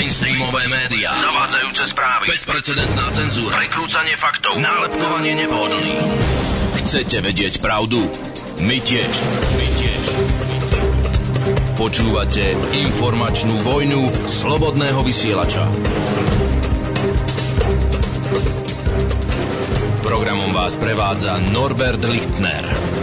mainstreamové médiá, zavádzajúce správy, bezprecedentná cenzúra, prekrúcanie faktov, nálepkovanie nepohodlných. Chcete vedieť pravdu? My tiež. Počúvate informačnú vojnu slobodného vysielača. Programom vás prevádza Norbert Lichtner.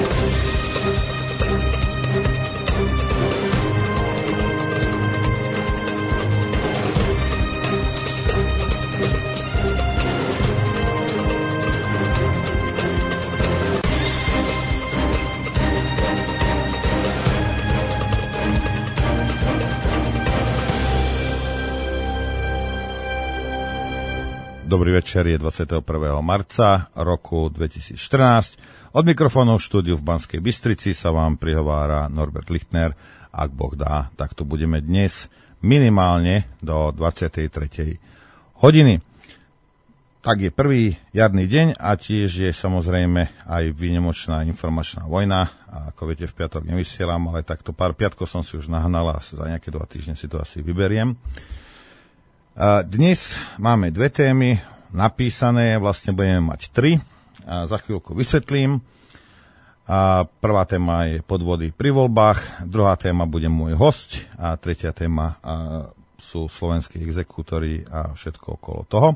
Dobrý večer, je 21. marca roku 2014. Od mikrofónov štúdiu v Banskej Bystrici sa vám prihovára Norbert Lichtner. Ak Boh dá, tak tu budeme dnes minimálne do 23. hodiny. Tak je prvý jarný deň a tiež je samozrejme aj výnimočná informačná vojna. A ako viete, v piatok nevysielam, ale takto pár piatkov som si už nahnal a za nejaké 2 týždne si to asi vyberiem. Dnes máme 2 témy napísané, vlastne budeme mať 3. Za chvíľku vysvetlím. Prvá téma je podvody pri voľbách, druhá téma bude môj hosť a tretia téma sú slovenskí exekútori a všetko okolo toho.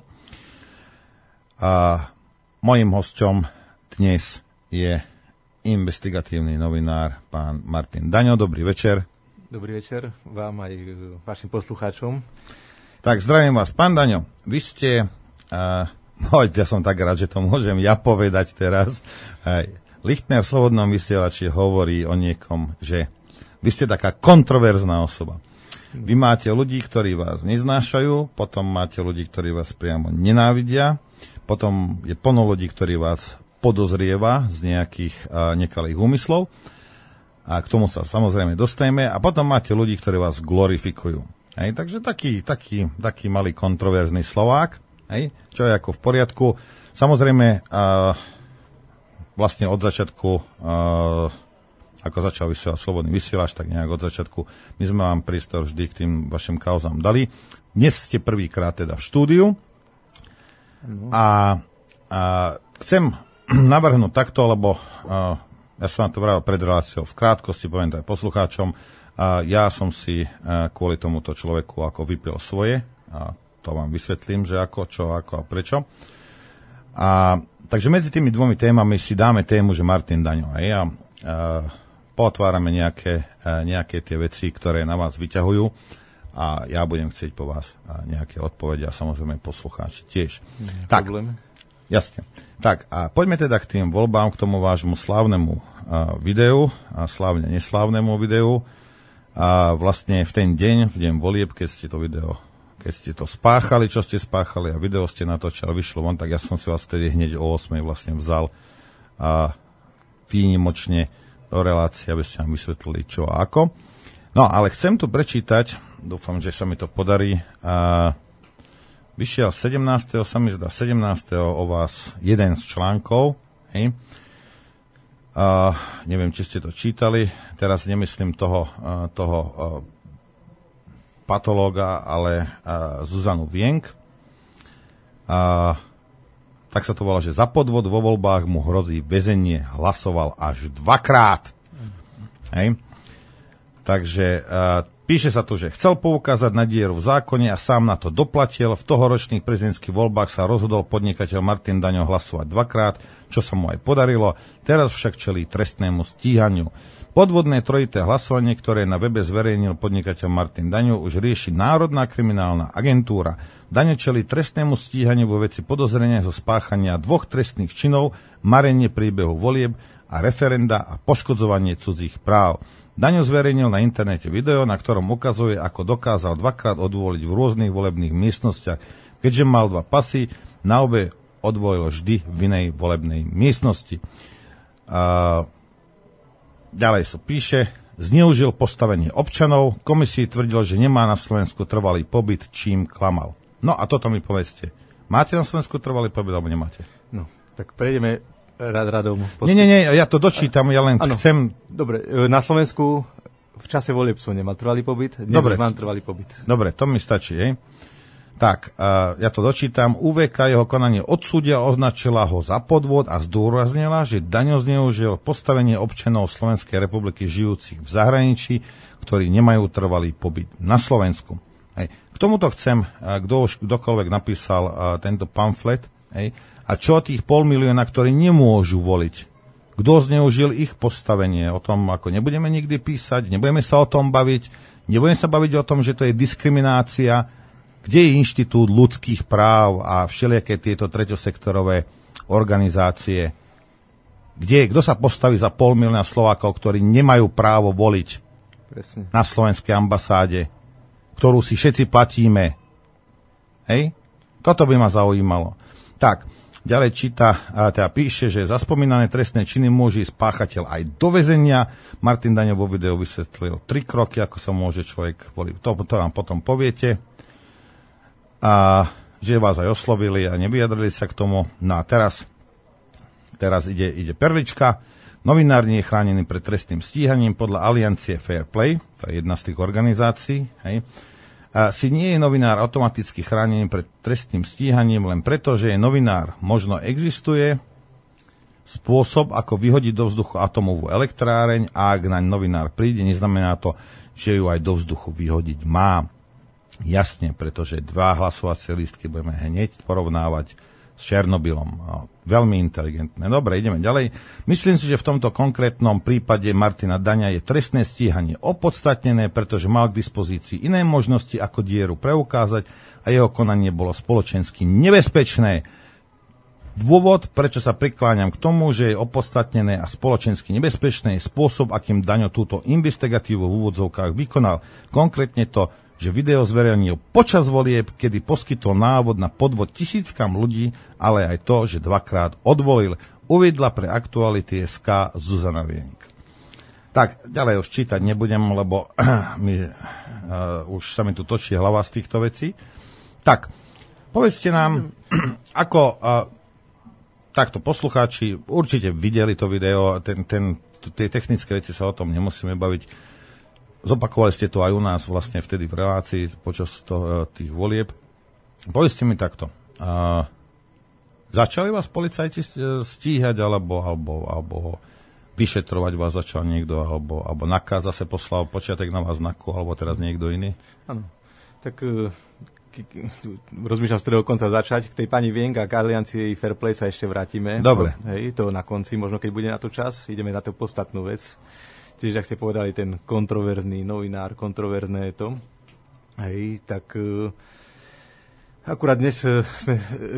Mojím hosťom dnes je investigatívny novinár pán Martin Daňo. Dobrý večer. Dobrý večer vám aj vašim poslucháčom. Tak, zdravím vás, pán Daňo. Vy ste, ja som tak rád, že to môžem ja povedať teraz. Lichtner v slobodnom vysielači hovorí o niekom, že vy ste taká kontroverzná osoba. Vy máte ľudí, ktorí vás neznášajú, potom máte ľudí, ktorí vás priamo nenávidia, potom je plno ľudí, ktorí vás podozrieva z nejakých nekalých úmyslov. A k tomu sa samozrejme dostaneme. A potom máte ľudí, ktorí vás glorifikujú. Takže taký malý kontroverzný Slovák, čo je ako v poriadku. Samozrejme, vlastne od začiatku, ako začal vysielať slobodný vysielač, tak nejak od začiatku, my sme vám priestor vždy k tým vašim kauzám dali. Dnes ste prvýkrát teda v štúdiu a chcem navrhnúť takto, lebo ja som na to vravil pred reláciou v krátkosti, poviem to aj poslucháčom. Ja som si kvôli tomuto človeku ako vypil svoje a to vám vysvetlím, že ako, čo, ako a prečo. Takže medzi tými 2 témami si dáme tému, že Martin Daňo a ja potvárame nejaké tie veci, ktoré na vás vyťahujú a ja budem chcieť po vás nejaké odpovede a samozrejme poslucháči tiež. Tak, jasne. Tak a poďme teda k tým voľbám, k tomu vášmu slávnemu videu a slávne neslávnemu videu. A vlastne v ten deň, v deň volieb, keď ste to spáchali, čo ste spáchali a video ste natočili, vyšlo von, tak ja som si vás vtedy hneď o 8 vlastne vzal a výnimočne do relácie, aby ste nám vysvetlili čo a ako. No, ale chcem tu prečítať, dúfam, že sa mi to podarí. Vyšiel 17. sa mi zdá, 17. o vás jeden z článkov, neviem, či ste to čítali, teraz nemyslím toho patológa, ale Zuzanu Vienk. Tak sa to volá, že za podvod vo voľbách mu hrozí väzenie, hlasoval až 2-krát. Takže píše sa tu, že chcel poukázať na dieru v zákone a sám na to doplatil. V tohoročných prezidentských voľbách sa rozhodol podnikateľ Martin Daňo hlasovať 2-krát, čo sa mu aj podarilo. Teraz však čelí trestnému stíhaniu. Podvodné trojité hlasovanie, ktoré na webe zverejnil podnikateľ Martin Daňo, už rieši Národná kriminálna agentúra. Daňo čelí trestnému stíhaniu vo veci podozrenia zo spáchania 2 trestných činov, marenie priebehu volieb a referenda a poškodzovanie cudzích práv. Daňo zverejnil na internete video, na ktorom ukazuje, ako dokázal 2-krát odvoliť v rôznych volebných miestnostiach. Keďže mal 2 pasy, na obe odvolil vždy v inej volebnej miestnosti. Ďalej sa píše, zneužil postavenie občanov, komisii tvrdil, že nemá na Slovensku trvalý pobyt, čím klamal. No a toto mi povedzte. Máte na Slovensku trvalý pobyt, alebo nemáte? No, tak prejdeme radom. Nie, ja to dočítam, ja len chcem... Dobre, na Slovensku v čase volieb som nemal trvalý pobyt, dnes už mám trvalý pobyt. Dobre, to mi stačí, Tak, ja to dočítam. UVK jeho konanie odsúdia, označila ho za podvod a zdôraznila, že Daňo zneužil postavenie občanov Slovenskej republiky žijúcich v zahraničí, ktorí nemajú trvalý pobyt na Slovensku. K tomuto chcem, kdokoľvek napísal tento pamflet, a čo tých 500 000, ktorí nemôžu voliť? Kto zneužil ich postavenie? O tom, ako nebudeme nikdy písať, nebudeme sa o tom baviť, nebudeme sa baviť o tom, že to je diskriminácia, kde je Inštitút ľudských práv a všelijaké tieto treťosektorové organizácie. Kto sa postaví za 500 000 Slovákov, ktorí nemajú právo voliť na slovenskej ambasáde, ktorú si všetci platíme? Toto by ma zaujímalo. Tak, ďalej číta, teda píše, že za spomínané trestné činy môže ísť páchateľ aj do väzenia. Martin Daňo vo videu vysvetlil 3 kroky, ako sa môže človek voliť. To vám potom poviete. A že vás aj oslovili a nevyjadrili sa k tomu. No a teraz ide perlička. Novinár nie je chránený pred trestným stíhaním podľa Aliancie Fair Play, to je jedna z tých organizácií, si nie je novinár automaticky chránený pred trestným stíhaním len preto, že je novinár. Možno existuje spôsob, ako vyhodiť do vzduchu atomovú elektráreň a ak naň novinár príde, neznamená to, že ju aj do vzduchu vyhodiť má. Jasne, pretože 2 hlasovacie lístky budeme hneď porovnávať s Černobylom. Veľmi inteligentné. Dobre, ideme ďalej. Myslím si, že v tomto konkrétnom prípade Martina Daňa je trestné stíhanie opodstatnené, pretože mal k dispozícii iné možnosti, ako dieru preukázať a jeho konanie bolo spoločensky nebezpečné. Dôvod, prečo sa prikláňam k tomu, že je opodstatnené a spoločensky nebezpečné, je spôsob, akým Daňo túto investigatívu v úvodzovkách vykonal. Konkrétne to, že video zverejnil počas volieb, kedy poskytol návod na podvod tisíckam ľudí, ale aj to, že 2-krát odvolil, uviedla pre Aktuality.sk Zuzana Vienk. Tak, ďalej už čítať nebudem, lebo už sa mi tu točí hlava z týchto vecí. Tak, povedzte nám, ako takto poslucháči určite videli to video, tie technické veci sa o tom nemusíme baviť. Zopakovali ste to aj u nás vlastne vtedy v relácii počas tých volieb. Povedzte mi takto. Začali vás policajti stíhať, alebo vyšetrovať vás začal niekto, alebo NAKA zase poslal počiatek na vás NAKU, alebo teraz niekto iný? Áno. Tak rozmýšľam z ktorého konca začať. K tej pani Vienk a k Aliancii Fair Play sa ešte vrátime. Dobre. To na konci, možno keď bude na to čas. Ideme na tú podstatnú vec. Tiež, ak ste povedali, ten kontroverzný novinár, kontroverzné je to. Tak akurát dnes sme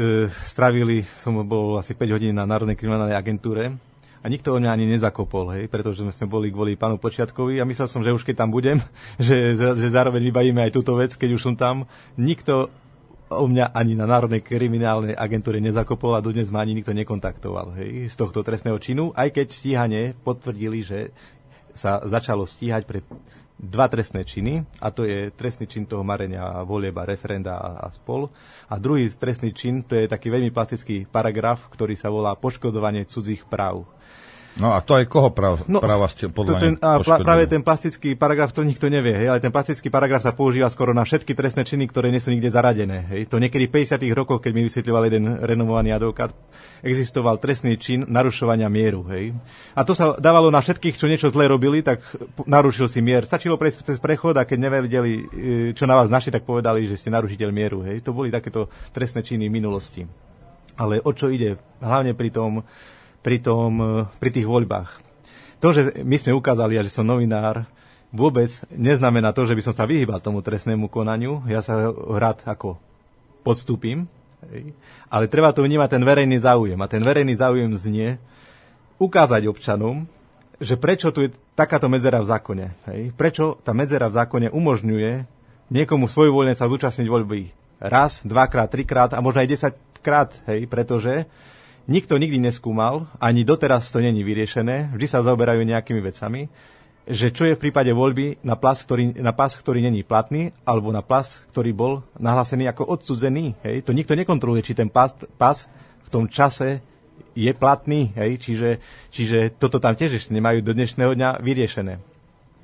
som bol asi 5 hodín na Národnej kriminálnej agentúre a nikto o mňa ani nezakopol, pretože sme boli kvôli pánu Počiatkovi a myslel som, že už keď tam budem, že zároveň vybavíme aj túto vec, keď už som tam. Nikto o mňa ani na Národnej kriminálnej agentúre nezakopol a dodnes ma ani nikto nekontaktoval z tohto trestného činu, aj keď stíhanie potvrdili, že sa začalo stíhať pre 2 trestné činy, a to je trestný čin toho marenia volieb a referenda a spol. A druhý trestný čin, to je taký veľmi plastický paragraf, ktorý sa volá poškodovanie cudzích práv. No a to aj koho práva ste podľa poškodili? Práve ten plastický paragraf, to nikto nevie, ale ten plastický paragraf sa používa skoro na všetky trestné činy, ktoré nie sú nikde zaradené. To niekedy v 50. rokoch, keď mi vysvetľoval jeden renomovaný advokát, existoval trestný čin narušovania mieru. A to sa dávalo na všetkých, čo niečo zlé robili, tak narušil si mier. Stačilo prejsť cez prechod a keď nevedeli, čo na vás našli, tak povedali, že ste narušiteľ mieru. To boli takéto trestné činy v minulosti. Ale o čo ide? Hlavne pri tých voľbách. To, že my sme ukázali, a že som novinár, vôbec neznamená to, že by som sa vyhýbal tomu trestnému konaniu. Ja sa rád ako podstúpim, ale treba to vnímať ten verejný záujem. A ten verejný záujem znie ukázať občanom, že prečo tu je takáto medzera v zákone. Prečo tá medzera v zákone umožňuje niekomu svojvoľne sa zúčastniť voľby raz, 2-krát, 3-krát a možno aj 10-krát, pretože nikto nikdy neskúmal, ani doteraz to není vyriešené, vždy sa zaoberajú nejakými vecami, že čo je v prípade voľby na pás, ktorý není platný, alebo na pás, ktorý bol nahlásený ako odsudzený. To nikto nekontroluje, či ten pás v tom čase je platný. Čiže toto tam tiež ešte nemajú do dnešného dňa vyriešené.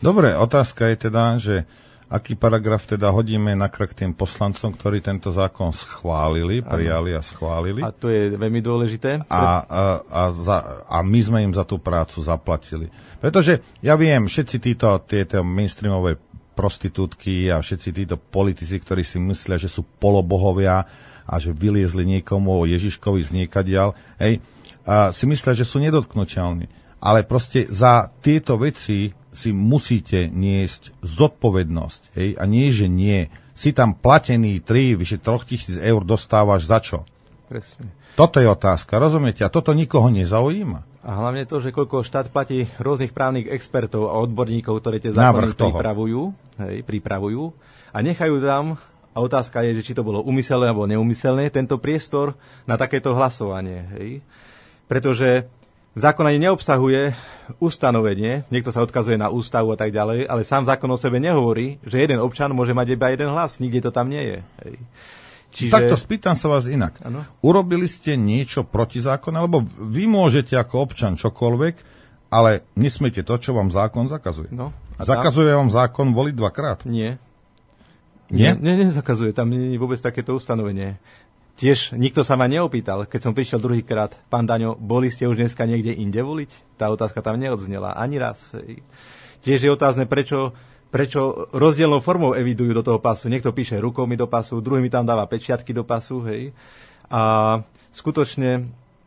Dobre, otázka je teda, že aký paragraf teda hodíme na krk tým poslancom, ktorí tento zákon schválili, prijali a schválili. A to je veľmi dôležité. A my sme im za tú prácu zaplatili. Pretože ja viem, všetci tieto mainstreamové prostitútky a všetci títo politici, ktorí si myslia, že sú polobohovia a že vyliezli niekomu o Ježiškovi z niekadiaľ, si myslia, že sú nedotknuteľní. Ale proste za tieto veci si musíte niesť zodpovednosť. A nie, že nie. Si tam platený vyše 3 000 eur dostávaš za čo? Presne. Toto je otázka, rozumiete? A toto nikoho nezaujíma. A hlavne to, že koľko štát platí rôznych právnych expertov a odborníkov, ktorí tie zákony pripravujú a nechajú tam, a otázka je, že či to bolo úmyselné alebo neúmyselné, tento priestor na takéto hlasovanie. Pretože zákon ani neobsahuje ustanovenie, niekto sa odkazuje na ústavu a tak ďalej, ale sám zákon o sebe nehovorí, že jeden občan môže mať iba jeden hlas, nikde to tam nie je. Čiže... Takto spýtam sa vás inak. Ano? Urobili ste niečo proti zákonu, alebo vy môžete ako občan čokoľvek, ale nesmiete to, čo vám zákon zakazuje. No, zakazuje vám zákon voliť 2-krát? Nie. Nie? Nie, nezakazuje, tam nie je vôbec takéto ustanovenie. Tiež nikto sa ma neopýtal, keď som prišiel druhýkrát, pán Daňo, boli ste už dneska niekde inde voliť? Tá otázka tam neodznela ani raz. Tiež je otázne, prečo rozdielnou formou evidujú do toho pasu. Niekto píše rukou mi do pasu, druhý mi tam dáva pečiatky do pasu, A skutočne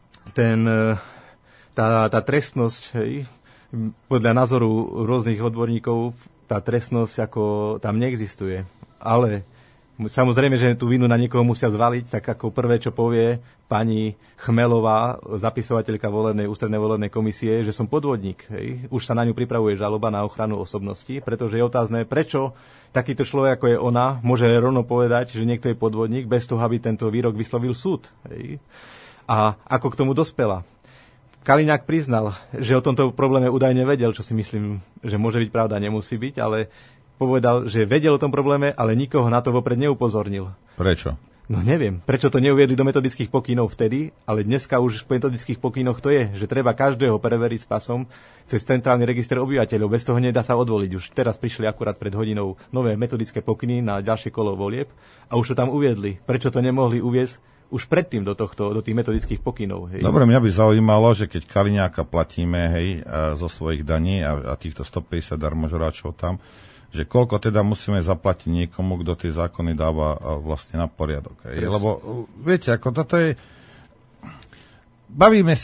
tá trestnosť, podľa názoru rôznych odborníkov, tá trestnosť ako tam neexistuje. Ale samozrejme, že tú vinu na niekoho musia zvaliť, tak ako prvé, čo povie pani Chmelová, zapisovateľka ústrednej volebnej komisie, že som podvodník. Už sa na ňu pripravuje žaloba na ochranu osobnosti, pretože je otázne, prečo takýto človek, ako je ona, môže rovno povedať, že niekto je podvodník, bez toho, aby tento výrok vyslovil súd. A ako k tomu dospela. Kaliňák priznal, že o tomto probléme údajne vedel, čo si myslím, že môže byť pravda, nemusí byť, ale povedal, že vedel o tom probléme, ale nikoho na to vopred neupozornil. Prečo? No neviem, prečo to neuviedli do metodických pokynov vtedy, ale dneska už v metodických pokynoch to je, že treba každého preveriť s pasom cez centrálny register obyvateľov. Bez toho nedá sa odvoliť. Už teraz prišli akurát pred hodinou nové metodické pokyny na ďalšie kolo volieb a už to tam uviedli. Prečo to nemohli uviesť už predtým do tých metodických pokynov? Dobre, mňa by zaujímalo, že keď Kaliňáka platíme zo svojich daní a týchto 150 darmožráčov tam, že koľko teda musíme zaplatiť niekomu, kto tie zákony dáva vlastne na poriadok. Lebo viete, ako toto je... Bavíme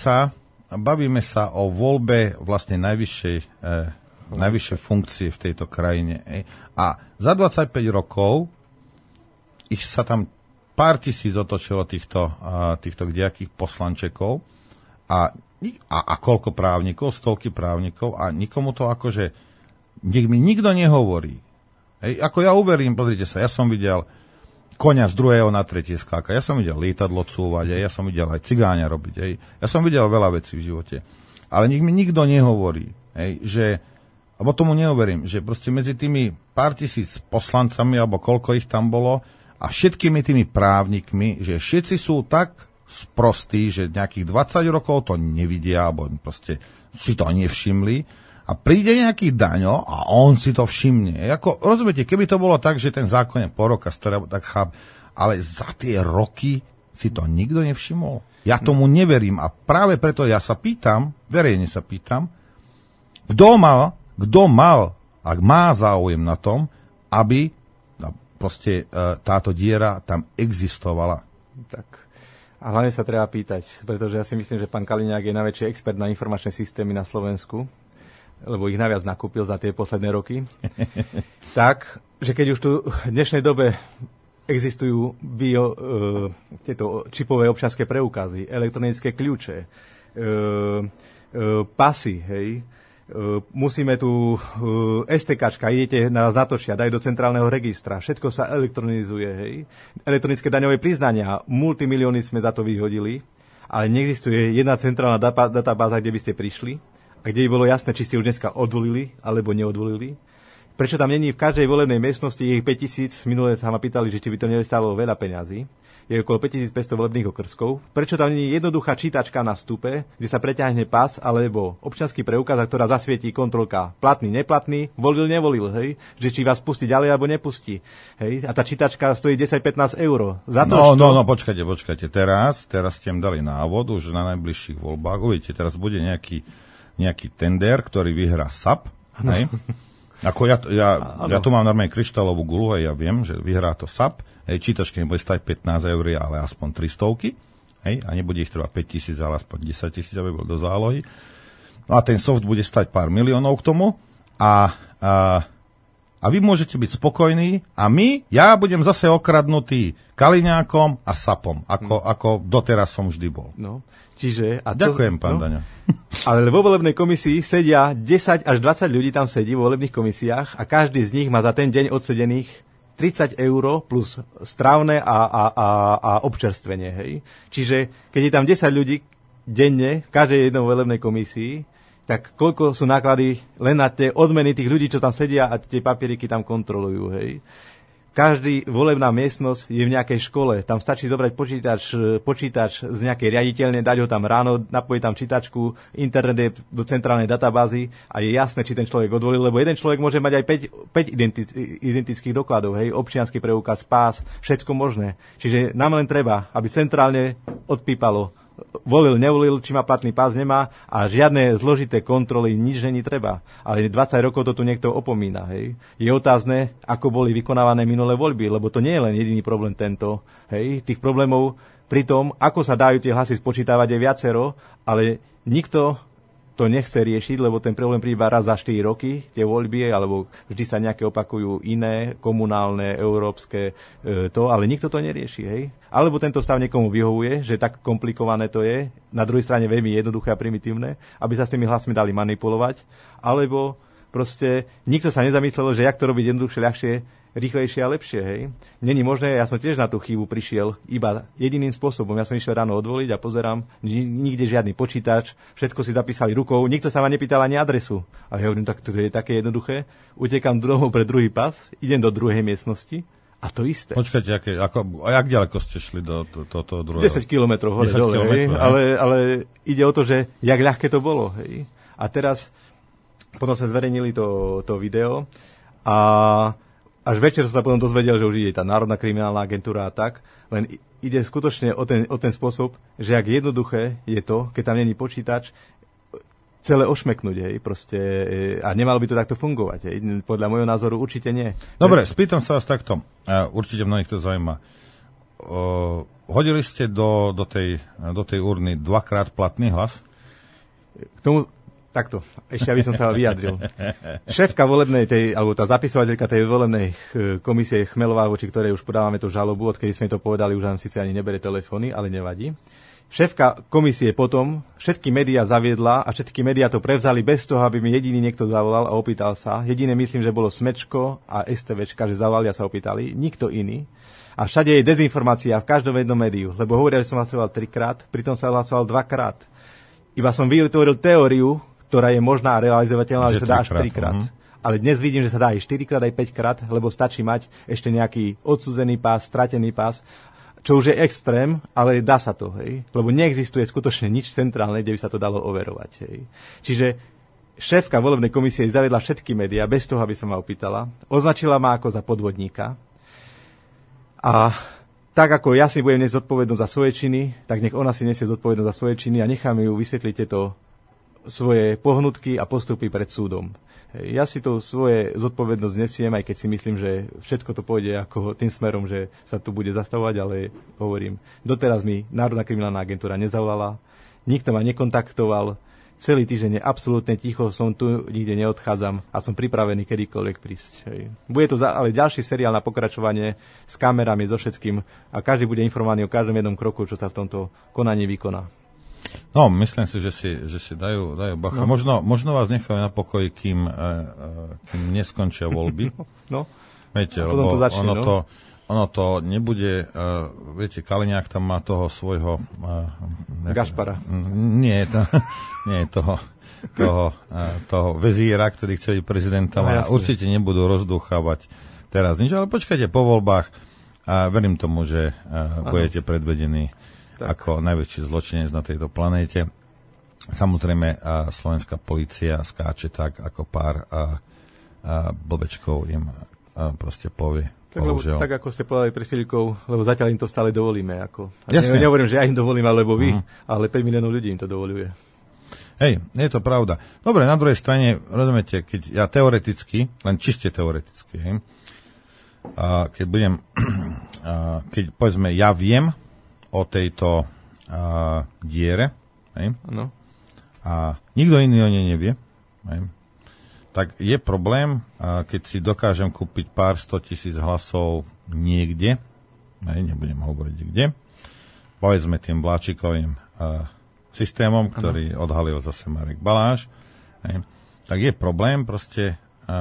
sa o voľbe vlastne najvyššej funkcie v tejto krajine. A za 25 rokov ich sa tam pár tisíc otočilo týchto kdejakých poslančekov a koľko právnikov, stovky právnikov a nikomu to akože nech mi nikto nehovorí. Ako ja uverím, pozrite sa, ja som videl koňa z 2. na 3. skákať, ja som videl lietadlo cúvať, ja som videl aj cigáňa robiť, ja som videl veľa vecí v živote. Ale nech mi nikto nehovorí, alebo tomu neuverím, že proste medzi tými pár tisíc poslancami, alebo koľko ich tam bolo, a všetkými tými právnikmi, že všetci sú tak sprostí, že nejakých 20 rokov to nevidia, alebo proste si to nevšimli, a príde nejaký Daňo a on si to všimne. Rozumiete, keby to bolo tak, že ten zákon je po roka starý, tak ale za tie roky si to nikto nevšimol. Ja tomu neverím a práve preto ja sa pýtam, verejne sa pýtam, kto mal, ak má záujem na tom, aby proste táto diera tam existovala. Tak. A hlavne sa treba pýtať, pretože ja si myslím, že pán Kaliňák je najväčší expert na informačné systémy na Slovensku, lebo ich najviac nakúpil za tie posledné roky. Tak, že keď už tu v dnešnej dobe existujú tieto čipové občianske preukazy, elektronické kľúče, pasy, musíme tu STKčka, idete nás natočia, dajú do centrálneho registra, všetko sa elektronizuje, elektronické daňové priznania, multimilióny sme za to vyhodili, ale neexistuje jedna centrálna databáza, kde by ste prišli, a kde by bolo jasné, či ste už dneska odvolili, alebo neodvolili. Prečo tam není v každej volebnej miestnosti ich 5000, minulé sa ma pýtali, že či by to nestálo veľa peňazí. je okolo 5500 volebných okrskov. Prečo tam nie je jednoduchá čítačka na vstupe, kde sa preťahne pas alebo občiansky preukaz, ktorá zasvietí kontrolka platný, neplatný, volil, nevolil, hej? Že či vás pustí ďalej alebo nepustí. Hej? A tá čítačka stojí 10-15 eur. Za to, počkajte. Teraz ste im dali návod, že na najbližších voľbách, uvidíte, teraz bude nejaký tender, ktorý vyhrá SAP, hej? Ako ja tu mám normálne kryštálovú gulu, ja viem, že vyhrá to SAP, čítačky nebude stať 15 eur, ale aspoň 300, hej, a nebude ich treba 5 000, ale aspoň 10 000, aby bol do zálohy. No a ten soft bude stať pár miliónov k tomu a vy môžete byť spokojní a ja budem zase okradnutý Kaliňákom a SAPom, ako doteraz som vždy bol. No. Čiže, ďakujem, pán Daňo. Ale vo volebnej komisii sedia 10 až 20 ľudí tam sedí vo volebných komisiách a každý z nich má za ten deň odsedených 30 eur plus strávne a občerstvenie. Hej. Čiže keď je tam 10 ľudí denne v každej jednej volebnej komisii, tak koľko sú náklady len na tie odmeny tých ľudí, čo tam sedia a tie papieriky tam kontrolujú. Hej. Každý volebná miestnosť je v nejakej škole. Tam stačí zobrať počítač z nejakej riaditeľne, dať ho tam ráno, napojiť tam čítačku, internet je do centrálnej databázy a je jasné, či ten človek odvolil, lebo jeden človek môže mať aj 5 identických dokladov, hej, občiansky preukaz, pás, všetko možné. Čiže nám len treba, aby centrálne odpípalo. Volil, nevolil, či má platný pás, nemá a žiadne zložité kontroly, nič není treba. Ale 20 rokov to tu niekto opomína. Hej. Je otázne, ako boli vykonávané minulé voľby, lebo to nie je len jediný problém tento. Hej. Tých problémov pri tom, ako sa dajú tie hlasy spočítavať, je viacero, ale nikto to nechce riešiť, lebo ten problém príde raz za 4 roky, tie voľby, alebo vždy sa nejaké opakujú iné, komunálne, európske, ale nikto to nerieši, hej. Alebo tento stav niekomu vyhovuje, že tak komplikované to je, na druhej strane veľmi jednoduché a primitívne, aby sa s tými hlasmi dali manipulovať, alebo proste nikto sa nezamyslel, že jak to robiť jednoduchšie, ľahšie, rýchlejšie a lepšie, hej. Není možné, ja som tiež na tú chybu prišiel iba jediným spôsobom. Ja som išiel ráno odvoliť a pozerám, nikde žiadny počítač, všetko si zapísali rukou, nikto sa ma nepýtal ani adresu. A ja hovorím, tak to je také jednoduché. Utekám domov pre druhý pas, idem do druhej miestnosti a to isté. Počkajte, jak ďaleko ste šli do toho druhého? 10 kilometrov hore dole, hej. Ale ide o to, že jak ľahké to bolo, hej. A teraz potom sa zverejnili to video a až večer sa potom dozvedel, že už ide tá Národná kriminálna agentúra a tak, len ide skutočne o ten spôsob, že ak jednoduché je to, keď tam není počítač, celé ošmeknúť, hej, proste, a nemalo by to takto fungovať, hej. Podľa môjho názoru určite nie. Dobre, spýtam sa vás takto, určite mnohých to zaujíma. Hodili ste do tej urny dvakrát platný hlas? K tomu takto, ešte aby som sa vyjadril. Šéfka volebnej, alebo tá zapisovateľka tej volebnej komisie Chmelová, voči ktorej už podávame tú žalobu, odkedy sme to povedali, už nám síce ani nebere telefóny, ale nevadí. Šéfka komisie potom všetky médiá zaviedla a všetky médiá to prevzali bez toho, aby mi jediný niekto zavolal a opýtal sa. Jediné myslím, že bolo Smečko a STVčka, že zavolali a sa opýtali. Nikto iný. A všade je dezinformácia v každom jednom médiu, lebo hovoria, že som hlasoval 3-krát, pritom sa hlasoval 2-krát. Iba som vytvoril teóriu, ktorá je možná a realizovateľná, že sa dá až 3-krát. Ale dnes vidím, že sa dá aj 4-krát, aj 5-krát, lebo stačí mať ešte nejaký odsudzený pás, stratený pás, čo už je extrém, ale dá sa to, hej. Lebo neexistuje skutočne nič centrálne, kde by sa to dalo overovať, hej. Čiže šéfka volebnej komisie zaviedla všetky médiá, bez toho, aby sa ma opýtala, označila ma ako za podvodníka a tak ako ja si budem niesť zodpovednosť za svoje činy, tak nech ona si nesie zodpovednosť za svoje činy a nechám ju vysvetliť tieto svoje pohnutky a postupy pred súdom. Ja si to svoje zodpovednosť nesiem, aj keď si myslím, že všetko to pôjde ako tým smerom, že sa tu bude zastavovať, ale hovorím, doteraz mi Národná kriminálna agentúra nezavolala, nikto ma nekontaktoval, celý týždeň je absolútne ticho, som tu, nikde neodchádzam a som pripravený kedykoľvek prísť. Bude to ale ďalší seriál na pokračovanie s kamerami, so všetkým a každý bude informovaný o každom jednom kroku, čo sa v tomto konaní vykoná. No, myslím si, že si dajú bacha. No. Možno vás nechajú na pokoji, kým neskončia voľby. No. Viete, lebo to začne, ono to nebude, viete, Kaliňák tam má toho svojho... Gašpara. Nie toho vezíra, ktorý chce byť prezidentom a určite nebudú rozdúchávať teraz nič. Ale počkajte, po voľbách A verím tomu, že budete predvedení ako najväčší zločinec na tejto planéte. Samozrejme, slovenská polícia skáče tak, ako pár blbečkov im proste povie. Tak ako ste povedali pred chvíľkou, lebo zatiaľ im to stále dovolíme. Nehovorím, že ja im dovolím, alebo vy, ale 5 miliónov ľudí im to dovoluje. Hej, je to pravda. Dobre, na druhej strane, rozumiete, keď ja teoreticky, len čiste teoreticky, hej, keď budem, keď povedzme, ja viem o tejto diere, hej, ano. A nikto iný o nej nevie, hej, tak je problém, keď si dokážem kúpiť pár 100 000 hlasov niekde, hej, nebudem hovoriť kde, povedzme tým vláčikovým systémom, ktorý odhalil zase Marek Baláš, hej, tak je problém proste,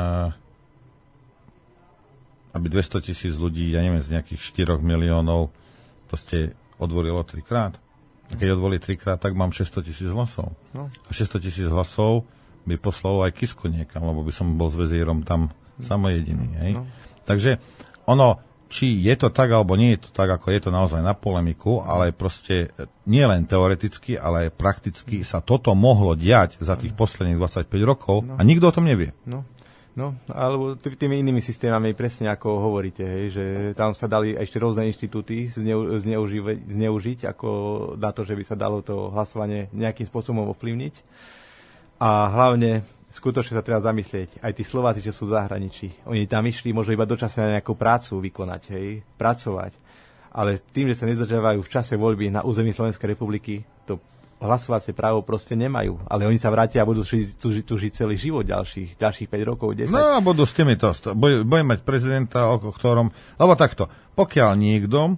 aby 200 000 ľudí, ja neviem, z nejakých 4 miliónov proste odvolilo 3-krát. A keď odvolí 3-krát, tak mám 600 000 hlasov. No. A 600 000 hlasov by poslalo aj Kisku niekam, lebo by som bol s vezírom tam samojediný. Hej? No. Takže ono, či je to tak, alebo nie je to tak, ako je to naozaj na polemiku, ale proste nie len teoreticky, ale aj prakticky sa toto mohlo diať za tých posledných 25 rokov a nikto o tom nevie. No, alebo tými inými systémami, presne ako hovoríte, hej, že tam sa dali ešte rôzne inštitúty zneužiť ako na to, že by sa dalo to hlasovanie nejakým spôsobom ovplyvniť. A hlavne skutočne sa treba zamyslieť, aj tí Slováci, čo sú v zahraničí, oni tam išli možno iba dočasne na nejakú prácu vykonať, hej, pracovať. Ale tým, že sa nezdržiavajú v čase voľby na území Slovenskej republiky, to hlasovacie právo proste nemajú. Ale oni sa vrátia a budú tu žiť celý život ďalších 5 rokov, 10. No a budú s týmito. Budem mať prezidenta, o ktorom... Lebo takto, pokiaľ niekto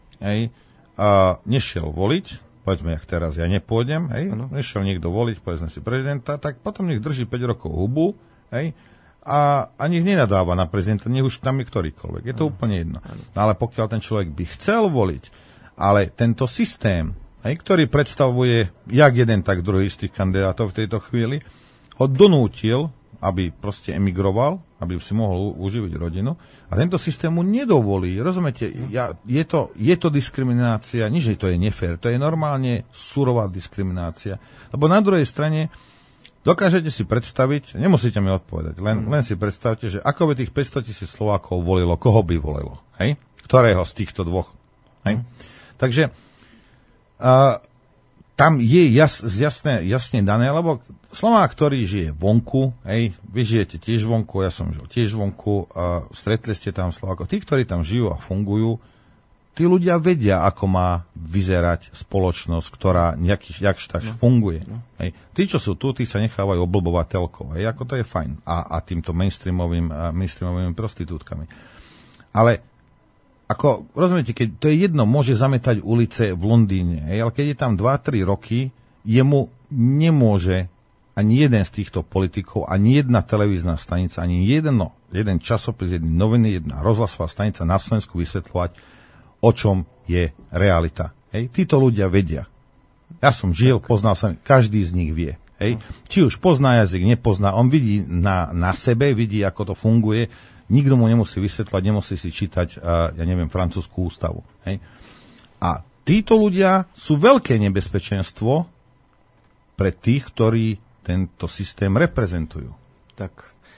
nešiel voliť, povedzme, jak teraz ja nepôjdem, nešiel niekto voliť, povedzme si prezidenta, tak potom nech drží 5 rokov hubu, a nech nenadáva na prezidenta, nech už tam je ktorýkoľvek. Je to úplne jedno. No, ale pokiaľ ten človek by chcel voliť, ale tento systém, ktorý predstavuje jak jeden, tak druhý z tých kandidátov v tejto chvíli, ho donútil, aby proste emigroval, aby si mohol uživiť rodinu. A tento systém mu nedovolí. Rozumiete? Je to diskriminácia, nie že to je nefér, to je normálne surová diskriminácia. Lebo na druhej strane dokážete si predstaviť, nemusíte mi odpovedať, len si predstavte, že ako by tých 500 000 Slovákov volilo, koho by volilo? Hej? Ktorého z týchto dvoch? Hej? Takže tam je jasne dané, lebo Slovák, ktorý žije vonku, vy žijete tiež vonku, ja som žil tiež vonku, stretli ste tam Slovákov. Tí, ktorí tam žijú a fungujú, tí ľudia vedia, ako má vyzerať spoločnosť, ktorá jakž funguje. Tí, čo sú tu, tí sa nechávajú oblbovať telkou. Ako to je fajn. A týmto mainstreamovými prostitútkami. Ale ako, rozumiete, keď to je jedno, môže zametať ulice v Londýne, ale keď je tam 2-3 roky, jemu nemôže ani jeden z týchto politikov, ani jedna televízna stanica, ani jeden časopis, jedna noviny, jedna rozhlasová stanica na Slovensku vysvetľovať, o čom je realita. Títo ľudia vedia. Ja som žil, poznal som, každý z nich vie. Či už pozná jazyk, nepozná, on vidí na sebe, vidí, ako to funguje. Nikto mu nemusí vysvetľovať, nemusí si čítať, francúzsku ústavu. A títo ľudia sú veľké nebezpečenstvo pre tých, ktorí tento systém reprezentujú. Tak,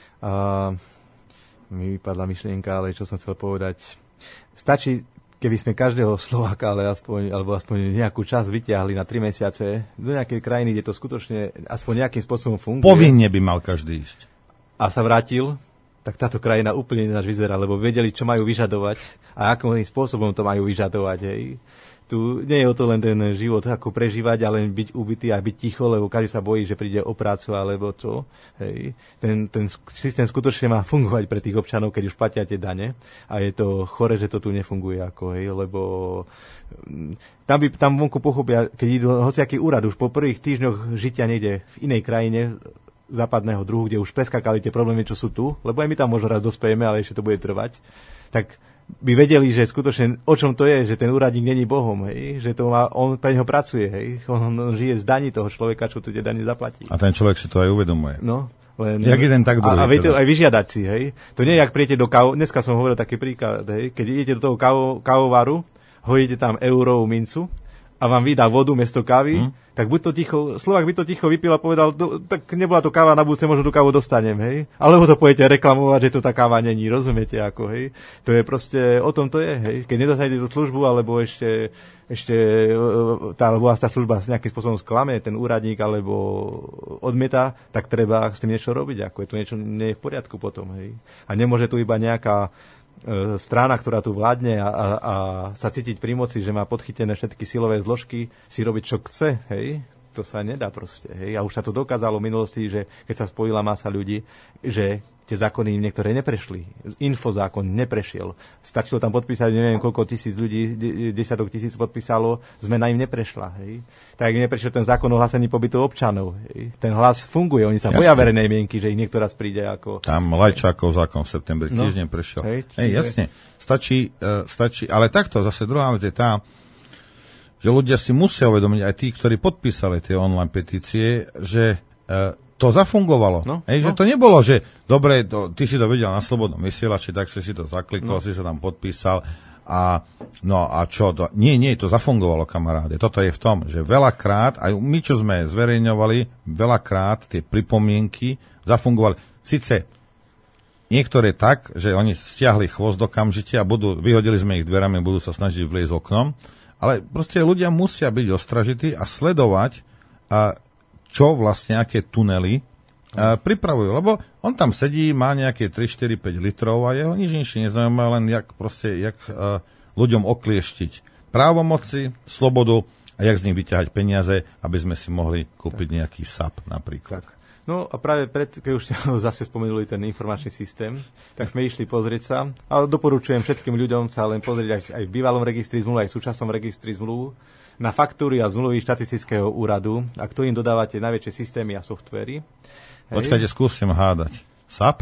mi vypadla myšlienka, ale čo som chcel povedať. Stačí, keby sme každého Slováka, alebo aspoň nejakú časť vyťahli na 3 mesiace do nejakej krajiny, kde to skutočne aspoň nejakým spôsobom funguje. Povinne by mal každý ísť. A sa vrátil, tak táto krajina úplne ináč vyzerá, lebo vedeli, čo majú vyžadovať a akým spôsobom to majú vyžadovať. Tu nie je o to len ten život, ako prežívať, ale byť ubitý a byť ticho, lebo každý sa bojí, že príde o prácu alebo čo. Ten systém skutočne má fungovať pre tých občanov, keď už platia tie dane. A je to chore, že to tu nefunguje, lebo tam vonku pochopia, keď idú hociaký úrad už po prvých týždňoch žitia niekde v inej krajine západného druhu, kde už preskakali tie problémy, čo sú tu, lebo aj my tam možno raz dospejeme, ale ešte to bude trvať, tak by vedeli, že skutočne o čom to je, že ten úradník není Bohom, že to on pre neho pracuje, on žije z daní toho človeka, čo tu tie dane zaplatí. A ten človek si to aj uvedomuje. No, Jak jeden, tak druhý. A viete aj vyžiadať si, hej. To nie je, jak príjete do dneska som hovoril taký príklad, hej. Keď idete do toho kávovaru, hodíte tam eurovú mincu a vám vydá vodu miesto kávy, tak buď to Slovák by to ticho vypil a povedal, tak nebola to káva, na budúce možno tú kávu dostanem, hej. Alebo to pôjdete reklamovať, že to tá káva není, rozumiete, ako, hej. To je proste, o tom to je, hej. Keď nedostanete tú službu, alebo ešte tá služba nejakým spôsobom sklame, ten úradník, alebo odmieta, tak treba s tým niečo robiť, ako je to niečo nie je v poriadku potom, hej. A nemôže tu iba nejaká strana, ktorá tu vládne a sa cítiť pri moci, že má podchytené všetky silové zložky, si robiť, čo chce, hej, to sa nedá proste, hej. A už sa to dokázalo v minulosti, že keď sa spojila masa ľudí, že tie zákony niektoré neprešli. Infozákon neprešiel. Stačilo tam podpísať, neviem koľko tisíc ľudí, desiatok tisíc podpísalo, zmena im neprešla, hej. Tak neprešiel ten zákon o hlásení pobytu občanov, hej. Ten hlas funguje, oni sa boja verejnej mienky, že ich niekto raz príde ako... Tam Lajčákov zákon v septembri tiež neprešiel. Hej, jasne. Stačí, ale takto, zase druhá vec je tá, že ľudia si musia uvedomiť, aj tí, ktorí podpísali tie online petície, že to zafungovalo. Že to nebolo, že dobre, ty si to videl na Slobodnom vysielači, tak si to zaklikol, si sa tam podpísal a čo to? Nie, to zafungovalo, kamaráde. Toto je v tom, že veľakrát, aj my, čo sme zverejňovali, veľakrát tie pripomienky zafungovali. Sice niektoré tak, že oni stiahli chvost okamžite a vyhodili sme ich dverami, budú sa snažiť vliezť oknom, ale proste ľudia musia byť ostražití a sledovať čo vlastne, aké tunely pripravujú. Lebo on tam sedí, má nejaké 3, 4, 5 litrov a jeho nič inšie nezaujíma, len jak ľuďom oklieštiť právomoci, slobodu a jak z nich vyťahať peniaze, aby sme si mohli kúpiť nejaký SAP napríklad. Tak. No a práve keď už zase spomenuli ten informačný systém, tak sme išli pozrieť sa a doporučujem všetkým ľuďom sa len pozrieť aj v bývalom registri zmluv, aj v súčasnom registri zmluv na faktúry a zmluvy štatistického úradu, a kto im dodávate najväčšie systémy a softvery. Počkajte, skúsim hádať. SAP?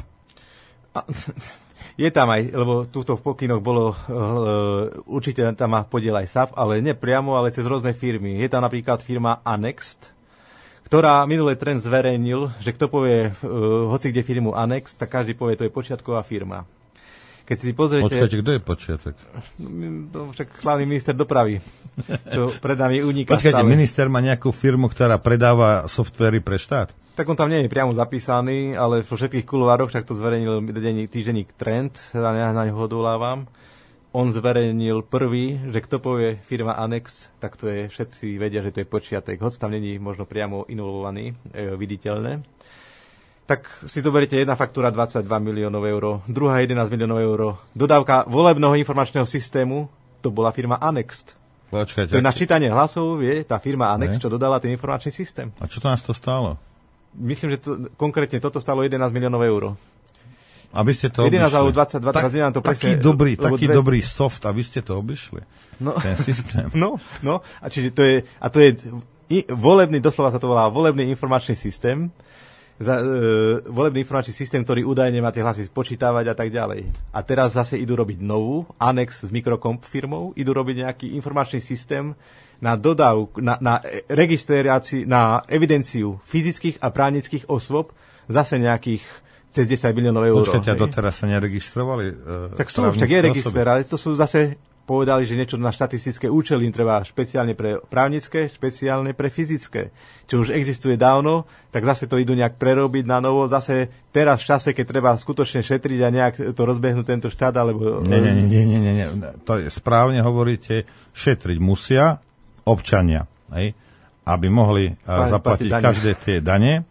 Je tam aj, lebo túto v pokynoch bolo, určite tam má podiel aj SAP, ale nie priamo, ale cez rôzne firmy. Je tam napríklad firma Annext, ktorá minulý trend zverejnil, že kto povie hoci kde firmu Annex, tak každý povie, to je počiatková firma. Keď si pozriete... Počkajte, kto je počiatok? Však hlavný minister dopravy, čo pred nami uniká. Počkajte, minister má nejakú firmu, ktorá predáva softvery pre štát? Tak on tam nie je priamo zapísaný, ale vo všetkých kuloároch, však to zverejnil týždenník Trend, na ňo odolávam. On zverejnil prvý, že kto povie firma Annex, tak to je, všetci vedia, že to je počiatek. Hoď tam není možno priamo involvovaný, viditeľné. Tak si to beriete, jedna faktúra 22 miliónov eur, druhá 11 miliónov eur. Dodávka volebného informačného systému, to bola firma Annext. Počkajte. To je na čítanie hlasov, je tá firma Annext, čo dodala ten informačný systém. A čo to nás to stálo? Myslím, že konkrétne toto stalo 11 miliónov eur. A vy ste to 11 alebo 22, teraz neviem to presne. Taký dobrý soft, a vy ste to obišli. Ten systém. No, a čiže to je volebný, doslova sa to volá volebný informačný systém, volebný informačný systém, ktorý údajne má tie hlasy spočítavať a tak ďalej. A teraz zase idú robiť novú, Annex s Microcomp firmou, idú robiť nejaký informačný systém na dodávku, na registráciu, na evidenciu fyzických a právnických osôb, zase nejakých cez 10 miliónov eur. Počkajte, a doteraz sa neregistrovali? Však je register, ale to sú zase povedali, že niečo na štatistické účely im treba špeciálne pre právnické, špeciálne pre fyzické. Čo už existuje dávno, tak zase to idú nejak prerobiť na novo. Zase teraz v čase, keď treba skutočne šetriť a nejak to rozbehnúť tento štát, alebo... Nie. To je správne hovoríte, šetriť musia občania, aby mohli zaplatiť každé tie dane,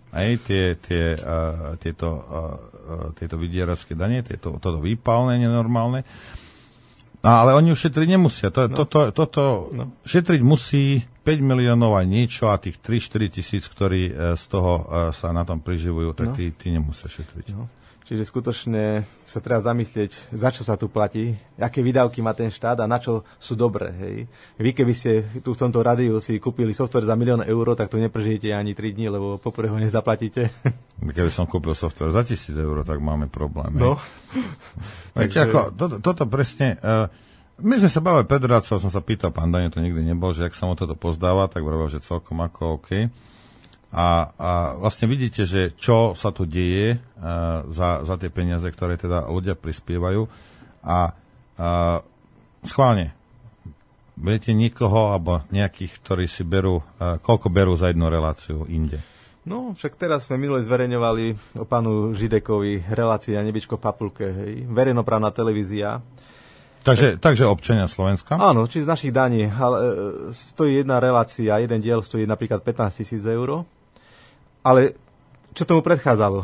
tieto vydierarské dane, toto výpalné nenormálne. Ale oni už šetriť nemusia. Šetriť musí 5 miliónov a niečo a tých 3-4 tisíc, ktorí z toho sa na tom priživujú, tak tí nemusia šetriť. Čiže skutočne sa treba zamyslieť, za čo sa tu platí, aké výdavky má ten štát a na čo sú dobré. Hej. Vy, keby ste tu v tomto rádiu si kúpili software za 1 000 000 eur, tak to neprežijete ani 3 dní, lebo poprvé ho nezaplatíte. Keby som kúpil software za 1 000 eur, tak máme problém. No. Takže... Toto presne... My sme sa bavili pred som sa pýtal, pán Daniel to nikdy nebol, že ak sa mu toto pozdáva, tak vravel, že celkom ako OK. A vlastne vidíte, že čo sa tu deje za tie peniaze, ktoré teda ľudia prispievajú. A schválne, budete nikoho alebo nejakých, ktorí si berú, koľko berú za jednu reláciu inde? No, však teraz sme minule zverejňovali o pánu Židekovi relácia Nebičko v papulke, hej, verejnoprávna televízia. Takže občania Slovenska? Áno, či z našich daní, ale stojí jedna relácia, jeden diel stojí napríklad 15 000 eur. Ale čo tomu predchádzalo?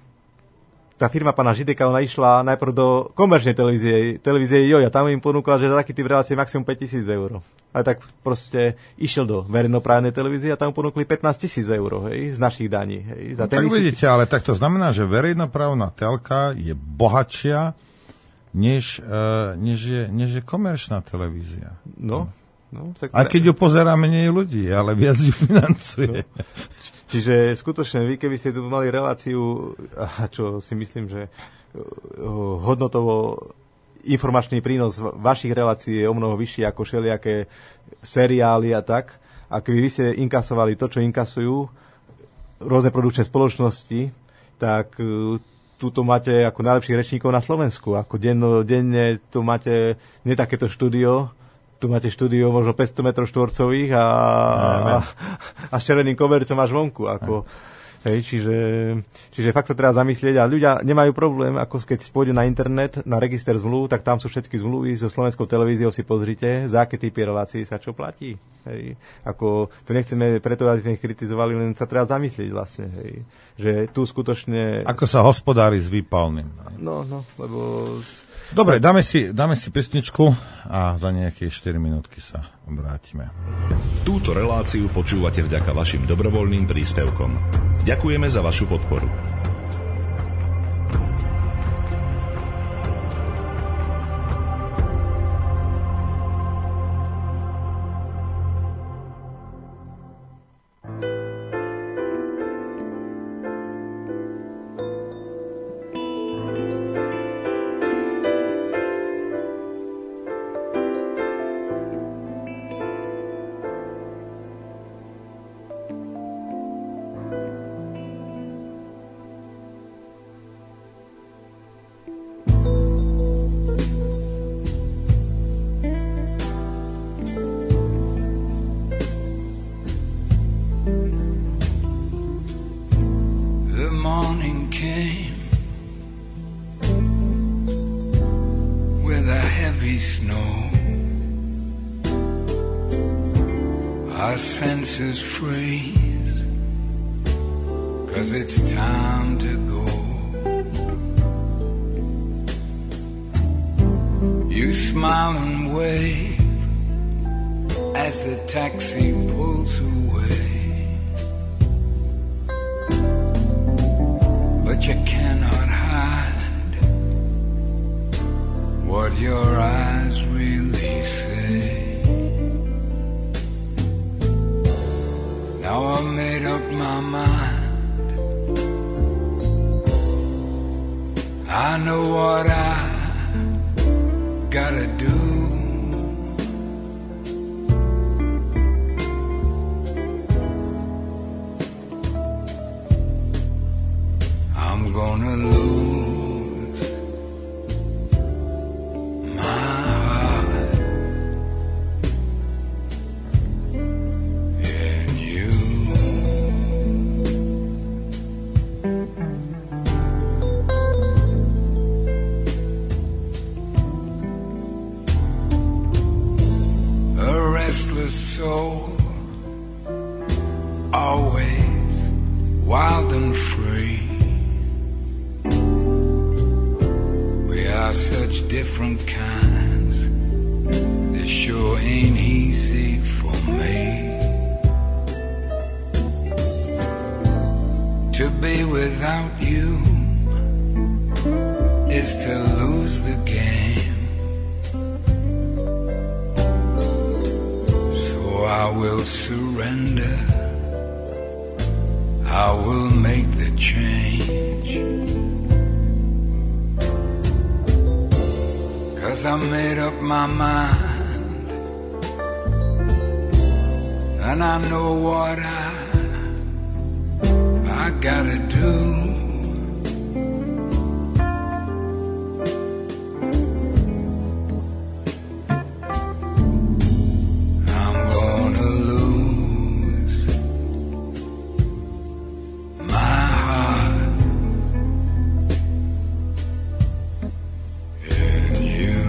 Tá firma pána Žideka, ona išla najprv do komerčnej televízie Joja. Tam im ponúkla, že za taký typ relácie maximum 5 000 eur. Ale tak proste išiel do verejnoprávnej televízie a tam ponúkli 15 000 eur, hej, z našich daní. Hej, za tak vidíte, ale tak to znamená, že verejnoprávna telka je bohatšia, než je komerčná televízia. No tak... A keď ju pozerá menej ľudí, ale viac ju financuje. No. Čiže skutočne, vy keby ste tu mali reláciu, a čo si myslím, že hodnotovo informačný prínos vašich relácií je o mnoho vyšší ako všelijaké seriály a tak, a keby vy ste inkasovali to, čo inkasujú rôzne produkčné spoločnosti, tak tuto máte ako najlepších rečníkov na Slovensku. Ako denne tu máte nie takéto štúdio, tu máte štúdio možno 500 metrov štvorcových a s červeným kobercom až vonku. Hej, čiže fakt sa treba zamyslieť a ľudia nemajú problém, ako keď pôjdu na internet, na register zmluv, tak tam sú všetky zmluvy so slovenskou televíziou, si pozrite, za aké typy relácií sa čo platí. Hej. Ako, to nechceme preto, aby sme ich kritizovali, len sa treba zamyslieť vlastne, hej. Že tu skutočne... Ako sa hospodári s výpalným. No, lebo... Dobre, dáme si pesničku a za nejaké 4 minútky sa vrátime. Túto reláciu počúvate vďaka vašim dobrovoľným príspevkom. Ďakujeme za vašu podporu. Senses freeze, 'cause it's time to go. You smile and wave as the taxi pulls away, but you cannot hide what your eyes really say. Now I made up my mind, I know what I gotta do. I'm gonna lose my heart in you. A restless soul, always wild and free. We are such different kinds, it sure ain't easy for me to be without you is to lose the game. So I will surrender, I will make the change, 'cause I made up my mind, and I know what I I gotta do. I'm gonna lose my heart in you.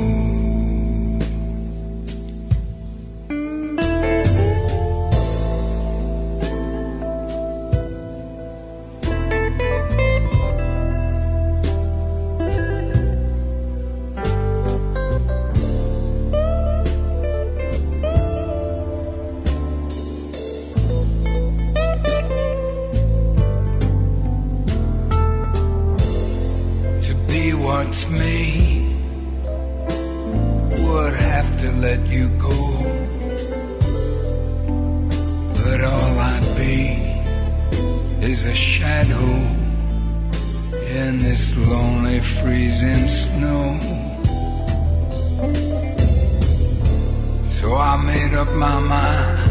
To be what's me would have to let you go, but all I'd be is a shadow in this lonely freezing snow. So I made up my mind,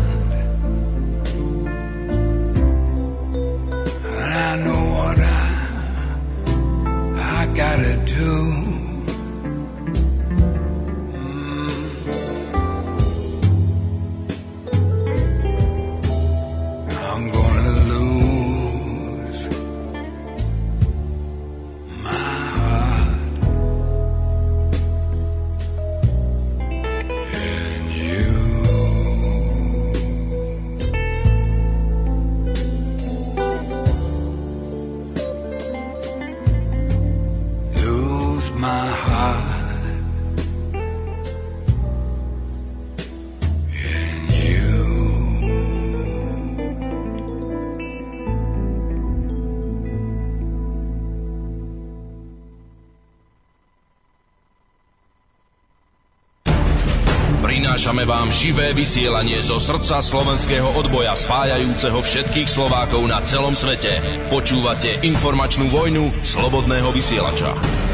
and I know what I gotta do. I'm gonna lose my heart in you. Lose my heart in you. Prinášame vám živé vysielanie zo srdca slovenského odboja spájajúceho všetkých Slovákov na celom svete. Počúvate informačnú vojnu slobodného vysielača.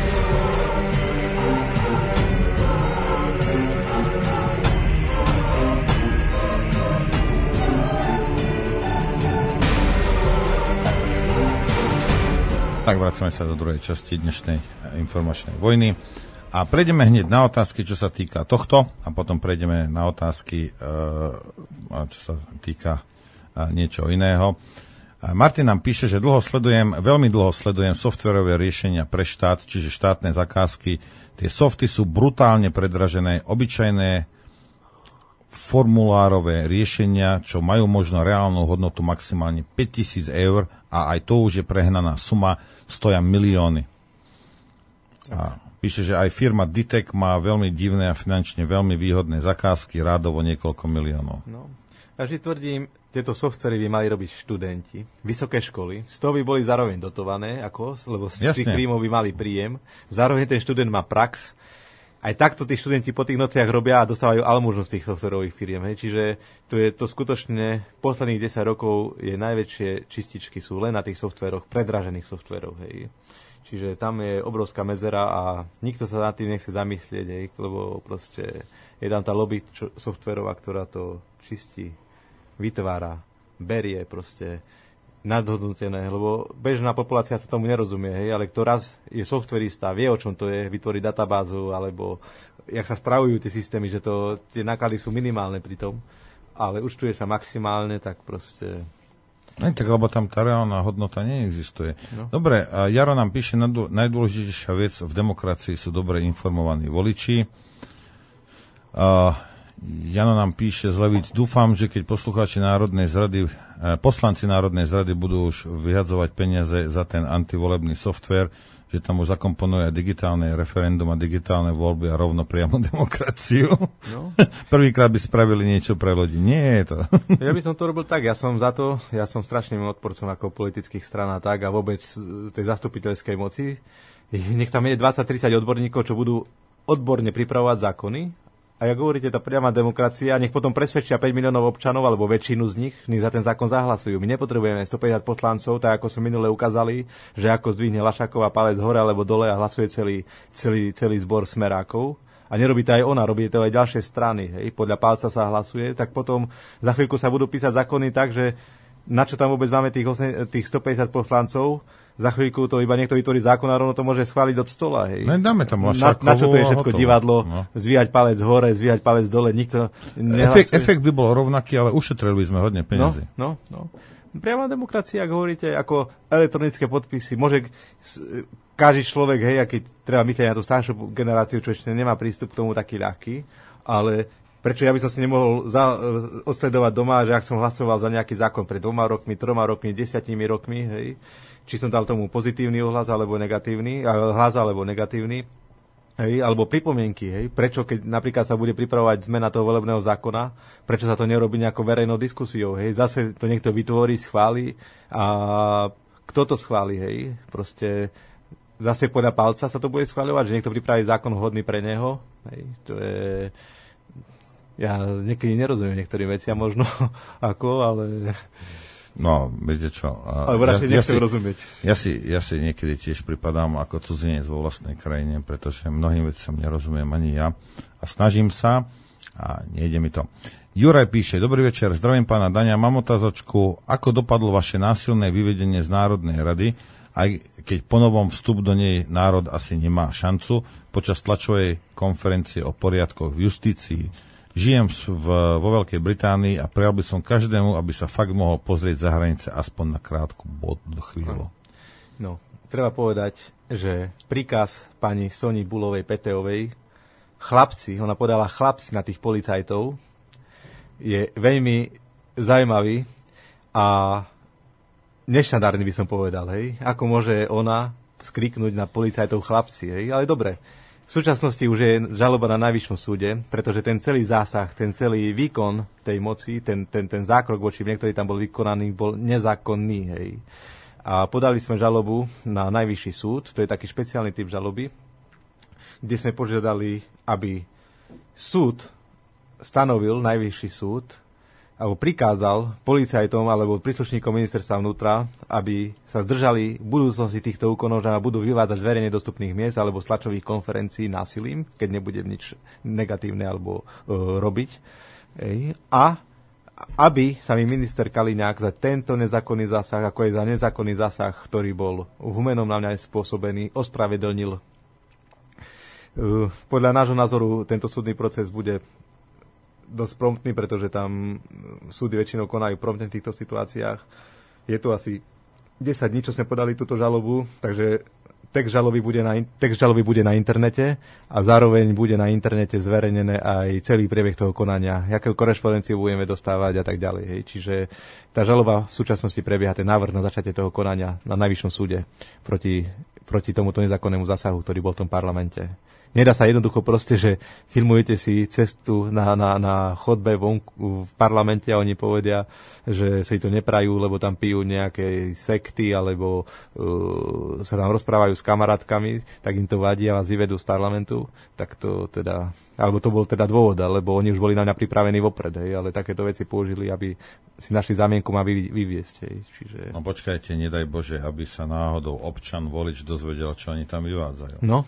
Tak vracame sa do druhej časti dnešnej informačnej vojny. A prejdeme hneď na otázky, čo sa týka tohto, a potom prejdeme na otázky, čo sa týka niečo iného. Martin nám píše, že veľmi dlho sledujem softverové riešenia pre štát, čiže štátne zakázky. Tie softy sú brutálne predražené, obyčajné formulárové riešenia, čo majú možno reálnu hodnotu maximálne 5 000 eur, a aj to už je prehnaná suma, stoja milióny. A píše, že aj firma Ditec má veľmi divné a finančne veľmi výhodné zakázky, rádovo niekoľko miliónov. No. Ja vždy tvrdím, tieto softvery by mali robiť študenti, vysoké školy, z toho by boli zároveň dotované, lebo z tých príjmov by mali príjem. Zároveň ten študent má prax. Aj takto tí študenti po tých nociach robia a dostávajú almužnu z tých softverových firiem. Hej. Čiže to skutočne posledných 10 rokov je najväčšie čističky sú len na tých softveroch, predražených softverov. Hej. Čiže tam je obrovská medzera a nikto sa nad tým nechce zamyslieť, hej, lebo proste je tam tá lobby softverová, ktorá to čistí, vytvára, berie proste nadhodnotené, lebo bežná populácia sa tomu nerozumie, hej, ale kto raz je softverista, vie, o čom to je, vytvorí databázu, alebo jak sa spravujú tie systémy, že tie náklady sú minimálne pri tom, ale účtuje sa maximálne, tak proste... No tak, lebo tam tá reálna hodnota neexistuje. No. Dobre, a Jaro nám píše, najdôležitejšia vec v demokracii sú dobre informovaní voliči. Jano nám píše z Levíc, dúfam, že keď poslanci Národnej zrady budú už vyhadzovať peniaze za ten antivolebný softvér, že tam už zakomponuje aj digitálne referendum a digitálne voľby a rovno priamu demokraciu. No. Prvýkrát by spravili niečo pre ľudí. Nie je to. Ja by som to robil tak, ja som za to, ja som strašným odporcom ako politických strán a tak a vôbec tej zastupiteľskej moci. Nech tam je 20-30 odborníkov, čo budú odborne pripravovať zákony. A jak hovoríte, tá priama demokracia, nech potom presvedčia 5 miliónov občanov, alebo väčšinu z nich za ten zákon zahlasujú. My nepotrebujeme 150 poslancov, tak ako sme minule ukázali, že ako zdvihne Lašáková palec hore alebo dole a hlasuje celý zbor smerákov. A nerobí to aj ona, robí to aj ďalšie strany. Hej. Podľa palca sa hlasuje, tak potom za chvíľku sa budú písať zákony tak, že na čo tam vôbec máme tých 150 poslancov, za chvíľku to iba niekto vytvorí zákon a rovno to môže schváliť od stola. Hej. No, dáme tam Lašákovú. Na čo to je všetko divadlo, zvíjať palec hore, zvíjať palec dole, nikto nehlasuje. Efekt by bol rovnaký, ale ušetrili by sme hodne peniazy. No. Priama demokracia, ak hovoríte, ako elektronické podpisy, môže každý človek, hej, aký treba myslieť na tú staršiu generáciu, čo ešte nemá prístup k tomu taký ľahký, ale prečo ja by som si nemohol odsledovať doma, že ak som hlasoval za nejaký zákon pred 2 rokmi, 3 rokmi, 10 rokmi, hej, či som dal tomu pozitívny ohlas alebo negatívny, hej, alebo pripomienky, hej, prečo keď napríklad sa bude pripravovať zmena toho volebného zákona, prečo sa to nerobí nejakou verejnou diskusiou, hej, zase to niekto vytvorí, schváli a kto to schváli, hej, proste zase podľa palca sa to bude schváľovať, že niekto pripraví zákon vhodný pre neho, hej, to je... Ja niekedy nerozumiem niektorým veciam možno, ale... No, viete čo. Alebo radšej nechcem rozumieť. Ja si niekedy tiež pripadám ako cudzinec vo vlastnej krajine, pretože mnohým veciam nerozumiem ani ja. A snažím sa a nejde mi to. Juraj píše, dobrý večer, zdravím pána Daňa, mám otázočku, ako dopadlo vaše násilné vyvedenie z Národnej rady, aj keď ponovom vstup do nej národ asi nemá šancu, počas tlačovej konferencie o poriadkoch v justícii. Žijem vo Veľkej Británii a prijal by som každému, aby sa fakt mohol pozrieť za hranice aspoň na krátku chvíľu. No, treba povedať, že príkaz pani Soni Bulovej Peteovej, ona podala chlapci na tých policajtov, je veľmi zaujímavý a neštandardný by som povedal, hej. Ako môže ona skriknúť na policajtov chlapci, hej, ale dobre. V súčasnosti už je žaloba na najvyššom súde, pretože ten celý zásah, ten celý výkon tej moci, ten zákrok voči mne, ktorý tam bol vykonaný, bol nezákonný. Hej. A podali sme žalobu na najvyšší súd, to je taký špeciálny typ žaloby, kde sme požiadali, aby súd stanovil, najvyšší súd, alebo prikázal policajtom alebo príslušníkom ministerstva vnútra, aby sa zdržali v budúcnosti týchto úkonov, že budú vyvádzať z verejne dostupných miest alebo z tlačových konferencií násilím, keď nebude nič negatívne alebo robiť. A aby sa mi minister Kaliňák za tento nezákonný zásah, ako je za nezákonný zásah, ktorý bol v humenom na mňa spôsobený, ospravedlnil. Podľa nášho názoru tento súdny proces bude dosť promptný, pretože tam súdy väčšinou konajú promptne v týchto situáciách. Je to asi 10 dní, čo sme podali túto žalobu, takže text žaloby bude na internete a zároveň bude na internete zverejnené aj celý priebeh toho konania, akú korešpondenciu budeme dostávať a tak ďalej. Hej. Čiže tá žaloba v súčasnosti prebieha, ten návrh na začatie toho konania na najvyššom súde proti tomuto nezákonnému zásahu, ktorý bol v tom parlamente. Nedá sa jednoducho proste, že filmujete si cestu na chodbe vonku v parlamente a oni povedia, že si to neprajú, lebo tam pijú nejaké sekty alebo sa tam rozprávajú s kamarátkami, tak im to vadí a vás vyvedú z parlamentu. Tak to teda, alebo to bol teda dôvod, lebo oni už boli na mňa pripravení vopred, hej, ale takéto veci použili, aby si našli zámienku ma vyviesť. Hej. Čiže... No počkajte, nedaj Bože, aby sa náhodou občan, volič dozvedel, čo oni tam vyvádzajú. No.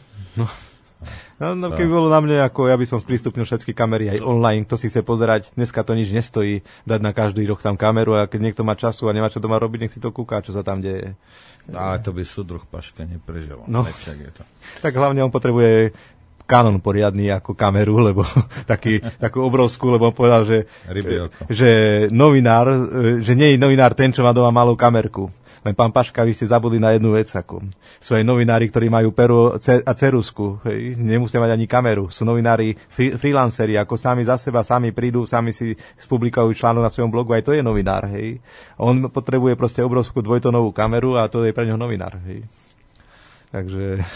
No, keby bolo na mne, ako ja by som sprístupnil všetky kamery aj online, kto si chce pozerať, dneska to nič nestojí, dať na každý rok tam kameru a keď niekto má času a nemá čo doma robiť, nech si to kúká, čo sa tam deje. Ale to by súdruh Paška neprežil. No, je to. Tak hlavne on potrebuje Canon poriadny ako kameru, lebo takú obrovskú, lebo on povedal, že novinár, že nie je novinár ten, čo má doma malú kamerku. Len pán Paška, vy ste zabudli na jednu vec. Sú aj novinári, ktorí majú pero a ceruzku. Hej. Nemusia mať ani kameru. Sú novinári freelanceri, ako sami za seba, sami prídu, sami si spublikujú článok na svojom blogu. Aj to je novinár. Hej. On potrebuje proste obrovskú dvojtonovú kameru a to je pre neho novinár. Hej. Takže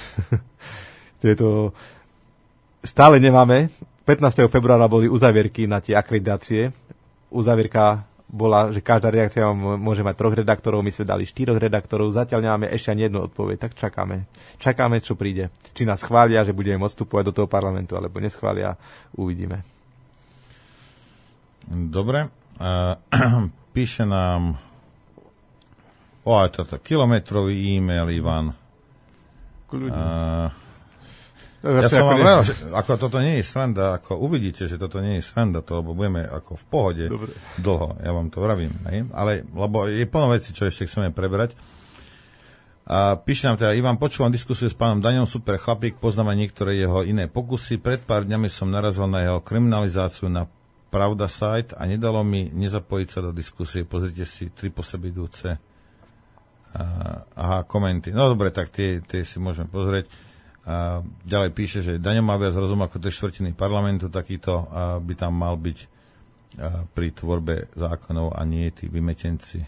tieto stále nemáme. 15. februára boli uzavierky na tie akreditácie. Uzavierka bola, že každá reakcia môže mať 3 redaktorov, my sme dali 4 redaktorov, zatiaľ nemáme ešte ani jednu odpoveď, tak čakáme. Čakáme, čo príde. Či nás schvália, že budeme môcť vstupovať do toho parlamentu, alebo neschvália, uvidíme. Dobre. Píše nám kilometrový e-mail, Ivan. Ja som vám vravel, že ako toto nie je sranda, ako uvidíte, že toto nie je sranda, to, lebo budeme ako v pohode dlho, ja vám to vravím. Ale, lebo je plno veci, čo ešte chceme prebrať. A píše nám teda, Ivan, počúvam diskusiu s pánom Daňom, super chlapík, poznám aj niektoré jeho iné pokusy. Pred pár dňami som narazil na jeho kriminalizáciu na Pravda site a nedalo mi nezapojiť sa do diskusie. Pozrite si 3 po sebe idúce komenty. No dobre, tak tie si môžeme pozrieť. Ďalej píše, že Daňo má viac rozum ako 3/4 parlamentu, takýto by tam mal byť pri tvorbe zákonov a nie tí vymetenci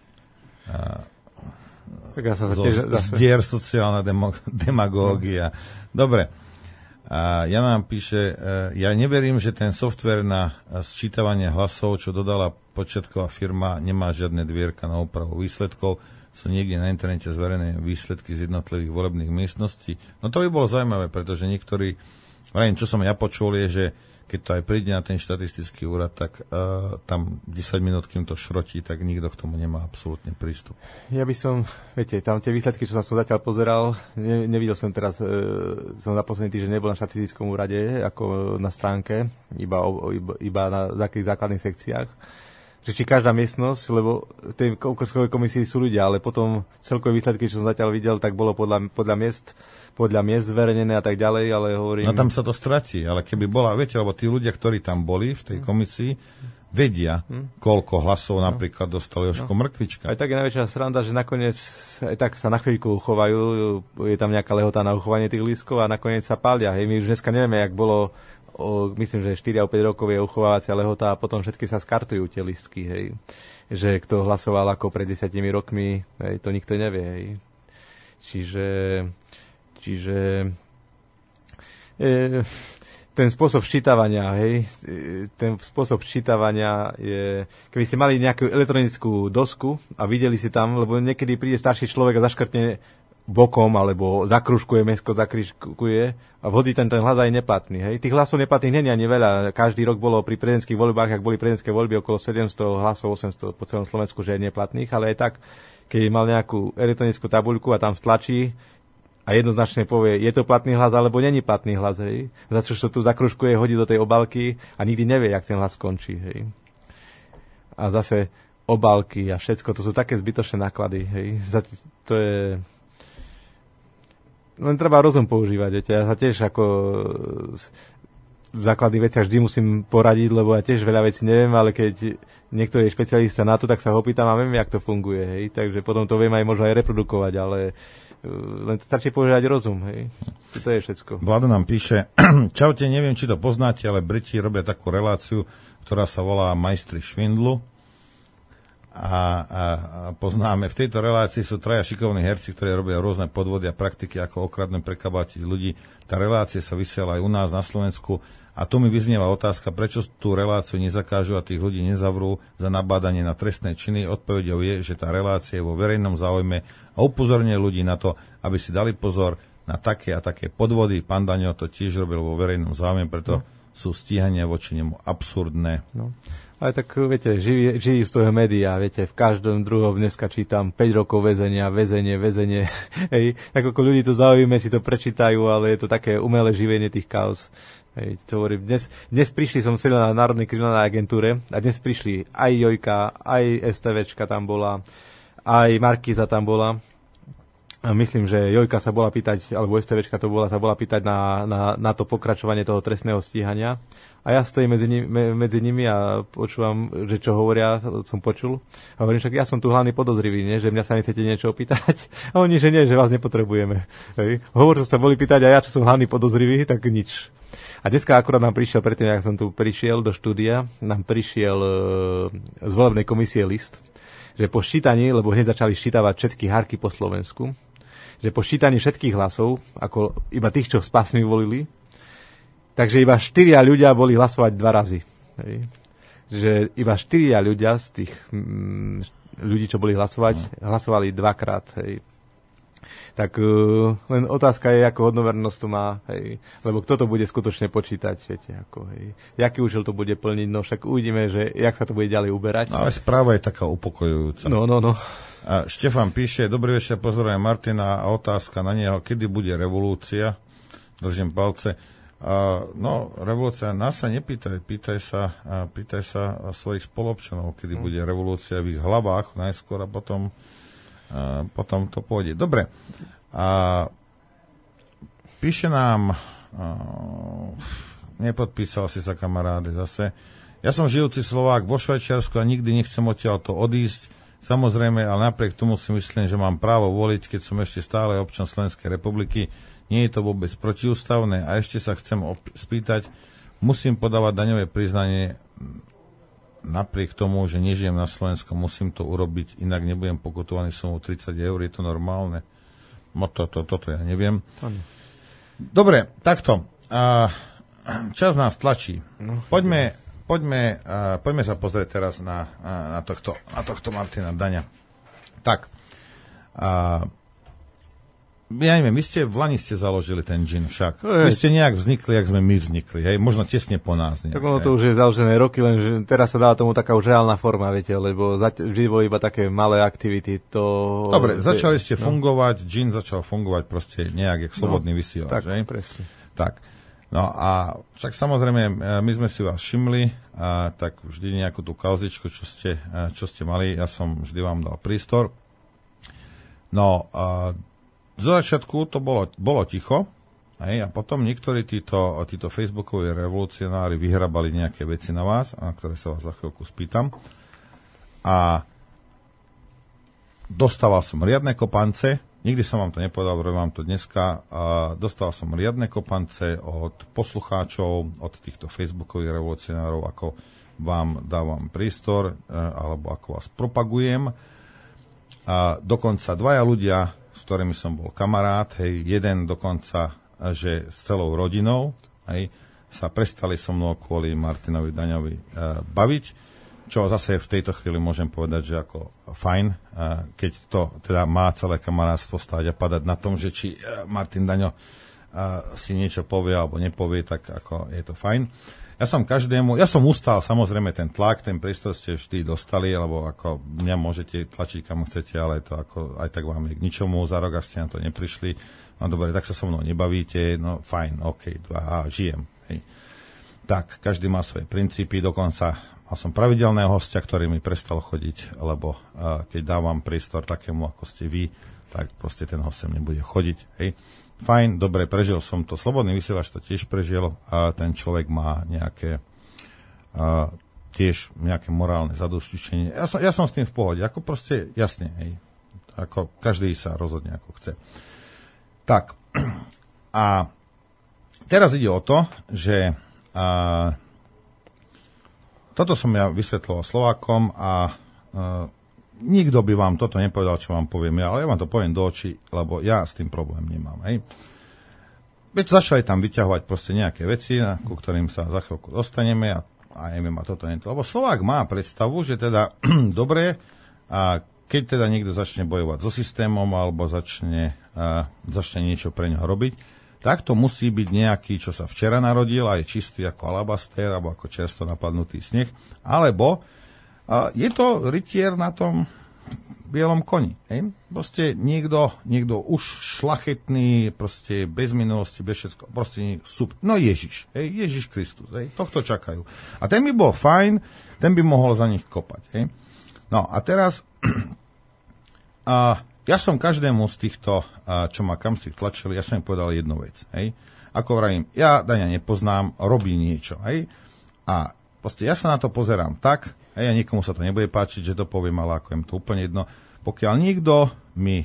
zdier sociálna demagógia. Dobre. Jan nám píše, ja neverím, že ten software na sčítavanie hlasov, čo dodala počiatková firma, nemá žiadne dvierka na opravu výsledkov. Sú niekde na internete zverené výsledky z jednotlivých volebných miestností. No to by bolo zaujímavé, pretože niektorí, čo som ja počul, je, že keď to aj príde na ten štatistický úrad, tak tam 10 minút, kým to šrotí, tak nikto k tomu nemá absolútne prístup. Ja by som, viete, tam tie výsledky, čo som zatiaľ pozeral, nevidel som teraz, som za posledný týždeň nebol na štatistickom úrade, ako na stránke, iba na takých základných sekciách. Že či každá miestnosť, lebo v tej okrskovej komisii sú ľudia, ale potom celkové výsledky, čo som zatiaľ videl, tak bolo podľa miest zverejnené a tak ďalej, ale hovorím... No tam sa to stratí, ale keby bola, viete, lebo tí ľudia, ktorí tam boli v tej komisii, vedia, koľko hlasov napríklad dostal Jožko Mrkvička. Aj tak je najväčšia sranda, že nakoniec aj tak sa na chvíľku uchovajú, je tam nejaká lehota na uchovanie tých lístkov a nakoniec sa pália. Hej, my už dneska nevieme, jak bolo, myslím, že 4 alebo 5 rokov je uchovávacia lehota a potom všetky sa skartujú tie lístky, hej. Že kto hlasoval ako pred 10 rokmi, hej, to nikto nevie, hej. Čiže ten spôsob včítavania, hej, je, keby ste mali nejakú elektronickú dosku a videli si tam, lebo niekedy príde starší človek a zaškrtne bokom, alebo zakružkuje, mesko zakružkuje a vhodí ten hlas aj neplatný. Hej. Tých hlasov neplatných nie je ani veľa. Každý rok bolo pri prezidentských voľbách, ak boli prezidentské voľby, okolo 700 hlasov, 800 po celom Slovensku, že je neplatných, ale aj tak, keď mal nejakú elektronickú tabuľku a tam stlačí a jednoznačne povie, je to platný hlas, alebo není platný hlas. Hej. Za čo tu zakružkuje, hodí do tej obálky a nikdy nevie, jak ten hlas skončí. Hej. A zase obálky a všetko, to sú také zbytočné náklady. Hej. To je... Len treba rozum používať, viete. Ja sa tiež ako v základných veciach vždy musím poradiť, lebo ja tiež veľa vecí neviem, ale keď niekto je špecialista na to, tak sa ho pýtam a viem, jak to funguje, hej. Takže potom to viem aj možno aj reprodukovať, ale len stačí používať rozum, hej. To je všetko. Vlado nám píše, čaute, neviem, či to poznáte, ale Briti robia takú reláciu, ktorá sa volá Majstri švindlu. A poznáme, v tejto relácii sú 3 šikovní herci, ktorí robia rôzne podvody a praktiky, ako okradnúť, prekabátiť ľudí. Tá relácia sa vysiela aj u nás na Slovensku a tu mi vyznieva otázka, prečo tú reláciu nezakážu a tých ľudí nezavrú za nabádanie na trestné činy. Odpoveďou je, že tá relácia je vo verejnom záujme a upozorňuje ľudí na to, aby si dali pozor na také a také podvody. Pán Daňo to tiež robil vo verejnom záujme, preto sú stíhania voči nemu absurdné. No. Ale tak, viete, žijí z toho médiá, viete, v každom druhom dneska čítam 5 rokov väzenia, väzenie, hej, tak ako ľudí to zaujíma, si to prečítajú, ale je to také umelé živenie tých kauz. Hej, to hovorím, dnes prišli, som sedel na Národnej kriminálnej agentúre a dnes prišli aj Jojka, aj STVčka tam bola, aj Markíza tam bola. A myslím, že Jojka sa bola pýtať, alebo STVčka sa bola pýtať na to pokračovanie toho trestného stíhania. A ja stojím medzi nimi a počúvam, že čo hovoria, som počul. A hovorím, však ja som tu hlavný podozrivý, nie? Že mňa sa nechcete niečo opýtať. A oni, že nie, že vás nepotrebujeme. Hej. Hovor, čo sa boli pýtať a ja, čo som hlavný podozrivý, tak nič. A dneska akurát nám prišiel, predtým, jak som tu prišiel do štúdia, nám prišiel z volebnej komisie list, že po ščítaní, lebo hneď začali ščítavať všetky hárky po Slovensku, že po ščítaní všetkých hlasov, ako iba tých, čo s pásmi volili, takže iba 4 ľudia boli hlasovať 2 razy. Hej. Že iba 4 ľudia z tých ľudí, čo boli hlasovať, hlasovali 2-krát. Hej. Tak len otázka je, ako hodnovernosť to má, hej. Lebo kto to bude skutočne počítať, viete, ako, hej. Jaký účel to bude plniť, no však uvidíme, že jak sa to bude ďalej uberať. No, ale správa je taká upokojujúca. No. A Štefan píše, dobrý večer, pozdravujem Martina a otázka na neho, kedy bude revolúcia. Držím palce. No, revolúcia, nás sa nepýtaj, pýtaj sa svojich spoluobčanov, kedy bude revolúcia v ich hlavách najskôr a potom to pôjde. Dobre. Píše nám, nepodpísal si sa kamaráde zase. Ja som žijúci Slovák vo Švajčiarsku a nikdy nechcem odtiaľ to odísť. Samozrejme, ale napriek tomu si myslím, že mám právo voliť, keď som ešte stále občan Slovenskej republiky. Nie je to vôbec protiústavné a ešte sa chcem spýtať, musím podávať daňové priznanie napriek tomu, že nežijem na Slovensku, musím to urobiť, inak nebudem pokutovaný sumou 30 eur, je to normálne? Toto ja neviem. Dobre, takto. Čas nás tlačí. Poďme sa pozrieť teraz na tohto Martina Daňa. Tak. Ja neviem, vy ste v Lani založili ten džin však. Vy ste nejak vznikli, jak sme my vznikli, hej? Možno tesne po nás. Nejak, tak ono to už je založené roky, lenže teraz sa dá tomu taká už reálna forma, viete, lebo vždy boli iba také malé aktivity. Dobre, začali ste fungovať, džin začal fungovať proste nejak, jak slobodný vysielač, tak, hej? Presne. Tak. No a však samozrejme, my sme si vás všimli, tak vždy nejakú tú kauzičku, čo ste mali, ja som vždy vám dal prístor. No, zo začiatku to bolo ticho, hej, a potom niektorí títo facebookoví revolucionári vyhrabali nejaké veci na vás, na ktoré sa vás za chvíľku spýtam. A dostával som riadne kopance, nikdy som vám to nepovedal, robím vám to dneska, dostal som riadne kopance od poslucháčov, od týchto facebookových revolucionárov, ako vám dávam prístor, alebo ako vás propagujem. A dokonca dvaja ľudia, s ktorými som bol kamarát, hej, jeden dokonca, že s celou rodinou, hej, sa prestali so mnou kvôli Martinovi Daňovi baviť, čo zase v tejto chvíli môžem povedať, že ako fajn, keď to teda má celé kamarátstvo stáť a padať na tom, že či Martin Daňo si niečo povie alebo nepovie, tak ako je to fajn. Ja som ustal samozrejme ten tlak, ten prístor ste vždy dostali, alebo ako mňa môžete tlačiť kam chcete, ale to ako aj tak vám je k ničomu, za rok až ste na to neprišli. No dobre, tak sa so mnou nebavíte, no fajn, OK, žijem. Hej. Tak, každý má svoje princípy, dokonca mal som pravidelného hostia, ktorý mi prestal chodiť, lebo keď dávam prístor takému, ako ste vy, tak proste ten host sem nebude chodiť, hej. Fajn, dobre, prežil som to. Slobodný vysielač to tiež prežil a ten človek má tiež nejaké morálne zadośćučenie. Ja som s tým v pohode. Ako proste, jasne, hej. Ako každý sa rozhodne, ako chce. Tak. A teraz ide o to, že toto som ja vysvetloval Slovákom a nikto by vám toto nepovedal, čo vám poviem ja, ale ja vám to poviem do očí, lebo ja s tým problém nemám. Hej. Veď začali tam vyťahovať proste nejaké veci, ku ktorým sa za chvíľku dostaneme a neviem, a toto nie to. Lebo Slovák má predstavu, že teda dobre, a keď teda niekto začne bojovať so systémom alebo začne niečo pre neho robiť, tak to musí byť nejaký, čo sa včera narodil a je čistý ako alabaster alebo ako čerstvo napadnutý sneh, alebo je to rytier na tom bielom koni. Hej? Proste niekto už šlachetný, proste bez minulosti, bez všetko, proste no Ježiš, hej? Ježiš Kristus, hej? Tohto čakajú. A ten by bol fajn, ten by mohol za nich kopať. Hej? No a teraz ja som každému z týchto, čo ma kam si tlačili, ja som im povedal jednu vec. Hej? Ako vravím, ja Daňa nepoznám, robí niečo. Hej? A proste ja sa na to pozerám tak, a nikomu sa to nebude páčiť, že to poviem, ale ako im to úplne jedno. Pokiaľ niekto mi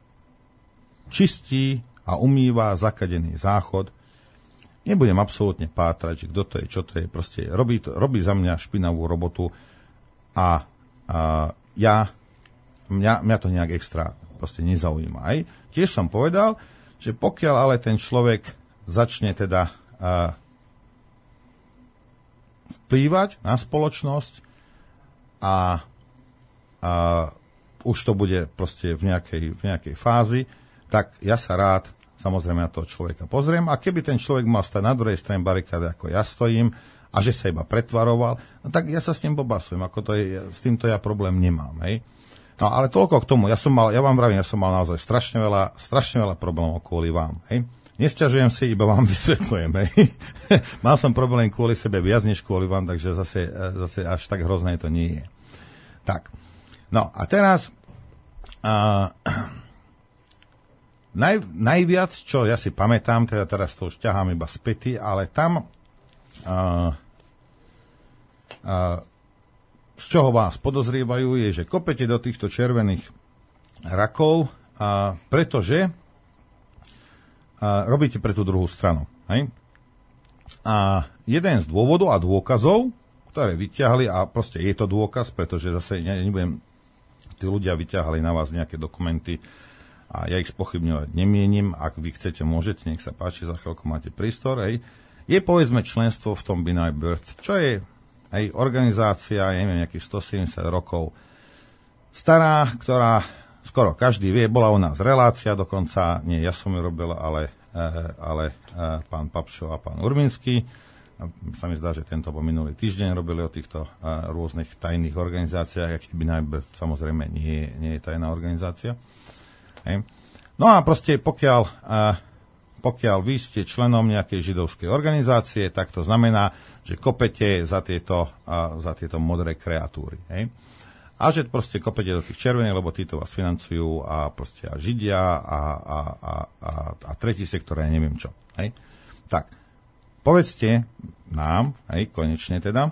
čistí a umýva zakadený záchod, nebudem absolútne pátrať, že kto to je, čo to je. Proste robí za mňa špinavú robotu a mňa to nejak extra proste nezaujíma. Aj tiež som povedal, že pokiaľ ale ten človek začne teda vplývať na spoločnosť a už to bude proste v nejakej fázi, tak ja sa rád samozrejme na toho človeka pozriem a keby ten človek mal stať na druhej strane barikády, ako ja stojím a že sa iba pretvaroval, no tak ja sa s ním pobasujem, s týmto ja problém nemám, hej. No ale toľko k tomu, ja vám vravím, ja som mal naozaj strašne veľa problémov kvôli vám, hej. Nesťažujem si, iba vám vysvetľujem. Mal som problém kvôli sebe viac než kvôli vám, takže zase až tak hrozné to nie je. Tak, no a teraz najviac, čo ja si pamätám, teda teraz to už ťahám iba späty, ale tam z čoho vás podozrievajú je, že kopete do týchto červených rakov, pretože robíte pre tú druhú stranu. Hej? A jeden z dôvodov a dôkazov, ktoré vyťahli, a proste je to dôkaz, pretože zase nebudem, tí ľudia vyťahali na vás nejaké dokumenty a ja ich spochybňovať nemienim. Ak vy chcete, môžete, nech sa páči, za chvíľku máte prístor. Hej. Je povedzme členstvo v tom Binary Birth, čo je organizácia, neviem, nejakých 170 rokov stará, ktorá skoro každý vie, bola u nás relácia, dokonca, nie ja som ju robil, ale pán Papšo a pán Urminský. Sa mi zdá, že tento po minulý týždeň robili o týchto rôznych tajných organizáciách, aký by najmä samozrejme nie je tajná organizácia. Hej. No a proste pokiaľ vy ste členom nejakej židovskej organizácie, tak to znamená, že kopete za tieto modré kreatúry. Hej. A že proste kopete do tých červených, lebo títo vás financujú a proste a Židia a tretí sektor, ja neviem čo. Hej. Tak, povedzte nám, konečne teda,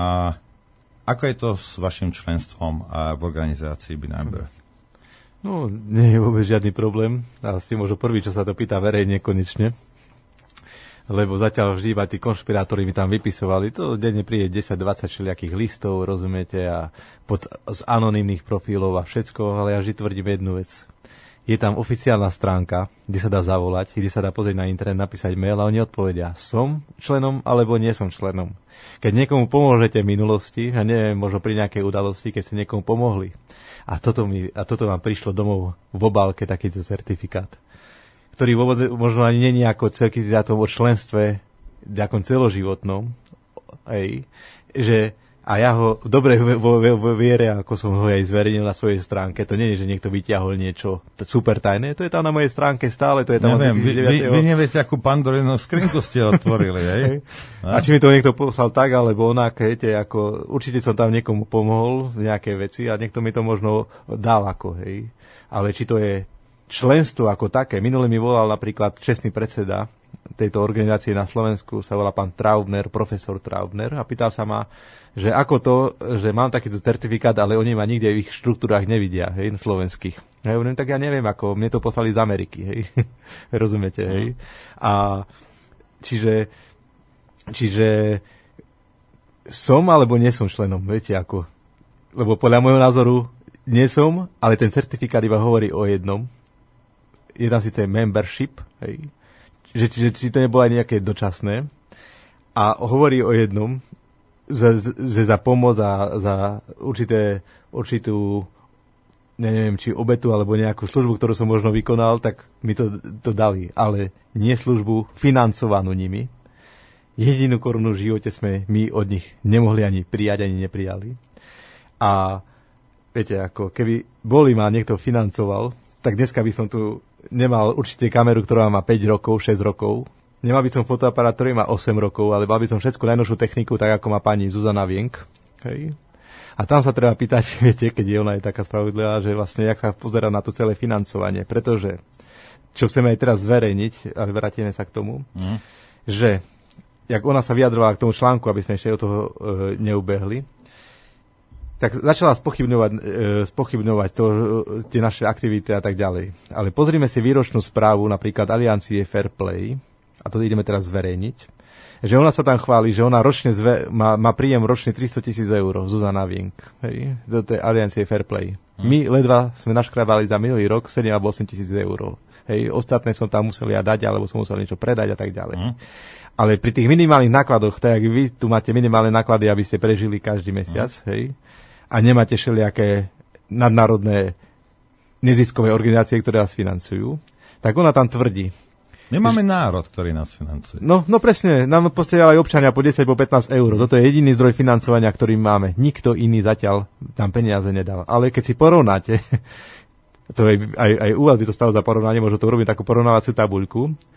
ako je to s vašim členstvom v organizácii Binary Birth? No, nie je vôbec žiadny problém. Asi možno prvý, čo sa to pýta verejne, konečne. Lebo zatiaľ vždy iba tí konšpirátori mi tam vypisovali. To denne príde 10-20 všelijakých listov, rozumiete, a z anonymných profilov a všetko, ale ja vždy tvrdím jednu vec. Je tam oficiálna stránka, kde sa dá zavolať, kde sa dá pozrieť na internet, napísať mail a oni odpovedia, som členom alebo nie som členom. Keď niekomu pomôžete v minulosti, a neviem, možno pri nejakej udalosti, keď ste niekomu pomohli, a toto vám prišlo domov v obálke, takýto certifikát, ktorý vôbec možno ani nie je ako certifikátom o členstve nejakom celoživotnom, že a ja ho dobre vo viere, ako som ho aj zverejnil na svojej stránke, to nie je, že niekto vyťahol niečo super tajné, to je tam na mojej stránke stále, to je tam... Neviem, vy neviete, akú Pandorinu skrinku ste otvorili, hej? A či mi to niekto poslal tak, alebo onak, viete, ako určite som tam niekomu pomohol v nejakej veci a niekto mi to možno dal ako, hej. Ale či to je členstvo ako také, minule mi volal napríklad čestný predseda tejto organizácie na Slovensku, sa volá pán Traubner, profesor Traubner, a pýtal sa ma, že ako to, že mám takýto certifikát, ale oni ma nikde v ich štruktúrách nevidia, hej, slovenských. Ja hovorím, tak ja neviem, ako, mne to poslali z Ameriky, hej, rozumiete, hej. A čiže som alebo nie som členom, viete, ako, lebo podľa môjho názoru nie som, ale ten certifikát iba hovorí o jednom. Je tam síce membership, hej, že to nebolo aj nejaké dočasné, a hovorí o jednom, že za pomoc a za určitú, neviem, či obetu alebo nejakú službu, ktorú som možno vykonal, tak mi to dali, ale nie službu financovanú nimi. Jedinú korunu v živote sme my od nich nemohli ani prijať, ani neprijali. A viete, ako keby boli ma niekto financoval, tak dneska by som tu nemal určite kameru, ktorá má 5 rokov, 6 rokov. Nemal by som fotoaparát, ktorý má 8 rokov, ale mal by som všetku najnovšiu techniku, tak ako má pani Zuzana Vienk. Hej. A tam sa treba pýtať, viete, keď ona je taká spravodlivá, že vlastne jak sa pozerá na to celé financovanie. Pretože, čo chceme aj teraz zverejniť, ale vrátime sa k tomu, že, jak ona sa vyjadrovala k tomu článku, aby sme ešte od toho neubehli, tak začala spochybňovať tie naše aktivity a tak ďalej. Ale pozrime si výročnú správu napríklad Aliancie Fair Play, a to ideme teraz zverejniť, že ona sa tam chváli, že ona ročne má príjem ročný 300 000 eur, Zuzana Vienk. Hej? To je Aliancie Fair Play. My ledva sme naškrabali za minulý rok 7 alebo 8 000 eur. Hej? Ostatné som tam musel ja dať, alebo som musel niečo predať a tak ďalej. Ale pri tých minimálnych nákladoch, tak jak vy tu máte minimálne náklady, aby ste prežili každý mesiac, hej? A nemáte všelijaké nadnárodné neziskové organizácie, ktoré vás financujú, tak ona tam tvrdí. Nemáme národ, ktorý nás financuje. No presne, nám posielali občania po 10, po 15 eur. Toto je jediný zdroj financovania, ktorý máme. Nikto iný zatiaľ tam peniaze nedal. Ale keď si porovnáte, to je, aj u vás by to stalo za porovnanie, možno to urobím takú porovnávaciu tabuľku,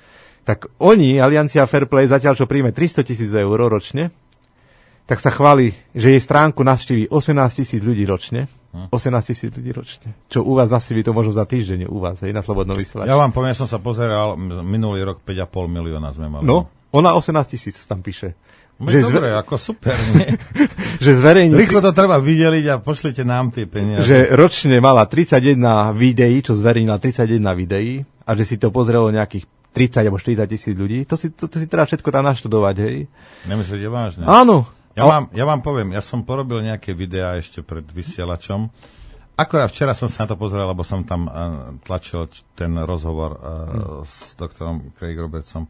Tak oni, Aliancia Fairplay, zatiaľ čo príjme 300,000 eur ročne, tak sa chváli, že jej stránku navštíví 18,000 ľudí ročne. 18,000 ľudí ročne. Čo u vás navštíví to možno za týždeň, u vás, na Slobodnom vysielači. Ja vám poviem, som sa pozeral, minulý rok 5,5 milióna sme mali. No, ona 18,000 tam píše. Dobre, ako super, nie? Že zverejní... Rýchlo to treba videliť a pošlite nám tie peniaze. Že ročne mala 31 videí, čo zverejnila 31 videí a že si to pozrelo nejakých 30 alebo 40,000 ľudí. To si treba všetko tam naštudovať, hej? Nemyslíte vážne? Áno. Ja vám poviem, ja som porobil nejaké videá ešte pred vysielačom. Akorát včera som sa na to pozeral, lebo som tam tlačil ten rozhovor s doktorom Craig Robertsom.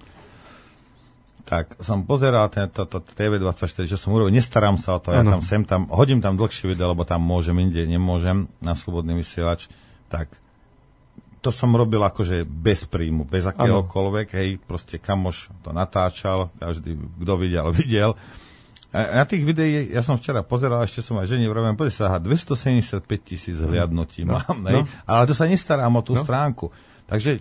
Tak som pozeral toto TV24, čo som urobil. Nestarám sa o to, ja tam hodím tam dlhšie video, lebo tam môžem, inde nemôžem, na Slobodný vysielač. Tak to som robil akože bez príjmu, bez akéhokoľvek, hej, proste kamoš to natáčal, každý, kto videl. A na tých videí, ja som včera pozeral, ešte som aj žene vravím, poďte sa, 275,000 hliadnutí mám, hej, ale to sa nestarám o tú stránku. Takže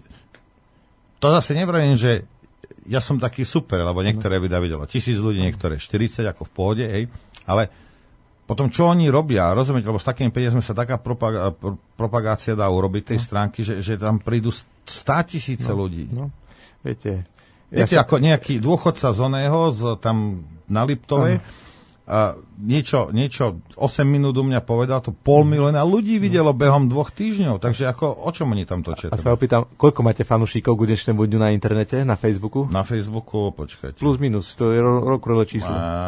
to zase nevravím, že ja som taký super, lebo niektoré videá videlo 1000 ľudí, niektoré 40, ako v pohode, hej, ale potom, čo oni robia, rozumiete, lebo s takými peniazmi sa taká propagácia dá urobiť tej stránky, že tam prídu 100,000 ľudí. No, viete, ako nejaký dôchodca z oného, tam na Liptove, a niečo 8 minút u mňa povedal, to 500,000 ľudí videlo behom 2 týždňov, takže ako, o čom oni tam točia? A sa opýtam, koľko máte fanúšikov k dnešnému dňu na internete, na Facebooku? Na Facebooku, počkajte. Plus minus, to je rok číslo.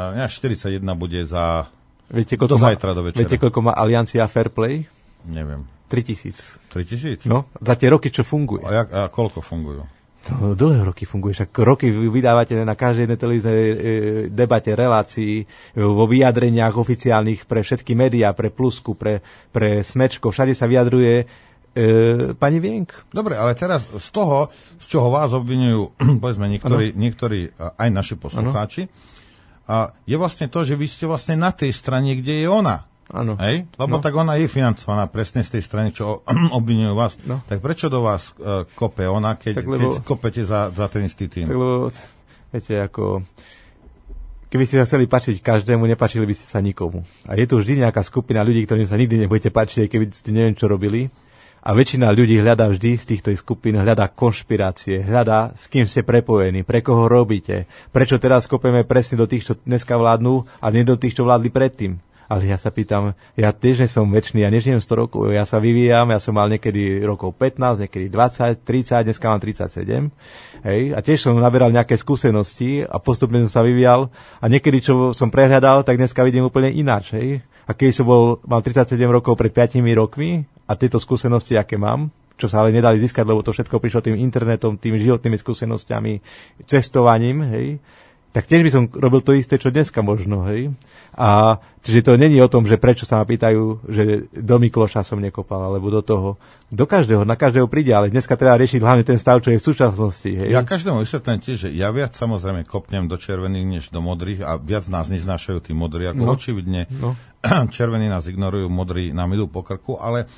41 bude za... Viete, koľko má Aliancia Fairplay? Neviem. 3,000. 3,000? No, za tie roky, čo funguje. A koľko fungujú? To dlhé roky funguje, však roky vydávate na každej televíznej debate, relácii, vo vyjadreniach oficiálnych pre všetky médiá, pre Plusku, pre Smečko, všade sa vyjadruje pani Vienk. Dobre, ale teraz z toho, z čoho vás obvinujú, povedzme niektorí aj naši poslucháči, a je vlastne to, že vy ste vlastne na tej strane, kde je ona. Áno. Hej? Lebo tak ona je financovaná presne z tej strany, čo obvinujú vás. No. Tak prečo do vás kope ona, keď kopete za ten istý tým? Tak lebo, viete, ako... Keby ste sa chceli páčiť každému, nepáčili by ste sa nikomu. A je tu vždy nejaká skupina ľudí, ktorým sa nikdy nebudete páčiť, aj keby ste neviem, čo robili. A väčšina ľudí hľadá vždy z týchto skupín, hľadá konšpirácie, hľadá, s kým ste prepojení, pre koho robíte, prečo teraz kopeme presne do tých, čo dneska vládnu a nie do tých, čo vládli predtým. Ale ja sa pýtam, ja tiež nie som večný, ja nežijem 100 rokov, ja sa vyvíjam, ja som mal niekedy rokov 15, niekedy 20, 30, dneska mám 37, hej, a tiež som naberal nejaké skúsenosti a postupne som sa vyvíjal a niekedy, čo som prehľadal, tak dneska vidím úplne ináč, hej. A keď som mal 37 rokov pred 5 rokmi a tieto skúsenosti, aké mám, čo sa ale nedali získať, lebo to všetko prišlo tým internetom, tými životnými skúsenostiami, cestovaním, hej, tak tiež by som robil to isté, čo dneska možno, hej. A čiže to není o tom, že prečo sa ma pýtajú, že do Mikloša som nekopal, alebo do toho. Na každého príde, ale dneska treba riešiť hlavne ten stav, čo je v súčasnosti, hej. Ja každému vysvetlím tiež, že ja viac samozrejme kopnem do červených, než do modrých a viac nás neznášajú tí modrí, ako očividne červení nás ignorujú, modrí nám idú po krku, ale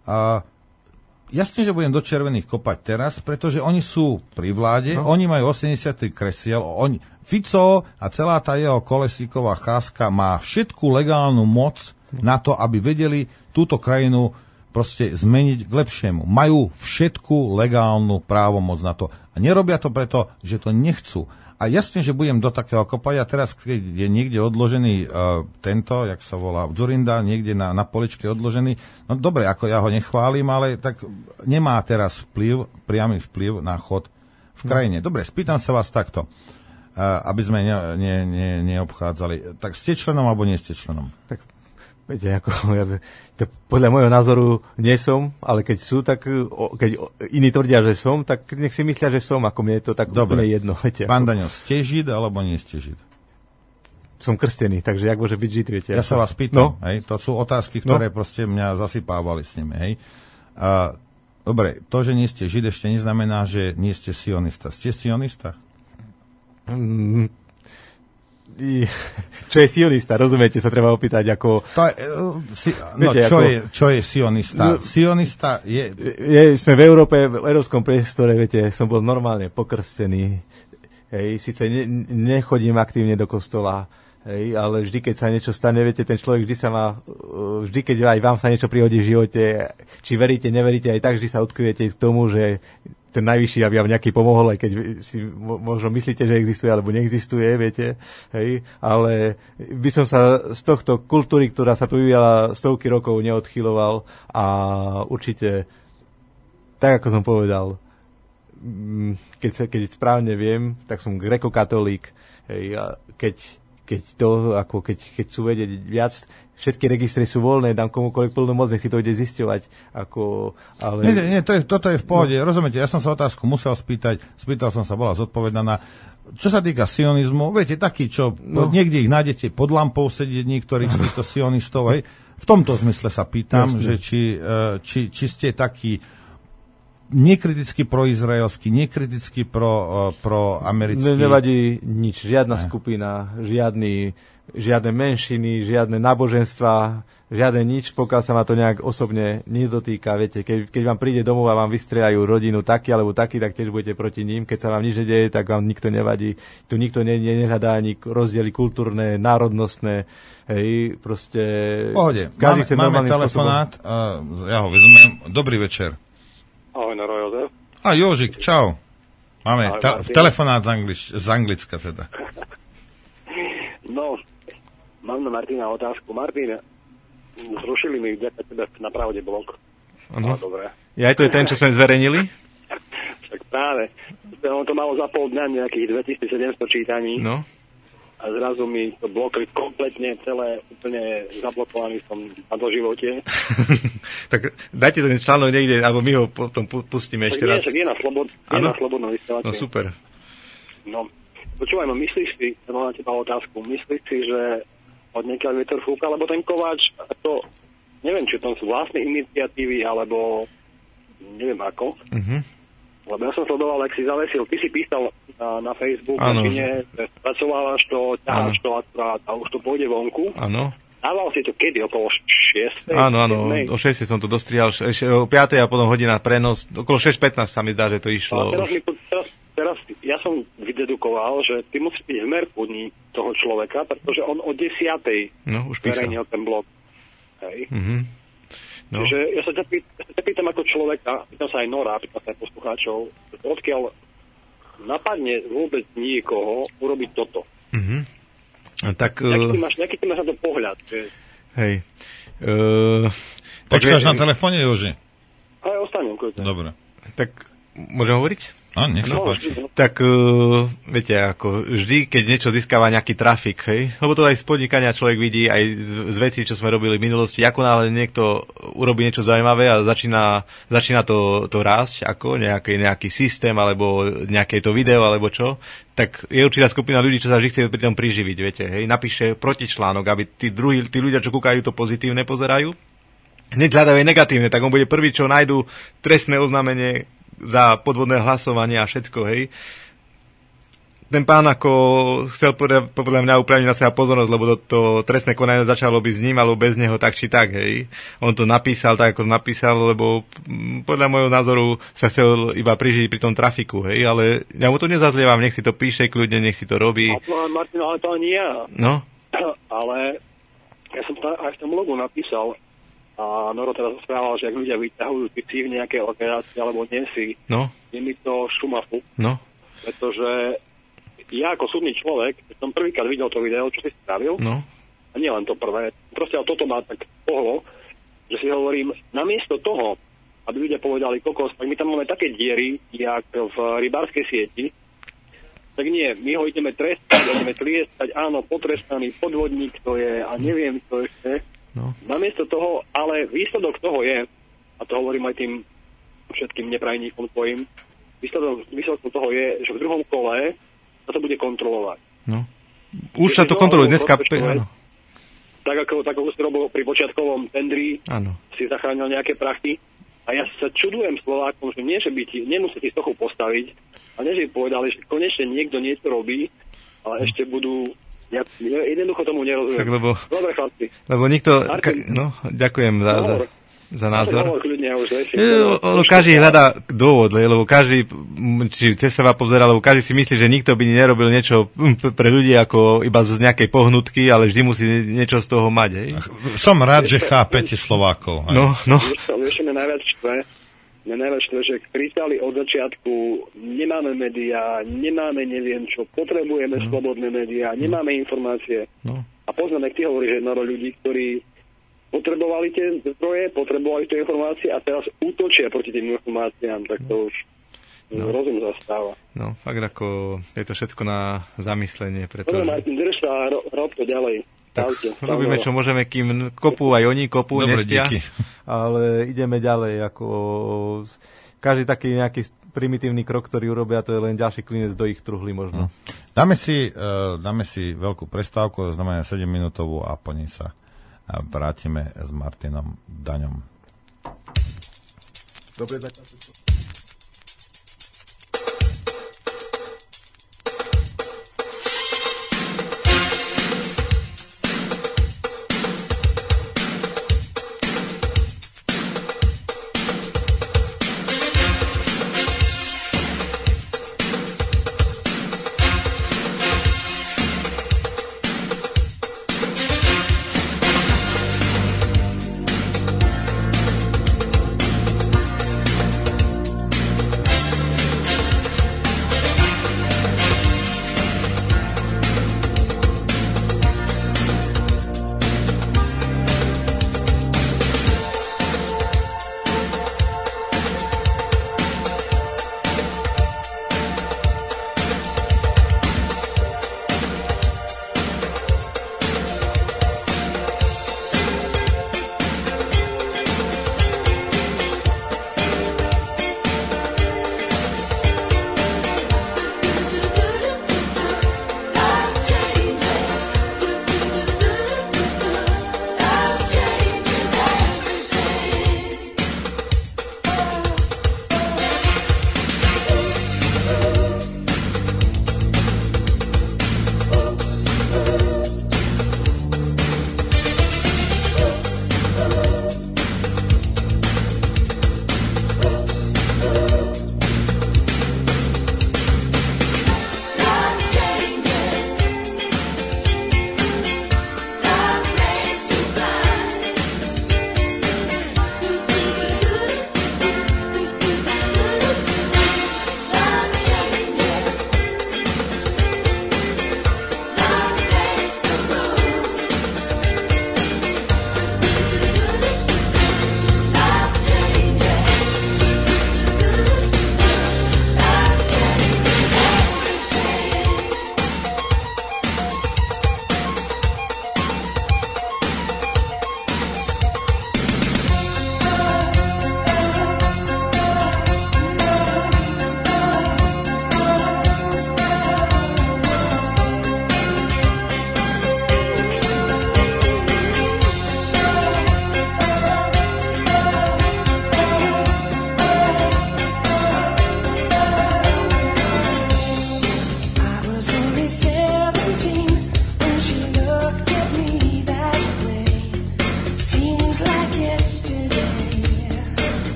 jasne, že budem do červených kopať teraz, pretože oni sú pri vláde, oni majú 83 kresiel, Fico a celá tá jeho kolesíková cházka má všetku legálnu moc na to, aby vedeli túto krajinu proste zmeniť k lepšiemu. Majú všetku legálnu právomoc na to. A nerobia to preto, že to nechcú. A jasne, že budem do takého kopať a teraz, keď je niekde odložený tento, jak sa volá, Dzurinda, niekde na poličke odložený, no dobre, ako ja ho nechválim, ale tak nemá teraz priamy vplyv na chod v krajine. Dobre, spýtam sa vás takto, aby sme neobchádzali. Tak ste členom alebo nie ste členom? Tak viete, podľa môjho názoru nie som, ale keď sú, tak keď iní tvrdia, že som, tak nech si myslia, že som, ako mne je to tak úplne jedno. Viete, pán Daňo, ste Žid alebo nie ste Žid? Som krstený, takže jak môže byť Žid, viete? Ja sa vás pýtam, hej, to sú otázky, ktoré proste mňa zasypávali s nimi, hej. Dobre, to, že nie ste Žid, ešte neznamená, že nie ste sionista. Ste sionista? Čo je sionista, rozumiete, sa treba opýtať, ako... Viete, čo je sionista? Sionista je... Sme v Európe, v európskom priestore, viete, som bol normálne pokrstený. Hej, síce nechodím aktívne do kostola, hej, ale vždy, keď sa niečo stane, viete, ten človek vždy, keď aj vám sa niečo prihodí v živote, či veríte, neveríte, aj tak vždy sa odkujete k tomu, že ten najvyšší, aby vám nejaký pomohol, aj keď si možno myslíte, že existuje, alebo neexistuje, viete, hej, ale by som sa z tohto kultúry, ktorá sa tu vyvíjala stovky rokov, neodchyloval a určite, tak ako som povedal, keď správne viem, tak som grekokatolík, hej, a keď chcú vedieť viac, všetky registry sú voľné, dám komukoľvek plnú moc, nech si to ide zisťovať. Ale... Nie, toto je v pohode. No. Rozumiete, ja som sa otázku musel spýtal som sa, bola zodpovedaná. Čo sa týka sionizmu, viete, taký, čo niekde ich nájdete pod lampou sedieť niektorých z týchto sionistov, hej. V tomto zmysle sa pýtam, že či ste taký nekriticky proizraelský, nekriticky proamerický. Nevadí nič, žiadna skupina, žiadne menšiny, žiadne náboženstva, žiadne nič, pokiaľ sa ma to nejak osobne nedotýka. Viete, keď vám príde domov a vám vystrieľajú rodinu taký alebo taký, tak tiež budete proti ním. Keď sa vám nič nedeje, tak vám nikto nevadí. Tu nikto nehľadá ani rozdiely kultúrne, národnostné. Hej, proste... Pohode, máme telefonát, ja ho vezmem. Dobrý večer. Ahoj, Noro Jozef. A Jožik, čau. Máme telefonát z Anglicka teda. No, mám na Martina otázku. Martin, zrušili mi vďaka tebe na Pravde blog. Ano. Dobre. Ja to je ten, čo sme zverejnili? Tak práve. On to malo za pol dňa nejakých 2700 čítaní. No. A zrazu mi to blokli kompletne celé, úplne zablokovaný som na doživote. Tak dajte ten článok niekde, alebo my ho potom pustíme ešte raz. Je na slobodnom vysielači. No super. No, počúvaj ma, myslíš si, na teba otázku, myslíš si, že od niekiaľ vietor fúka, lebo ten Kováč, to, neviem, či to sú vlastné iniciatívy, alebo neviem ako. Lebo ja som sledoval, ak si zavesil, ty si písal na Facebook, že spracovávaš to, ťaháš to a už to pôjde vonku. Áno. Dával si to kedy? Okolo 6? Áno, o 6 som to dostrihal, o 5 a potom hodina prenos, okolo 6:15 sa mi zdá, že to išlo. Teraz ja som vydedukoval, že ty musíš byť v merkúdni toho človeka, pretože on o 10:00 zverejnil ten blog. Hej. No. Čiže ja sa ťa pýtam ako človeka, pýtam sa aj Nora, pýtam sa aj poslucháčov, odkiaľ napadne vôbec niekoho urobiť toto. Tak, nejaký ty máš na to pohľad? Že... Hej. Počkáš na telefóne, Joži? Ale ostanem. Dobre. Tak môžem hovoriť? Nech sa páči. Tak, viete, ako vždy, keď niečo získava nejaký trafik, hej, lebo to aj z podnikania človek vidí, aj z vecí, čo sme robili v minulosti, ako náhle niekto urobí niečo zaujímavé a začína to rásť, ako nejaký systém, alebo nejaké to video, alebo čo, tak je určitá skupina ľudí, čo sa vždy chce pri tom priživiť, viete, hej, napíše protičlánok, aby tí ľudia, čo kúkajú, to pozitívne pozerajú, hneď hľadajú negatívne, tak on bude prvý, čo nájdu trestné oznámenie za podvodné hlasovanie a všetko, hej. Ten pán ako chcel podľa mňa upraviť na seba pozornosť, lebo to trestné konanie začalo by s ním, alebo bez neho, tak či tak, hej. On to napísal tak, ako napísal, lebo podľa môjho názoru sa chcel iba prižiť pri tom trafiku, hej, ale ja mu to nezazlievam, nech si to píše kľudne, nech si to robí. Martin, ale to ani ja. No? Ale ja som to aj v tom blogu napísal, a Noro teraz správal, že ak ľudia vyťahujú ty v nejaké organizácie alebo nie si, je mi to šumafu. No. Pretože ja ako súdny človek, keď som prvýkrát videl to video, čo si spravil, a nie len to prvé, proste toto ma tak pohlo, že si hovorím, namiesto toho, aby ľudia povedali kokos, tak my tam máme také diery, jak v rybárskej sieti, tak nie, my ho ideme trestať, ideme tlieskať, áno, potrestaný podvodník to je a neviem, čo ešte. No. Namiesto toho, ale výsledok toho je, a to hovorím aj tým všetkým neprajníkom tvojim, výsledok toho je, že v druhom kole sa to bude kontrolovať. No. Už sa to kontroluje dneska. Tak ako si robil pri počiatkovom tendri, si zachránil nejaké prachy. A ja sa čudujem Slovákom, že nie, že by nemusí si stochu postaviť, a nie, že by povedali, že konečne niekto niečo robí, ale ešte budú Ja jednoducho tomu nerozumiem. Tak, lebo... Dobre, chlapci. Lebo nikto... ďakujem za názor. Každý hľadá dôvod, lebo každý, či cez seba pozerá, lebo každý si myslí, že nikto by nerobil niečo pre ľudí ako iba z nejakej pohnutky, ale vždy musí niečo z toho mať. Hej? Som rád, že chápete Slovákov. Hej? No. Vieš, mňa najviac štve, že kričali od začiatku, nemáme médiá, nemáme neviem čo, potrebujeme slobodné médiá, nemáme informácie. No. A poznáme, ty hovoríš, že jednoro ľudí, ktorí potrebovali tie zdroje, potrebovali tie informácie a teraz útočia proti tým informáciám, tak to už rozum zastáva. No, fakt ako je to všetko na zamyslenie. Dobre, Martin, drž sa a rob to ďalej. Tak robíme, čo môžeme, kým kopú, aj oni kopú, nespia. Díky. Ale ideme ďalej. Ako každý taký nejaký primitívny krok, ktorý urobia, to je len ďalší klinec do ich truhly možno. Dáme si veľkú prestávku, to znamená 7-minútovú a po nej sa vrátime s Martinom Daňom. Dobre,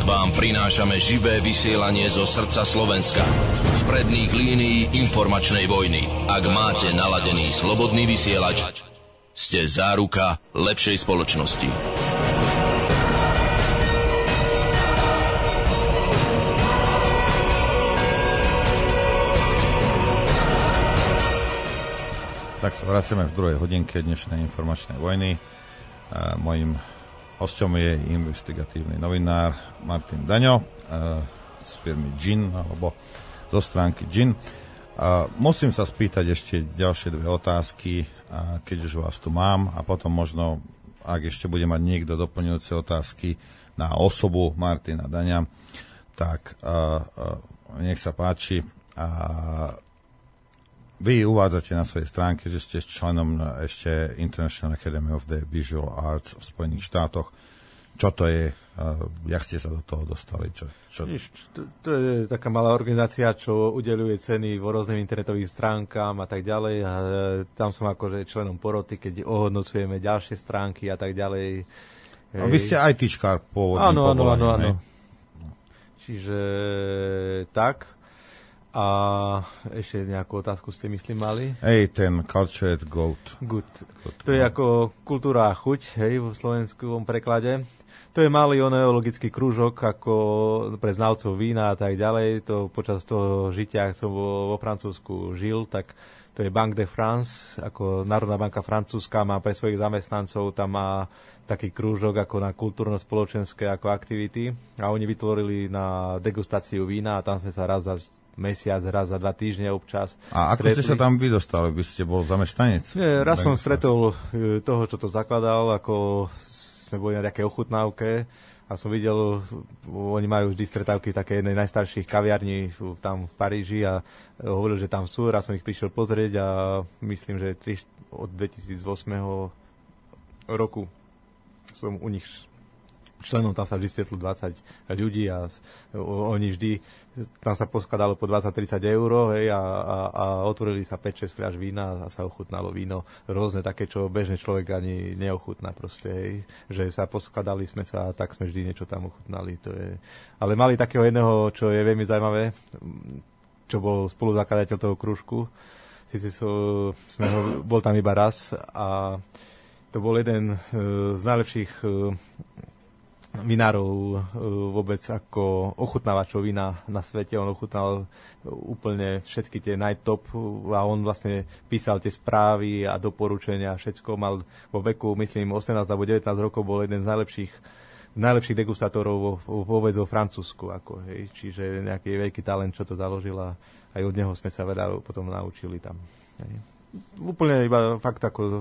vám prinášame živé vysielanie zo srdca Slovenska. Z predných línií informačnej vojny. Ak máte naladený slobodný vysielač, ste záruka lepšej spoločnosti. Tak sa vraciame v druhej hodinke dnešnej informačnej vojny. Mojím hosťom je investigatívny novinár Martin Daňo z firmy Gin, alebo zo stránky Gin. Musím sa spýtať ešte ďalšie dve otázky, keď už vás tu mám, a potom možno, ak ešte bude mať niekto doplňujúce otázky na osobu Martina Daňa, tak nech sa páči. Vy uvádzate na svojej stránke, že ste členom ešte International Academy of the Visual Arts v Spojených štátoch. Čo to je? Jak ste sa do toho dostali? To je taká malá organizácia, čo udeľuje ceny vo rôznym internetovým stránkám a tak ďalej. A tam som akože členom poroty, keď ohodnocujeme ďalšie stránky a tak ďalej. A vy ste ITčkár pôvodne. Áno. Čiže tak. A ešte nejakú otázku ste, myslím, mali? Ten Cultured Goat. Good. To je ako kultúra a chuť, v slovenskom preklade. To je malý oneologický krúžok ako pre znalcov vína a tak ďalej. To počas toho žitia, ak som vo Francúzsku žil, tak to je Banque de France, ako Národná banka francúzska má pre svojich zamestnancov, tam má taký krúžok ako na kultúrno-spoločenské ako aktivity. A oni vytvorili na degustáciu vína a tam sme sa raz za mesiac, raz za 2 týždne občas. A ako ste sa tam vy dostali? Vy ste bol zamestnanec? Nie, raz som stretol toho, čo to zakladal, ako sme boli na nejakej ochutnávke a som videl, oni majú vždy stretávky v takej jednej najstarších kaviarní tam v Paríži a hovoril, že tam sú, raz som ich prišiel pozrieť a myslím, že od 2008 roku som u nich členom, tam sa vždy stretlo 20 ľudí a oni vždy, tam sa poskladalo po 20-30 eur a otvorili sa 5-6 fľaš vína a sa ochutnalo víno rôzne také, čo bežný človek ani neochutná proste, že sa poskladali sme sa a tak sme vždy niečo tam ochutnali. Ale mali takého jedného, čo je veľmi zaujímavé, čo bol spoluzakladateľ toho krúžku, bol tam iba raz a to bol jeden z najlepších vinárov vôbec ako ochutnávačov vína na svete. On ochutnal úplne všetky tie najtop a on vlastne písal tie správy a doporučenia, všetko mal vo veku, myslím, 18 alebo 19 rokov, bol jeden z najlepších degustátorov vôbec vo Francúzsku. Čiže nejaký veľký talent, čo to založil a aj od neho sme sa veľa potom naučili tam. Úplne iba fakt ako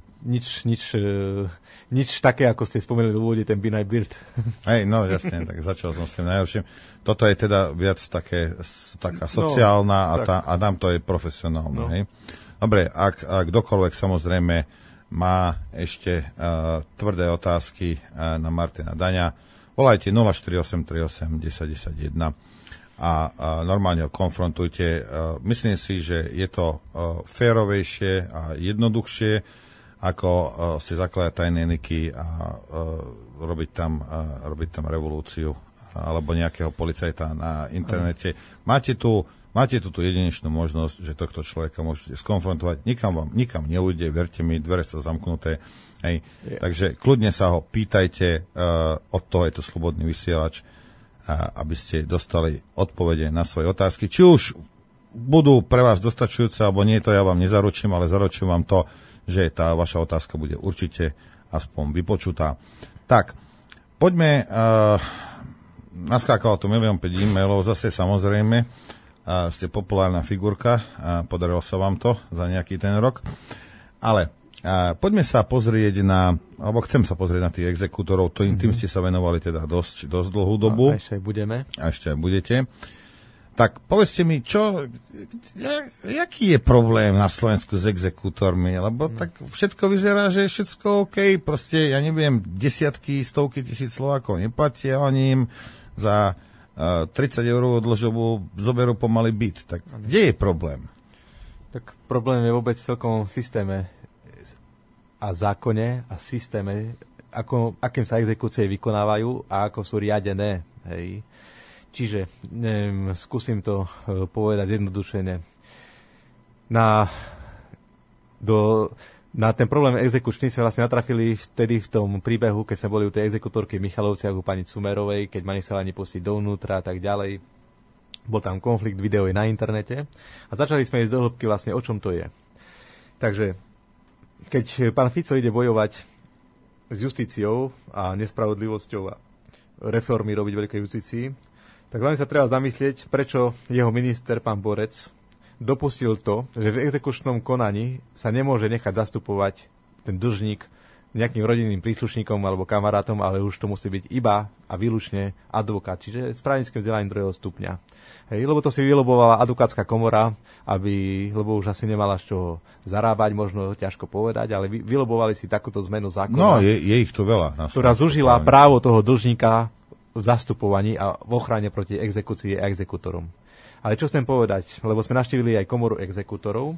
nič také, ako ste spomenuli v úvode, ten Be Night Beard. No jasne, tak začal som s tým najhorším. Toto je teda viac taká sociálna a tam to je profesionálne. Hej? Dobre, ak kdokoľvek samozrejme má ešte tvrdé otázky na Martina Daňa, volajte 04838 1011 a normálne ho konfrontujte. Myslím si, že je to férovejšie a jednoduchšie, ako si zakladať tajné niky a robiť tam revolúciu alebo nejakého policajta na internete. Máte tu jedinečnú možnosť, že tohto človeka môžete skonfrontovať. Nikam neujde, verte mi, dvere sú zamknuté. Takže kľudne sa ho pýtajte, od toho je to slobodný vysielač, aby ste dostali odpovede na svoje otázky. Či už budú pre vás dostačujúce, alebo nie, to ja vám nezaručím, ale zaručím vám to, že tá vaša otázka bude určite aspoň vypočutá. Tak, poďme, naskákalo tu 1 500 000 e-mailov, zase samozrejme, ste populárna figurka, podarilo sa vám to za nejaký ten rok, ale poďme sa pozrieť alebo chcem sa pozrieť na tých exekútorov, tým ste sa venovali teda dosť dlhú dobu. A ešte aj budeme. A ešte aj budete. Tak povedzte mi, jaký je problém na Slovensku s exekútormi? Lebo tak všetko vyzerá, že je všetko OK. Proste, ja neviem, desiatky, stovky tisíc Slovákov neplatia, oni im za 30 eurovú dlžobu zoberú pomaly byt. Tak kde je problém? Tak problém je vôbec celkom v systéme a zákone a systéme, akým sa exekúcie vykonávajú a ako sú riadené. Hej. Čiže skúsim to povedať jednodušene. Na ten problém exekučný sa vlastne natrafili vtedy v tom príbehu, keď sme boli u tej exekutorky v Michalovciach u pani Cumerovej, keď ma nechcela ani pustiť dovnútra a tak ďalej. Bol tam konflikt, video je na internete a začali sme ísť do hĺbky vlastne, o čom to je. Takže, keď pán Fico ide bojovať s justíciou a nespravodlivosťou a reformy robiť veľkej justícii, tak hlavne sa treba zamyslieť, prečo jeho minister, pán Borec, dopustil to, že v exekučnom konaní sa nemôže nechať zastupovať ten dlžník nejakým rodinným príslušníkom alebo kamarátom, ale už to musí byť iba a výlučne advokát, čiže s právnickým vzdelaním 2. stupňa. Hej, lebo to si vylobovala advokátska komora, lebo už asi nemala z čoho zarábať, možno ťažko povedať, ale vylobovali si takúto zmenu zákona. No, je ich to veľa. Ktorá zužila právo toho dlžníka v zastupovaní a v ochrane proti exekúcii a exekutorom. Ale čo chcem povedať, lebo sme navštívili aj komoru exekutorov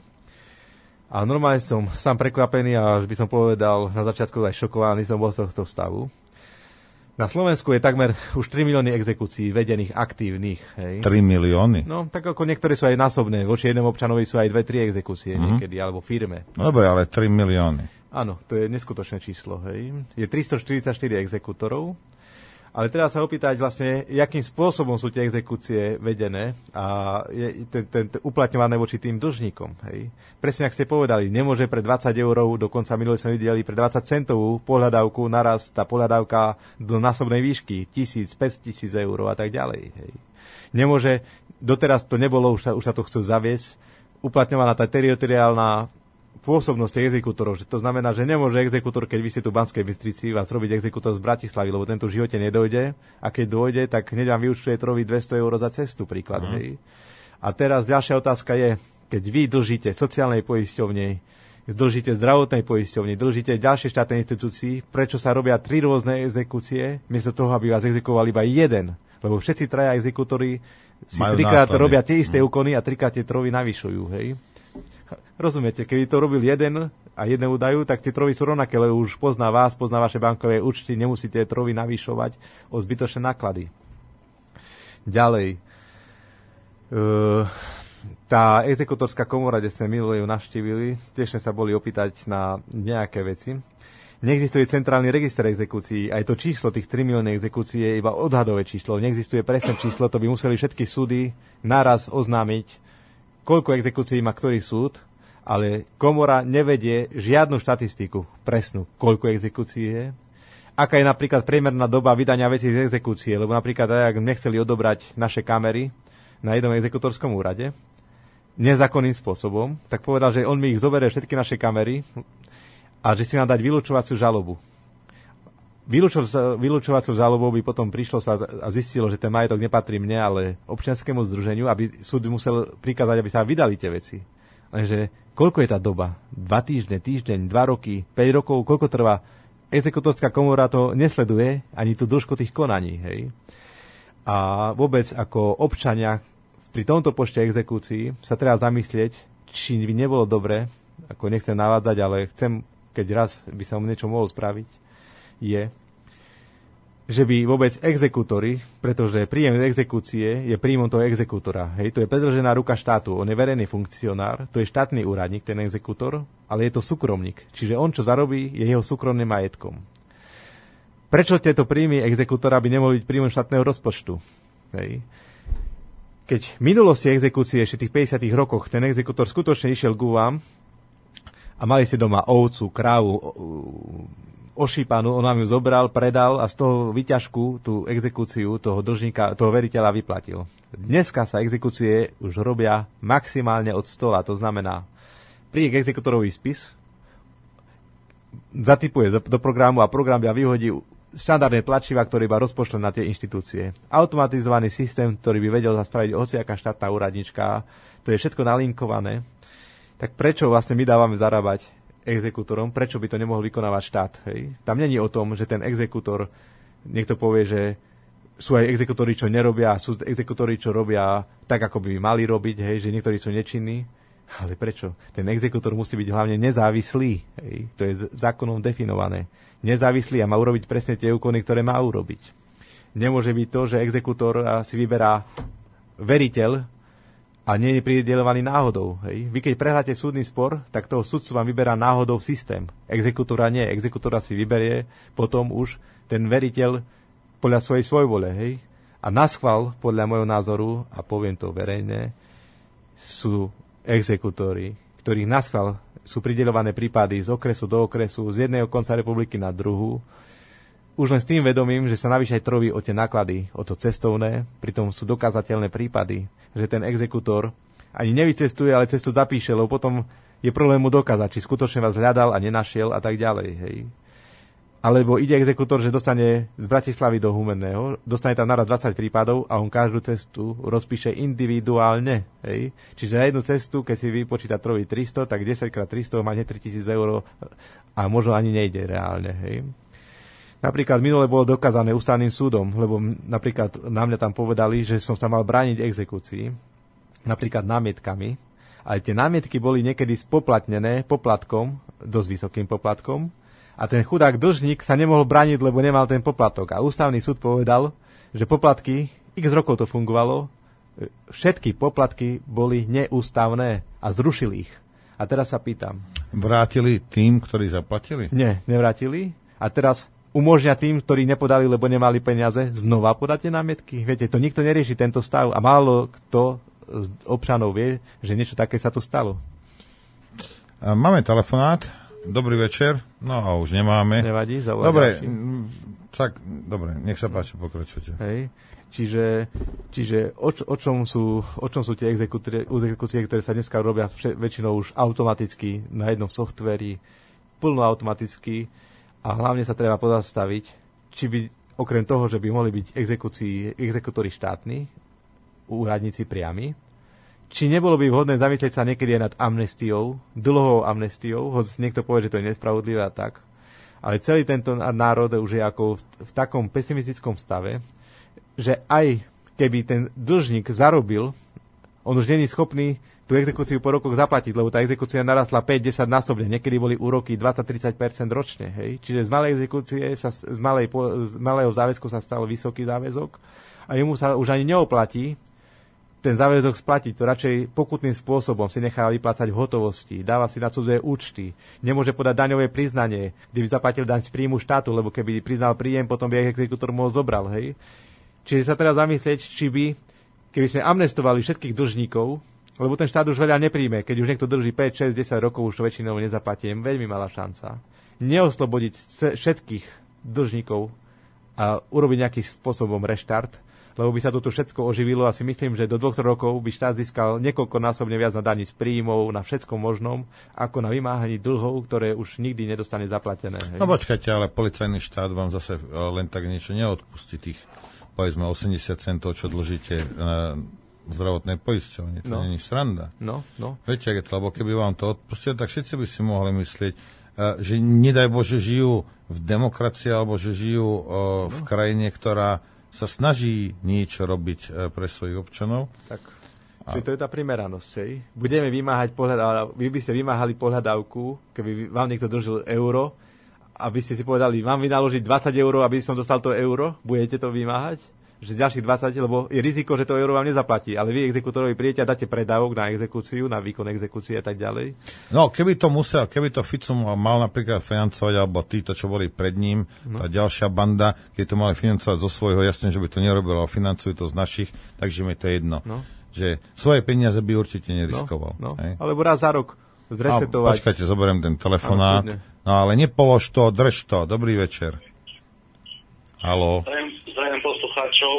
a normálne som sám prekvapený a by som povedal, na začiatku aj šokovaný som bol z tohto stavu. Na Slovensku je takmer už 3 milióny exekúcií vedených aktívnych. Hej. 3 milióny? No, tak ako niektoré sú aj násobné. Voči jednému občanovi sú aj 2-3 exekúcie niekedy, alebo firme. No, ale 3 milióny. Áno, to je neskutočné číslo. Hej. Je 344 exekutorov. Ale treba sa opýtať vlastne, jakým spôsobom sú tie exekúcie vedené a je uplatňované voči tým dlžníkom. Hej. Presne, ak ste povedali, nemôže pre 20 €, dokonca minule sme videli pre 20 centovú pohľadávku, naraz tá pohľadávka do násobnej výšky 1000, 500 € a tak ďalej. Hej. Nemôže, doteraz to nebolo, už sa to chcú zaviesť, uplatňovaná tá teritoriálna pôsobnosť tých exekútorov. To znamená, že nemôže exekútor, keď vy ste tu v Banskej Bystrici, vás robiť exekútor z Bratislavy, lebo tento v živote nedojde a keď dôjde, tak hneď vám vyúčtuje trovi 200 € za cestu, príklad. Hej. A teraz ďalšia otázka je, keď vy dlžíte sociálnej poisťovne, dlžíte zdravotnej poisťovne, dlžíte ďalšie štátne inštitúcii, prečo sa robia 3 rôzne exekúcie, miesto toho, aby vás exekuoval iba jeden? Lebo všetci traja exekútori si trikrát robia tie isté úkony a trikrát tie trovy navyšujú, hej. Rozumiete, keby to robil jeden a jednému dajú, tak tie trovy sú rovnaké, lebo už pozná vás, pozná vaše bankové účty, nemusíte trovy navyšovať o zbytočné náklady. Ďalej. Tá exekutorská komora, kde sme minulé ju navštívili, tiež sme sa boli opýtať na nejaké veci. Neexistuje centrálny register exekúcií, aj to číslo tých 3 miliónov exekúcií je iba odhadové číslo, neexistuje presné číslo, to by museli všetky súdy naraz oznámiť, koľko exekúcií má ktorý súd, ale komora nevedie žiadnu štatistiku presnú, koľko exekúcií je. Aká je napríklad priemerná doba vydania vecí z exekúcie, lebo napríklad ak nechceli odobrať naše kamery na jednom exekutorskom úrade nezákonným spôsobom, tak povedal, že on mi ich zoberie všetky naše kamery a že si má dať vylúčovaciu žalobu. Vylúčovacou žalobou by potom prišlo sa a zistilo, že ten majetok nepatrí mne, ale občianskému združeniu, aby súd musel prikázať, aby sa vydali tie veci. Lenže koľko je tá doba? 2 týždne, týždeň, 2 roky, 5 rokov, koľko trvá? Exekutorská komora to nesleduje, ani tú dĺžku tých konaní. Hej? A vôbec ako občania pri tomto počte exekúcií sa treba zamyslieť, či by nebolo dobre, ako nechcem navádzať, ale chcem, keď raz by som niečo mohol spraviť, je, že by vôbec exekútori, pretože príjem z exekúcie je príjmom toho exekútora. Hej, to je predĺžená ruka štátu, on je verejný funkcionár, to je štátny úradník, ten exekútor, ale je to súkromník. Čiže on, čo zarobí, je jeho súkromným majetkom. Prečo tieto príjmy exekútora by nemohli byť príjmom štátneho rozpočtu? Hej. Keď v minulosti exekúcie ešte tých 50 rokoch ten exekútor skutočne išiel ku vám a mali si doma ovcu, krávu, ošípanú, on vám ju zobral, predal a z toho výťažku tú exekúciu toho dlžníka, toho veriteľa vyplatil. Dneska sa exekúcie už robia maximálne od stola, to znamená, príde exekútorový spis, zatipuje do programu a program ja vyhodí štandardné tlačiva, ktoré iba rozpošle na tie inštitúcie. Automatizovaný systém, ktorý by vedel spraviť hociaká štátna úradnička, to je všetko nalinkované. Tak prečo vlastne my dávame zarábať exekútorom, prečo by to nemohol vykonávať štát? Hej? Tam není o tom, že ten exekútor, niekto povie, že sú aj exekútori, čo nerobia, sú exekútori, čo robia tak, ako by mali robiť, hej? Že niektorí sú nečinní. Ale prečo? Ten exekútor musí byť hlavne nezávislý. Hej? To je zákonom definované. Nezávislý a má urobiť presne tie úkony, ktoré má urobiť. Nemôže byť to, že exekútor si vyberá veriteľ a nie je prideľovaný náhodou. Hej. Vy keď prehráte súdny spor, tak toho sudcu vám vyberá náhodou systém. Exekútora nie. Exekútora si vyberie potom už ten veriteľ podľa svojej svojvole. Hej. A naschvál, podľa môjho názoru, a poviem to verejne, sú exekútori, ktorých naschvál sú prideľované prípady z okresu do okresu, z jedného konca republiky na druhú, už len s tým vedomím, že sa navyše aj trobí o tie náklady, o to cestovné, pritom sú dokázateľné prípady, že ten exekútor ani nevycestuje, ale cestu zapíše, lebo potom je problém mu dokázať, či skutočne vás hľadal a nenašiel a tak ďalej. Hej. Alebo ide exekútor, že dostane z Bratislavy do Humenného, dostane tam naraz 20 prípadov a on každú cestu rozpíše individuálne. Hej. Čiže na jednu cestu, keď si vypočíta trobí 300, tak 10x300 má 3000 eur a možno ani nejde reálne. Hej. Napríklad minule bolo dokázané ústavným súdom, lebo napríklad na mňa tam povedali, že som sa mal brániť exekúcii, napríklad námietkami. A tie námietky boli niekedy spoplatnené poplatkom, dosť vysokým poplatkom, a ten chudák dlžník sa nemohol brániť, lebo nemal ten poplatok. A ústavný súd povedal, že poplatky, x rokov to fungovalo, všetky poplatky boli neústavné a zrušili ich. A teraz sa pýtam. Vrátili tým, ktorí zaplatili? Nie, nevrátili. A teraz umožňa tým, ktorí nepodali, lebo nemali peniaze, znova podať tie námietky. Viete, to nikto nerieši tento stav a málo kto z občanov vie, že niečo také sa tu stalo. Máme telefonát. Dobrý večer. No a už nemáme. Nevadí, zavolaj. Dobre, tak, dobre, nech sa páči, pokračujte. Hej. Čiže o čom sú tie exekúcie, ktoré sa dneska robia väčšinou už automaticky na jednom softveri, plno automaticky, a hlavne sa treba pozastaviť, či by okrem toho, že by mohli byť exekútori štátni, úradníci priami, či nebolo by vhodné zamyslieť sa niekedy aj nad amnestiou, dlhou amnestiou, hoď niekto povie, že to je nespravodlivé a tak, ale celý tento národ už je ako v takom pesimistickom stave, že aj keby ten dlžník zarobil, on už není schopný tú exekúciu po rokoch zaplatiť, lebo tá exekúcia narastla 5-10 násobne. Niekedy boli úroky 20-30% ročne. Hej? Čiže z malej exekúcie, z malého záväzku sa stal vysoký záväzok a jemu sa už ani neoplatí ten záväzok splatiť. To radšej pokutným spôsobom si nechá vyplácať v hotovosti, dáva si na cudzie účty, nemôže podať daňové priznanie, kde by zaplatil daň z príjmu štátu, lebo keby priznal príjem, potom by exekútor mu ho zobral. Hej? Čiže sa teraz zamyslieť, keby sme amnestovali všetkých dlžníkov, lebo ten štát už veľa nepríjme. Keď už niekto drží 5, 6, 10 rokov, už to väčšinou nezaplatí. Je veľmi malá šanca. Neoslobodiť všetkých dlžníkov a urobiť nejakým spôsobom reštart, lebo by sa toto všetko oživilo a si myslím, že do 2 rokov by štát získal niekoľkonásobne viac na daní z príjmov, na všetkom možnom, ako na vymáhaní dlhov, ktoré už nikdy nedostane zaplatené. Hej. No počkajte, ale policajný štát vám zase len tak niečo neodpustí, tých povedzme 80 centov, čo dlžíte zdravotnej poisťovne. To nie je sranda. No. Viete, lebo keby vám to odpustili, tak všetci by si mohli myslieť, že nedaj Bože žijú v demokracii, alebo že žijú v krajine, ktorá sa snaží niečo robiť pre svojich občanov. Tak, čiže to je tá primeranosť. Budeme vymáhať vy by ste vymáhali pohľadávku, keby vám niekto držil euro, aby ste si povedali, mám vynaložiť 20 eur, aby som dostal to euro, budete to vymáhať? Že ďalších 20, lebo je riziko, že to euro vám nezaplatí. Ale vy exekútorovi príjete a dáte predávok na exekúciu, na výkon exekúcie a tak ďalej. No, keby to Fico mal napríklad financovať, alebo títo, čo boli pred ním, tá ďalšia banda, keď to mali financovať zo svojho, jasne, že by to nerobilo, ale financujú to z našich, takže mi to je jedno. No. Že svoje peniaze by určite neriskoval. No. Alebo raz za rok zresetovať. Počkajte, zoberiem ten telefonát. No, ale nepolož to, drž to. Dobrý večer. Haló. Zdravím poslucháčov.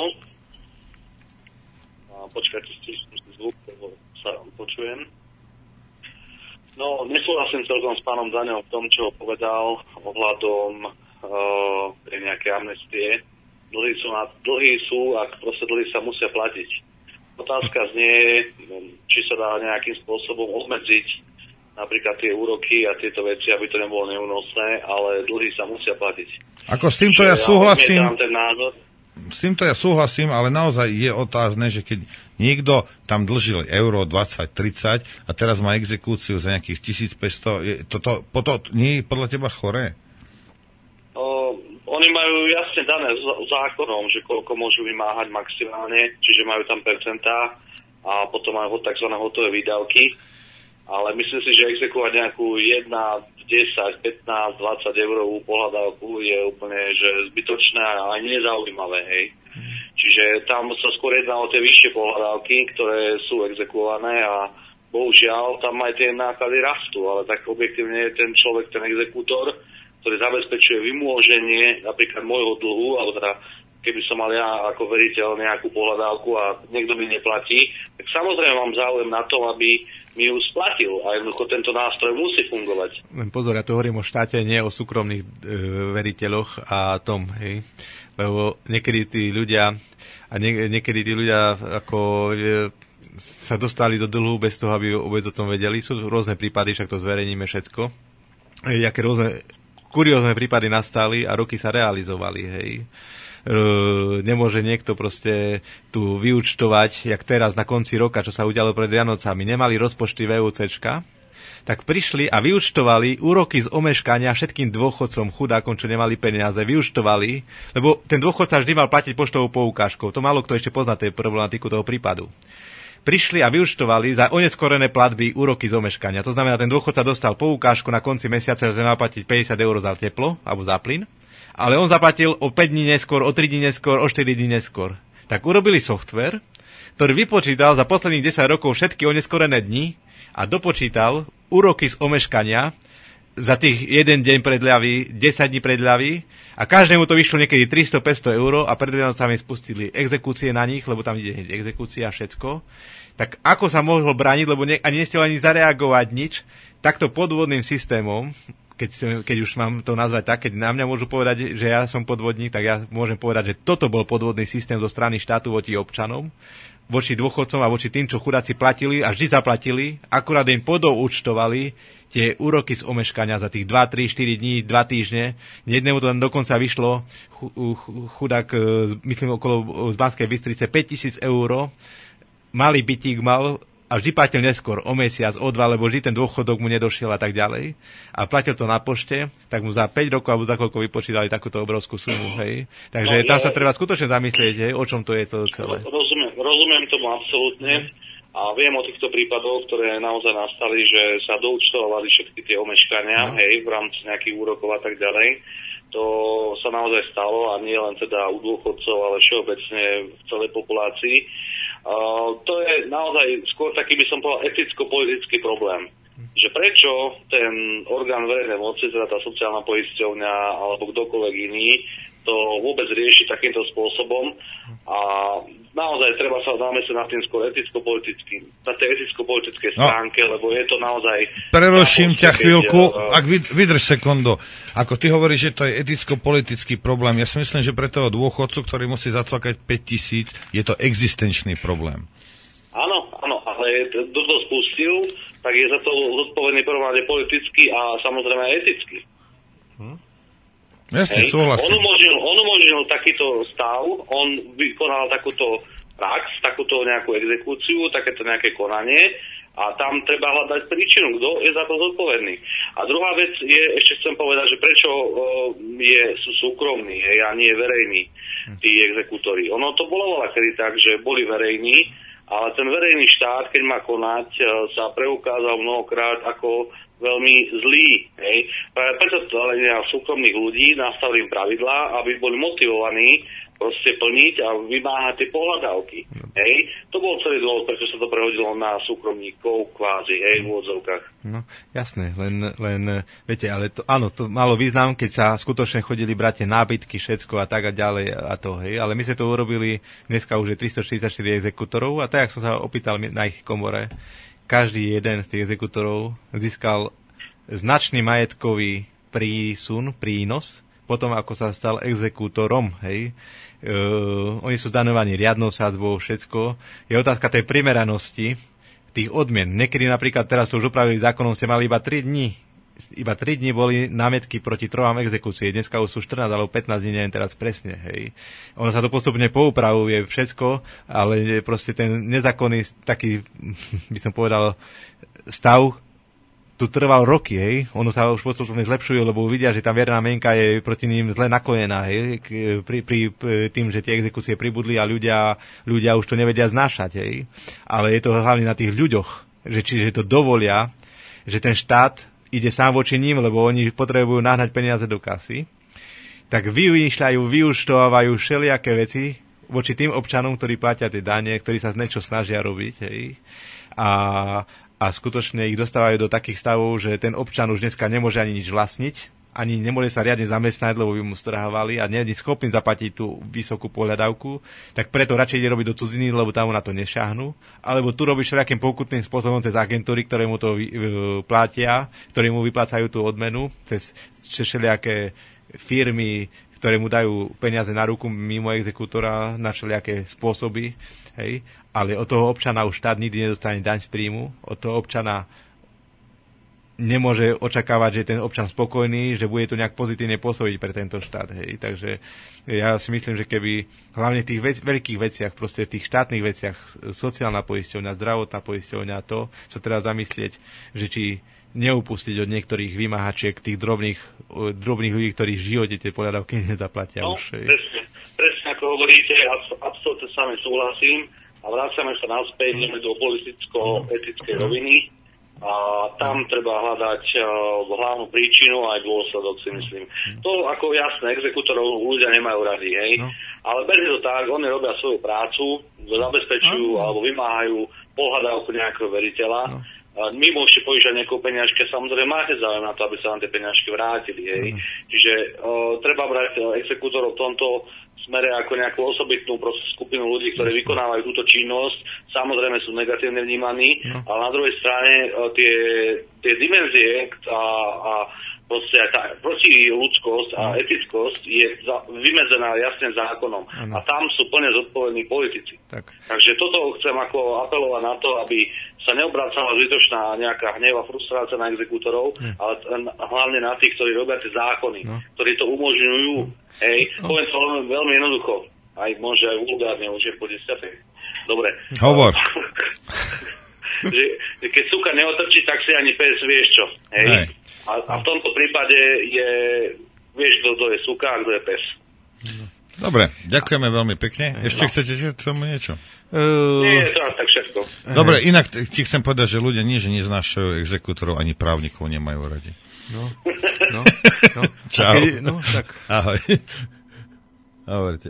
Počkajte, stisnúť zvuk, lebo sa počujem. No, nesúhlasím celkom s pánom Daňom v tom, čo povedal ohľadom pre nejaké amnestie. Dlhy sú, ak proste dlhy sa musia platiť. Otázka znie, či sa dá nejakým spôsobom obmedziť napríklad tie úroky a tieto veci, aby to nebolo neúnosné, ale dlhy sa musia platiť. Ako s týmto ja súhlasím. S týmto ja súhlasím, ale naozaj je otázne, že keď niekto tam dlžil euro 20-30 a teraz má exekúciu za nejakých 1500, toto nie je podľa teba choré? Oni majú jasne dané zákonom, že koľko môžu vymáhať maximálne, čiže majú tam percentá a potom majú tzv. Hotové výdavky. Ale myslím si, že exekuovať nejakú 1, 10, 15, 20 eurovú pohľadávku je úplne že zbytočné a aj nezaujímavé, hej. Čiže tam sa skôr jedná o tie vyššie pohľadávky, ktoré sú exekuované a bohužiaľ tam aj tie náklady rastú, ale tak objektívne je ten človek, ten exekútor, ktorý zabezpečuje vymôženie napríklad môjho dlhu, alebo teda keby som mal ja ako veriteľ nejakú pohľadávku a niekto mi neplatí, tak samozrejme mám záujem na tom, aby mi ju splatil a jednoducho tento nástroj musí fungovať. Pozor, ja to hovorím o štáte, nie o súkromných veriteľoch a tom, hej. Lebo niekedy tí ľudia ako sa dostali do dlhu bez toho, aby vôbec o tom vedeli. Sú rôzne prípady, však to zverejníme všetko. Jaké rôzne kuriózne prípady nastali a roky sa realizovali, hej. Nemôže niekto proste tu vyúčtovať, jak teraz na konci roka, čo sa udialo pred Vianocami. Nemali rozpočty VUCčka, tak prišli a vyúčtovali úroky z omeškania všetkým dôchodcom, chudákom, čo nemali peniaze, vyúčtovali, lebo ten dôchodca vždy mal platiť poštovou poukážkou. To málo kto ešte pozná tej problematiku toho prípadu. Prišli a vyúčtovali za oneskorené platby úroky z omeškania. To znamená, ten dôchodca dostal poukážku na konci mesiaca, že mal platiť 50 eur za teplo alebo za plyn, ale on zaplatil o 5 dní neskôr, o 3 dní neskôr, o 4 dní neskôr. Tak urobili software, ktorý vypočítal za posledných 10 rokov všetky oneskorené dni a dopočítal úroky z omeškania za tých 1 deň predľavy, 10 dní predľavy a každému to vyšlo niekedy 300-500 eur a pred Vianocami spustili exekúcie na nich, lebo tam ide exekúcia a všetko. Tak ako sa mohol brániť, lebo ani nestiel ani zareagovať nič, takto podvodným systémom, keď už mám to nazvať tak, keď na mňa môžu povedať, že ja som podvodník, tak ja môžem povedať, že toto bol podvodný systém zo strany štátu voči občanom, voči dôchodcom a voči tým, čo chudáci platili a vždy zaplatili, akurát im podoučtovali tie úroky z omeškania za tých 2, 3, 4 dní, 2 týždne. Jednému to tam dokonca vyšlo, chudák, myslím, okolo z Banskej Bystrice, 5 000 eur, malý bytík mal, a vždy platil neskôr, o mesiac, o 2, lebo vždy ten dôchodok mu nedošiel a tak ďalej. A platil to na pošte, tak mu za 5 rokov alebo za koľko vypočítali takúto obrovskú sumu, hej. Takže tam sa treba skutočne zamyslieť, hej, o čom to je to celé. Rozumiem tomu absolútne a viem o týchto prípadoch, ktoré naozaj nastali, že sa doúčtovali všetky tie omeškania, hej, v rámci nejakých úrokov a tak ďalej. To sa naozaj stalo a nie len teda u dôchodcov, ale všeobecne v celej populácii. To je naozaj skôr taký, by som povedal, eticko-politický problém. Že prečo ten orgán verejnej moci, teda tá sociálna poisťovňa alebo kdokoľvek iný, to vôbec rieši takýmto spôsobom a naozaj treba sa zamyslieť na tým skôr eticko-politicky, na tej eticko-politickej stránke, lebo je to naozaj... Preruším ťa chvíľku, ak vydrž sekundu. Ako ty hovoríš, že to je eticko-politický problém, ja si myslím, že pre toho dôchodcu, ktorý musí zacvakať 5 000, je to existenčný problém. Áno, ale kto to spustil, tak je za to zodpovedný prvom rade politicky a samozrejme aj eticky. Jasne, súhlasím. On umožnil takýto stav, on vykonal takúto prax, takúto nejakú exekúciu, takéto nejaké konanie a tam treba hľadať príčinu, kto je za to zodpovedný. A druhá vec je, ešte chcem povedať, že prečo sú súkromní a nie verejní tí exekútori. Ono to bolo veľakedy tak, že boli verejní, ale ten verejný štát, keď má konať, sa preukázal mnohokrát ako veľmi zlý. Hej. Preto ale súkromných ľudí nastavili pravidlá, aby boli motivovaní proste plniť a vymáhať tie pohľadávky. Hej. To bol celý dôvod, prečo sa to prehodilo na súkromníkov kvázi, hej, v úvodzovkách. No, jasné, len viete, ale to, áno, to malo význam, keď sa skutočne chodili brať tie nábytky, všetko a tak a ďalej a to, hej, ale my sme to urobili, dneska už je 344 exekutorov a tak, jak som sa opýtal na ich komore, každý jeden z tých exekutorov získal značný majetkový prínos, potom ako sa stal exekútorom, hej. Oni sú zdaňovaní riadnou sadzbou, všetko. Je otázka tej primeranosti tých odmien. Niekedy napríklad, teraz to už upravili zákonom, ste mali iba 3 dní. Iba 3 dní boli námietky proti 3 exekúcie. Dneska už sú 14 alebo 15 dní, neviem teraz presne, hej. Ono sa to postupne poupravuje všetko, ale proste ten nezákonný taký, by som povedal, stav tu trval roky, hej. Ono sa už postupne zlepšujú, lebo uvidia, že tá verejná mienka je proti ním zle naklonená, hej. Pri tým, že tie exekúcie pribudli a ľudia už to nevedia znášať, hej. Ale je to hlavne na tých ľuďoch, že čiže to dovolia, že ten štát ide sám voči ním, lebo oni potrebujú nahnať peniaze do kasy, tak vymýšľajú, vyúčtovávajú všelijaké veci voči tým občanom, ktorí platia tie dane, ktorí sa z niečo snažia robiť, hej. A skutočne ich dostávajú do takých stavov, že ten občan už dneska nemôže ani nič vlastniť, ani nemôže sa riadne zamestnať, lebo by mu strávali a nie je schopný zaplatiť tú vysokú pohľadávku, tak preto radšej ide robiť do cudziny, lebo tam na to nešáhnu. Alebo tu robí všelijakým pokutným spôsobom cez agentúry, ktoré mu to platia, ktoré mu vyplácajú tú odmenu, cez všelijaké firmy, ktoré mu dajú peniaze na ruku mimo exekútora na všelijaké spôsoby, hej. Ale od toho občana už štát nikdy nedostane daň z príjmu, od toho občana nemôže očakávať, že ten občan spokojný, že bude to nejak pozitívne pôsobiť pre tento štát, hej. Takže ja si myslím, že keby hlavne v tých veľkých veciach, proste v tých štátnych veciach, sociálna poisťovňa, zdravotná poisťovňa, to sa treba zamyslieť, že či neupustiť od niektorých vymáhačiek tých drobných ľudí, ktorí v živote tie pohľadávky nezaplatia už. Presne ako hovoríte, absolútne s vami súhlasím a vracame sa naspäť do politicko-etickej roviny a tam treba hľadať hlavnú príčinu aj dôsledok, si myslím. To ako jasné, exekútorov ľudia nemajú rady, hej, ale berte to tak, oni robia svoju prácu, zabezpečujú alebo vymáhajú pohľadávku nejakého veriteľa. My môžete požičať nejakú peňažke, samozrejme máte záujem na to, aby sa vám tie peňažky vrátili, hej. Čiže treba brať exekútorov v tomto smere ako nejakú osobitnú skupinu ľudí, ktorí vykonávajú túto činnosť, samozrejme sú negatívne vnímaní, ale na druhej strane tie dimenzie a proste aj tá protiľudskosť a etickosť je vymedzená jasne zákonom. A tam sú plne zodpovední politici. Takže toto chcem ako apelovať na to, aby sa neobracala zbytočná nejaká hneva, frustrácia na exekútorov, ale hlavne na tých, ktorí robia tie zákony, ktorí to umožňujú. Hej, poviem to veľmi jednoducho. Aj môže aj vulgárne, už je po 10. Dobre. Hovor. že keď suka neotrčí, tak si ani pes, vieš čo. Hej? A v tomto prípade je, vieš, kto je suka a kto je pes. Dobre, ďakujeme veľmi pekne. Ešte chcete k tomu niečo? Nie, to tak všetko. Dobre, inak ti chcem povedať, že ľudia nie, že neznášajú exekútorov, ani právnikov nemajú radi. No. Čau. Tak. Ahoj. Hovorte.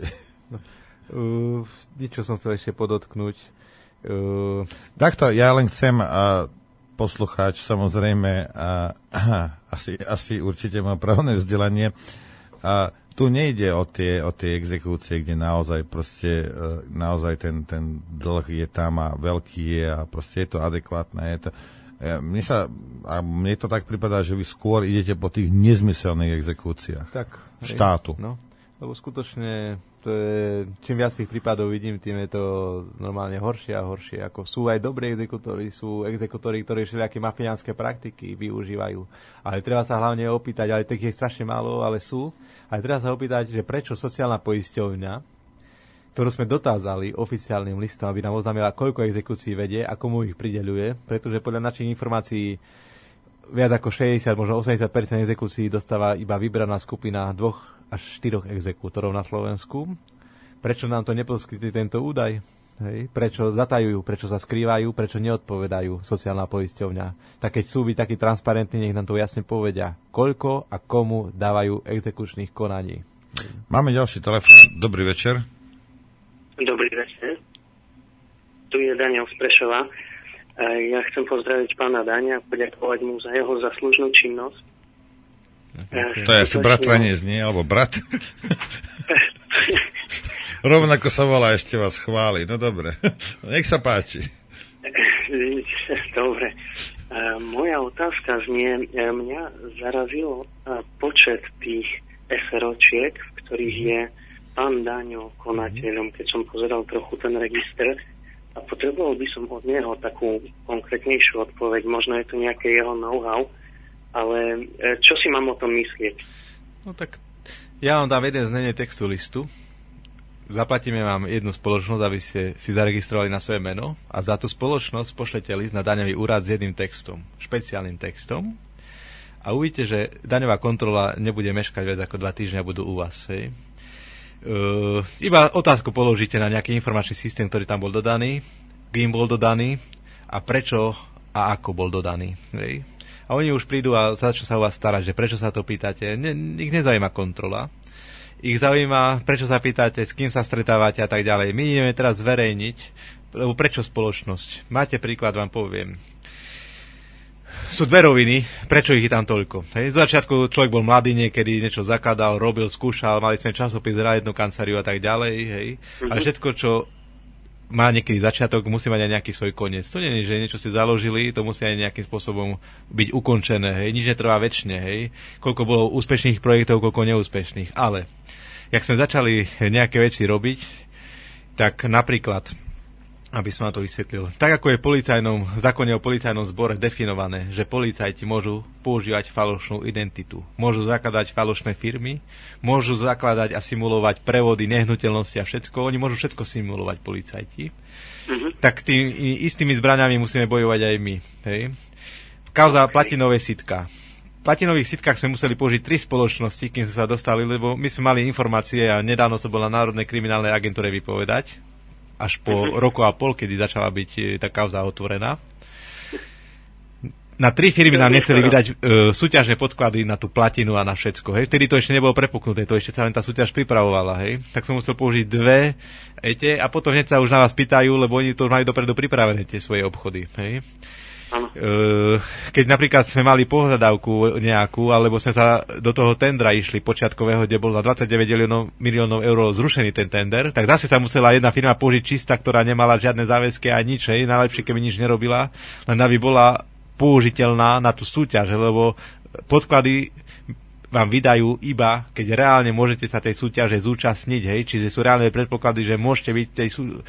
Niečo som chcel ešte podotknúť. Takto, ja len chcem poslucháč, samozrejme, asi určite má právne vzdelanie. Tu nejde o tie exekúcie, kde naozaj proste, naozaj ten dlh je tam a veľký je a proste je to adekvátne. Mne to tak pripadá, že vy skôr idete po tých nezmyselných exekúciách štátu. No, lebo skutočne to je, čím viac tých prípadov vidím, tým je to normálne horšie a horšie. Ako sú aj dobrí exekútori, sú exekútori, ktorí všelijaké mafiánske praktiky využívajú. Ale treba sa hlavne opýtať, ale tých je strašne málo, ale sú. Ale treba sa opýtať, že prečo sociálna poisťovňa, ktorú sme dotázali oficiálnym listom, aby nám oznámila, koľko exekúcií vedie a komu ich prideľuje, pretože podľa našich informácií viac ako 60, možno 80% exekúcií dostáva iba vybraná skupina 2 až 4 exekútorov na Slovensku. Prečo nám to neposkytli tento údaj? Hej? Prečo zatajujú, prečo sa skrývajú, prečo neodpovedajú sociálna poisťovňa? Tak keď sú byť takí transparentní, nech nám to jasne povedia, koľko a komu dávajú exekučných konaní. Máme ďalší telefón. Dobrý večer. Dobrý večer. Tu je Daniel z Prešova. Ja chcem pozdraviť pána Daňa a poďakovať mu za jeho zaslužnú činnosť. To je asi bratranec, nie? Alebo brat? Rovnako sa volá, ešte vás chváli. No dobre, nech sa páči. Dobre. Moja otázka znie, mňa zarazil počet tých SROčiek, v ktorých je pán Daňo konateľom, keď som pozeral trochu ten register. A potreboval by som od neho takú konkrétnejšiu odpoveď. Možno je to nejaké jeho know-how, ale čo si mám o tom myslieť? No tak ja vám dám jeden znenie textu listu zaplatíme vám jednu spoločnosť, aby ste si zaregistrovali na svoje meno a za tú spoločnosť pošlete list na daňový úrad s jedným textom, špeciálnym textom a uvidíte, že daňová kontrola nebude meškať viac ako 2 týždňa, budú u vás. Hej. Iba otázku položíte na nejaký informačný systém, ktorý tam bol dodaný, kým bol dodaný a prečo a ako bol dodaný. Hej. A oni už prídu a začnú sa o vás starať, že prečo sa to pýtate. Ich nezaujíma kontrola. Ich zaujíma, prečo sa pýtate, s kým sa stretávate a tak ďalej. My ideme teraz zverejniť, lebo prečo spoločnosť. Máte príklad, vám poviem. Sú 2 roviny, prečo ich je tam toľko. Hej. Z začiatku človek bol mladý, niekedy niečo zakladal, robil, skúšal, mali sme časopis, jednu kanceláriu a tak ďalej. Hej. Ale všetko, čo má niekedy začiatok, musí mať aj nejaký svoj koniec. To nie je, že niečo si založili, to musí aj nejakým spôsobom byť ukončené. Hej. Nič netrvá večne. Hej. Koľko bolo úspešných projektov, koľko neúspešných. Ale jak sme začali nejaké veci robiť, tak napríklad, aby som vám to vysvetlil, tak ako je v zákone o policajnom zbore definované, že policajti môžu používať falošnú identitu, môžu zakladať falošné firmy, môžu zakladať a simulovať prevody nehnuteľnosti a všetko, oni môžu všetko simulovať policajti, tak tými istými zbraňami musíme bojovať aj my. Hej? Kauza platinovej sitka. V platinových sitkách sme museli použiť 3 spoločnosti, kým sme sa dostali, lebo my sme mali informácie a nedávno sa bola Národnej kriminálnej agentúre vypovedať, až po roku a pol, kedy začala byť tá kauza otvorená. Na 3 firmy nám nechceli vydať súťažné podklady na tú platinu a na všetko. Hej. Vtedy to ešte nebolo prepuknuté, to ešte sa len tá súťaž pripravovala. Hej. Tak som musel použiť 2 a potom hneď sa už na vás pýtajú, lebo oni to majú dopredu pripravené, tie svoje obchody. Hej. Keď napríklad sme mali pohľadávku nejakú, alebo sme sa do toho tendra išli počiatkového, kde bol na 29 miliónov eur zrušený ten tender, tak zase sa musela jedna firma použiť čistá, ktorá nemala žiadne záväzky a nič, najlepšie keby nič nerobila, len aby bola použiteľná na tú súťaž, lebo podklady vám vydajú iba, keď reálne môžete sa tej súťaže zúčastniť, hej, čiže sú reálne predpoklady, že môžete byť tej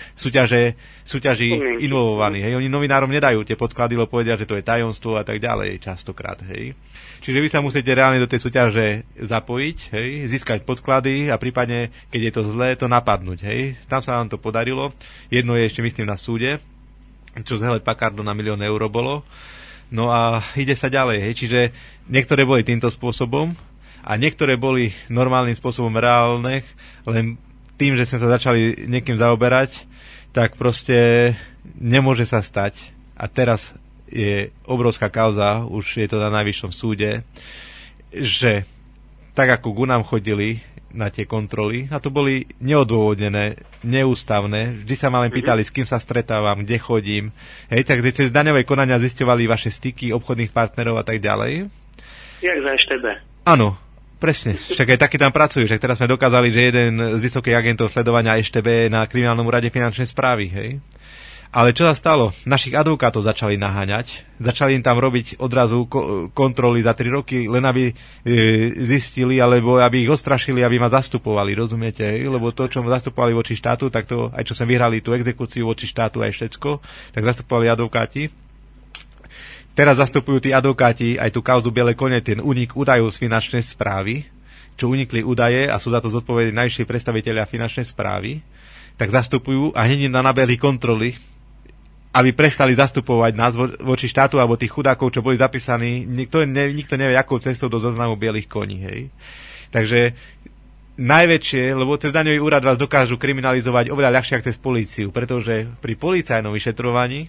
súťaži involvovaní, hej. Oni novinárom nedajú tie podklady, lebo povedia, že to je tajomstvo a tak ďalej častokrát, hej. Čiže vy sa musíte reálne do tej súťaže zapojiť, hej, získať podklady a prípadne, keď je to zlé, to napadnúť, hej. Tam sa nám to podarilo. Jedno je ešte, myslím, na súde, čo z Hewlett Packardu na 1 000 000 eur bolo. No a ide sa ďalej, hej. Čiže niektoré boli týmto spôsobom, a niektoré boli normálnym spôsobom reálne, len tým, že sme sa začali niekým zaoberať, tak proste nemôže sa stať. A teraz je obrovská kauza, už je to na najvyššom súde, že tak ako ku nám chodili na tie kontroly, a to boli neodôvodnené, neústavné, vždy sa ma len pýtali, s kým sa stretávam, kde chodím, hej, tak cez daňové konania zisťovali vaše styky, obchodných partnerov a tak ďalej. Jak za EŠTB. Áno. Presne, však aj takí tam pracujú, však teraz sme dokázali, že jeden z vysokých agentov sledovania EŠTB je na kriminálnom úrade finančnej správy, hej. Ale čo sa stalo? Našich advokátov začali naháňať, začali im tam robiť odrazu kontroly za 3 roky, len aby zistili, alebo aby ich ostrašili, aby ma zastupovali, rozumiete, hej? Lebo to, čo zastupovali voči štátu, tak to, aj čo sme vyhrali tú exekúciu voči štátu, aj všetko, tak zastupovali advokáti. Teraz zastupujú tí advokáti aj tú kauzu Biele kone, ten únik údajov z finančnej správy, čo unikli údaje a sú za to zodpovední najvyšší predstavitelia finančnej správy, tak zastupujú a hneď na nabehli kontroly, aby prestali zastupovať nás voči štátu alebo tých chudákov, čo boli zapísaní. Nikto nevie, akou cestou do zoznamu bielých koní. Hej. Takže najväčšie, lebo cez daňový úrad vás dokážu kriminalizovať oveľa ľahšie ako cez políciu, pretože pri policajnom vyšetrovaní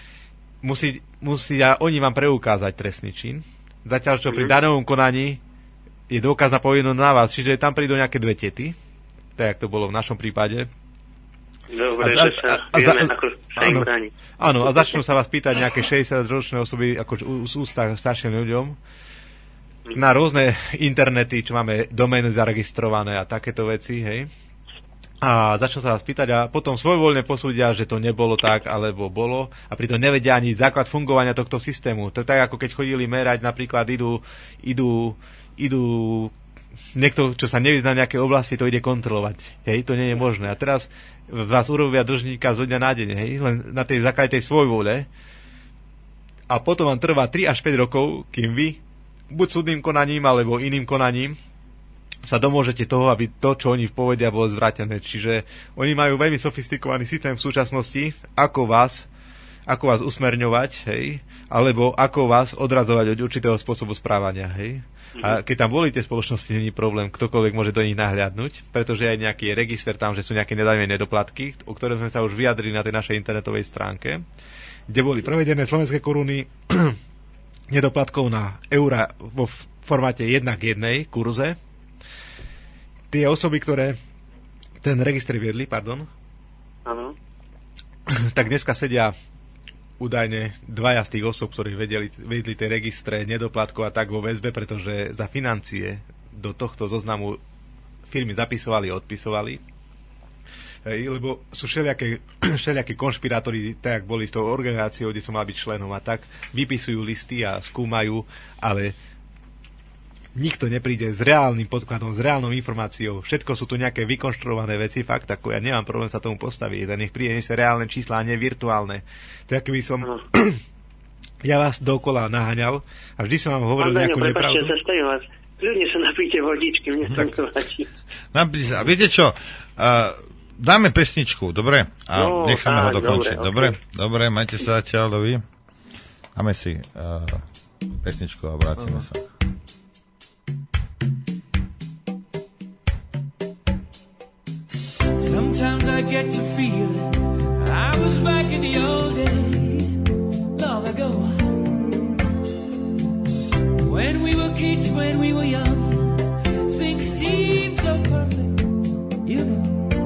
musia oni vám preukázať trestný čin. Zatiaľ, čo pri daňovom konaní je dôkaz na povinnosť na vás, čiže tam prídu nejaké 2 tety, tak jak to bolo v našom prípade. Dobre, že sa vieme, ako sa im bráni. Áno, a začnú sa vás pýtať nejaké 60-ročné osoby, ako sú starším ľuďom, na rôzne internety, čo máme domény zaregistrované a takéto veci, hej. A začnú sa vás pýtať a potom svojvoľne posúdia, že to nebolo tak, alebo bolo a pritom nevedia ani základ fungovania tohto systému. To je tak, ako keď chodili merať, napríklad idú niekto, čo sa nevyzná v nejakej oblasti, to ide kontrolovať. Hej, to nie je možné. A teraz vás urobia dlžníka zo dňa na deň, hej, len na tej základe tej svojvôle. A potom vám trvá 3 až 5 rokov, kým vy, buď súdnym konaním, alebo iným konaním, sa domôžete toho, aby to, čo oni povedia, bolo zvrátené. Čiže oni majú veľmi sofistikovaný systém v súčasnosti, ako vás usmerňovať, hej, alebo ako vás odrazovať od určitého spôsobu správania, hej. A keď tam volíte spoločnosti, není problém, ktokoľvek môže do nich nahliadnúť, pretože aj nejaký register tam, že sú nejaké nedané nedoplatky, o ktoré sme sa už vyjadrili na tej našej internetovej stránke, kde boli prevedené slovenské koruny nedoplatkov na eura vo formáte 1:1 kurze. Tie osoby, ktoré ten register viedli, Áno. tak dneska sedia údajne dvaja z tých osob, ktorí vedli tie registre nedoplatkov a tak vo väzbe, pretože za financie do tohto zoznamu firmy zapisovali a odpisovali. Lebo sú všelijaké konšpirátori, tak boli s tou organizáciou, kde som mal byť členom a tak, vypisujú listy a skúmajú, ale nikto nepríde s reálnym podkladom, s reálnou informáciou. Všetko sú tu nejaké vykonštruované veci, fakt, ako ja nemám problém sa tomu postaviť. A nech príde sa reálne čísla a nie virtuálne. To je, keby som ja vás dokola naháňal a vždy som vám hovoril nejakú nepravdu. Zastavím vás. Ľudne sa napíte vodičky, mne sa to páči. A viete čo? Dáme pesničku, dobre? A necháme ho dokončiť. Dobre, dobre, majte sa zatiaľ, dovi. Dáme si pesničku a vrátime sa. Sometimes I get to feel I was back in the old days, long ago. When we were kids, when we were young, things seemed so perfect, you know.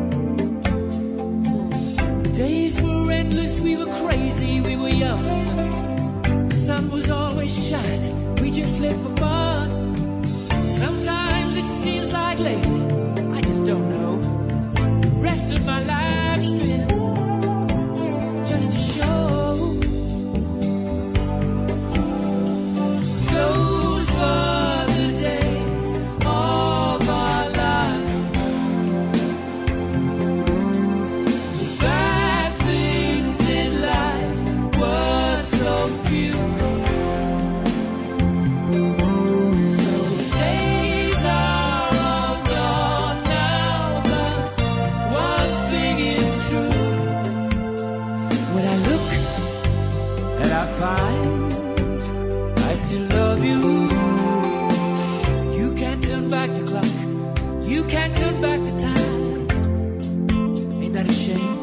The days were endless, we were crazy, we were young. The sun was always shining, we just lived for fun. Sometimes it seems like lately, I just don't know. Rest of my life's been just a show. Those were the days of our lives. The bad things in life were so few. Those days are all gone now, but one thing is true. When I look and I find I still love you, you can't turn back the clock, you can't turn back the time. Ain't that a shame?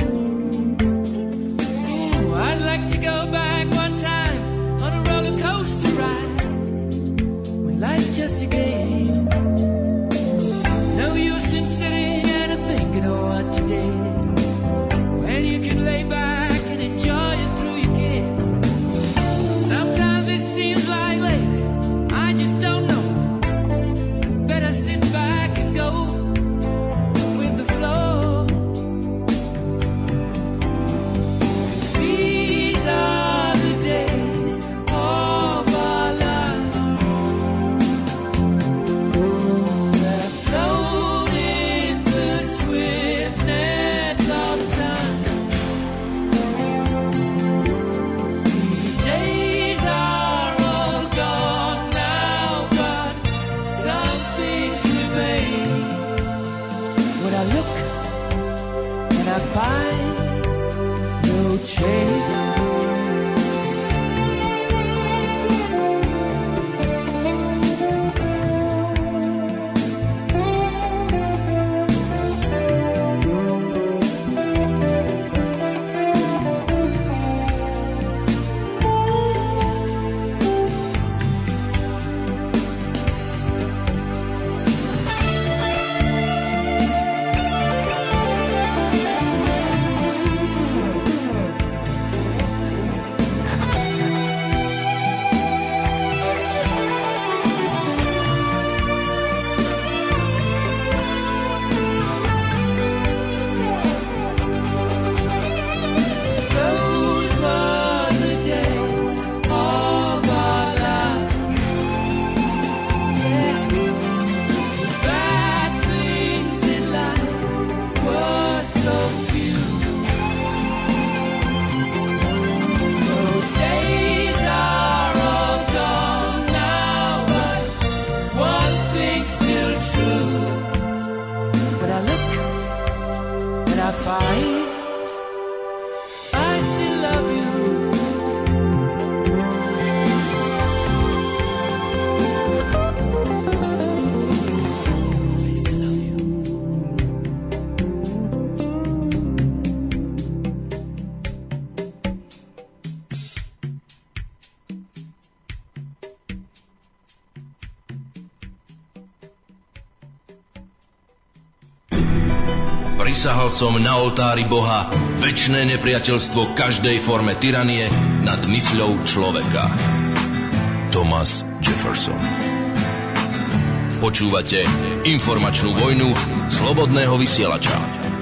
Ooh, I'd like to go back one time on a roller coaster ride when life's just a game. No use in sitting and thinking of what you did, when you can lay back and enjoy it through your kids. Sometimes it seems like lately, I just don't know. Better sit back and go. Prisahal som na oltári Boha večné nepriateľstvo každej forme tyranie nad mysľou človeka. Thomas Jefferson. Počúvate informačnú vojnu Slobodného vysielača.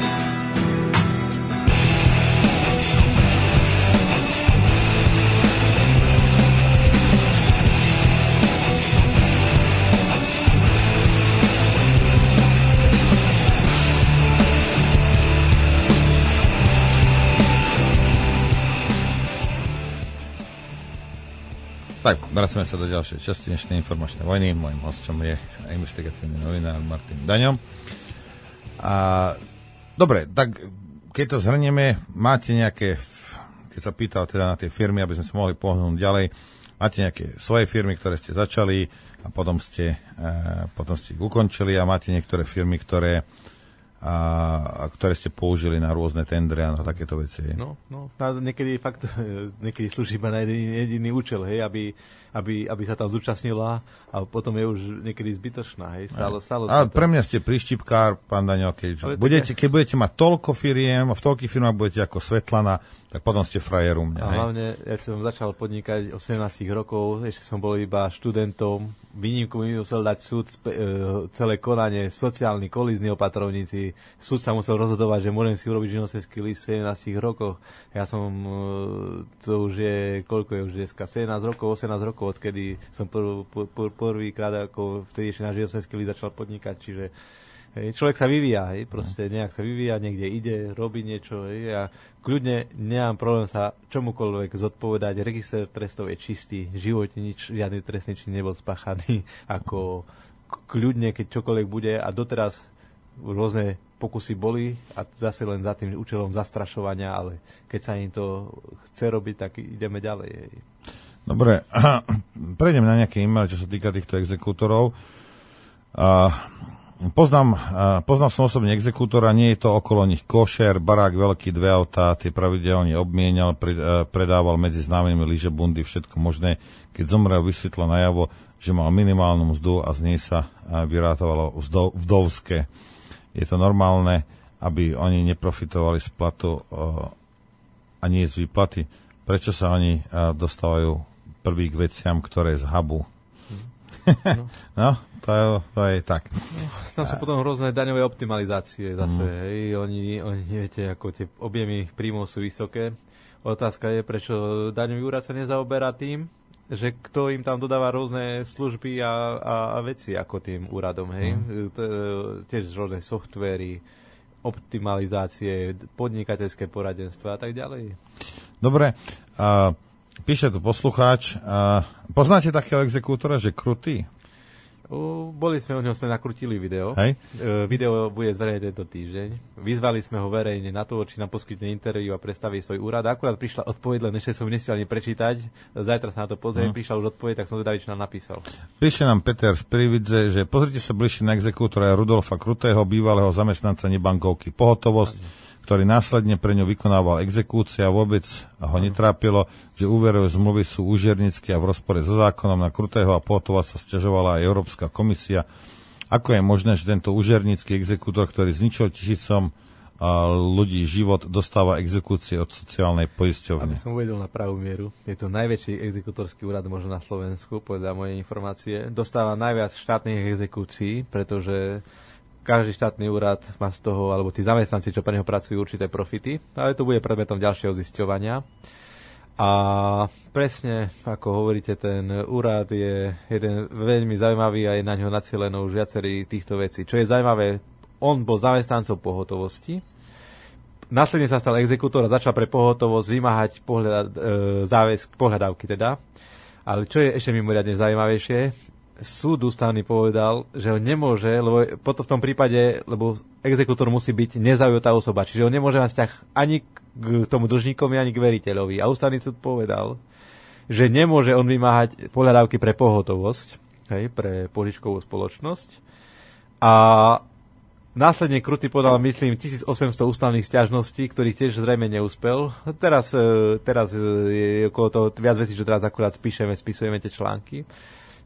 Tak, vracame sa do ďalšej časti dnešnej informačnej vojny. Mojím hosťom je investigatívny novinár Martin Daňo. A dobre, tak keď to zhrnieme, máte nejaké, keď sa pýtal teda na tie firmy, aby sme sa mohli pohnúť ďalej, máte nejaké svoje firmy, ktoré ste začali a potom ste ich ukončili a máte niektoré firmy, ktoré ste použili na rôzne tendre a na takéto veci. No, niekedy slúži iba na jediný účel, hej, aby sa tam zúčastnila a potom je už niekedy zbytočná, hej, stále ale pre mňa ste príštipkár, pán Daňo, keď budete mať toľko firiem, v toľkých firmách budete ako Svetlana, tak potom ste frajer u mňa. A hlavne, ja som začal podnikať 18 rokov, ešte som bol iba študentom, výnimku mi musel dať súd, celé konanie, sociálni, kolízni opatrovníci, súd sa musel rozhodovať, že môžem si urobiť živnostenský list v 17 rokoch. Ja som, to už je, koľko je už dneska, 18 rokov, odkedy som prvýkrát ako vtedy ešte na živnostenský list začal podnikať, čiže človek sa vyvíja, proste nejak sa vyvíja, niekde ide, robí niečo, a kľudne nemám problém sa čomukoľvek zodpovedať. Register trestov je čistý, v živote žiadny trestný čin nebol spáchaný, ako kľudne, keď čokoľvek bude, a doteraz rôzne pokusy boli a zase len za tým účelom zastrašovania, ale keď sa im to chce robiť, tak ideme ďalej. Dobre, prejdem na nejaké e-maily, čo sa týka týchto exekútorov. Poznal som osobne exekútora, nie je to okolo nich košer, barák veľký, 2 autá, tie pravidelne obmienial, predával medzi známymi lyže, bundy, všetko možné. Keď zomrel, vysvetlo najavo, že mal minimálnu mzdu a z nej sa vyrátovalo vdovské. Je to normálne, aby oni neprofitovali z platu a nie z výplaty? Prečo sa oni dostávajú prvý k veciam, ktoré zhabú? No, to je tak. Tam sú potom rôzne daňové optimalizácie zase, hej. Oni viete, ako tie objemy príjmov sú vysoké. Otázka je, prečo daňový úrad sa nezaoberá tým, že kto im tam dodáva rôzne služby a veci ako tým úradom, hej. Tiež rôzne softvery, optimalizácie, podnikateľské poradenstva a tak ďalej. Dobre, píše tu poslucháč. Poznáte takého exekútora, že Krutý? Boli sme, o ňom sme nakrutili video. Hej. Video bude zverejnené tento týždeň. Vyzvali sme ho verejne na to, či nám poskytne interview a predstaví svoj úrad. Akurát prišla odpoveď, len ešte som nestiel ani prečítať. Zajtra sa na to pozriem, prišla už odpoveď, tak som zvedavý, čo nám napísal. Píše nám Peter z Prividze, že pozrite sa bližšie na exekútora Rudolfa Krutého, bývalého zamestnanca nebankovky Pohotovosť, ktorý následne pre ňu vykonával exekúcia, vôbec ho netrápilo, že úverové zmluvy sú úžernické a v rozpore so zákonom. Na Krutého a Pohotovosť sa sťažovala aj Európska komisia. Ako je možné, že tento úžernický exekútor, ktorý zničil tisícom ľudí život, dostáva exekúcie od sociálnej poisťovne? Aby som uvedol na pravú mieru, je to najväčší exekutorský úrad možno na Slovensku, podľa mojej informácie. Dostáva najviac štátnych exekúcií, pretože každý štátny úrad má z toho, alebo tí zamestnanci, čo pre neho pracujú, určité profity, ale to bude predmetom ďalšieho zisťovania. A presne, ako hovoríte, ten úrad je jeden veľmi zaujímavý a je na ňo nacieleno už viacerý týchto vecí. Čo je zaujímavé, on bol zamestnancom pohotovosti, následne sa stal exekútor a začal pre pohotovosť vymáhať pohľadávky teda. Ale čo je ešte mimoriadne zaujímavejšie, súd ústavný povedal, že ho nemôže, lebo potom v tom prípade, lebo exekútor musí byť nezaujatá osoba, čiže on nemôže mať vzťah ani k tomu dlžníkovi, ani k veriteľovi. A ústavný súd povedal, že nemôže on vymáhať pohľadávky pre pohotovosť, hej, pre požičkovú spoločnosť. A následne Krutý podal, myslím, 1800 ústavných sťažností, ktorých tiež zrejme neúspel. Teraz je okolo toho viac vecí, čo teraz akurát spisujeme tie články.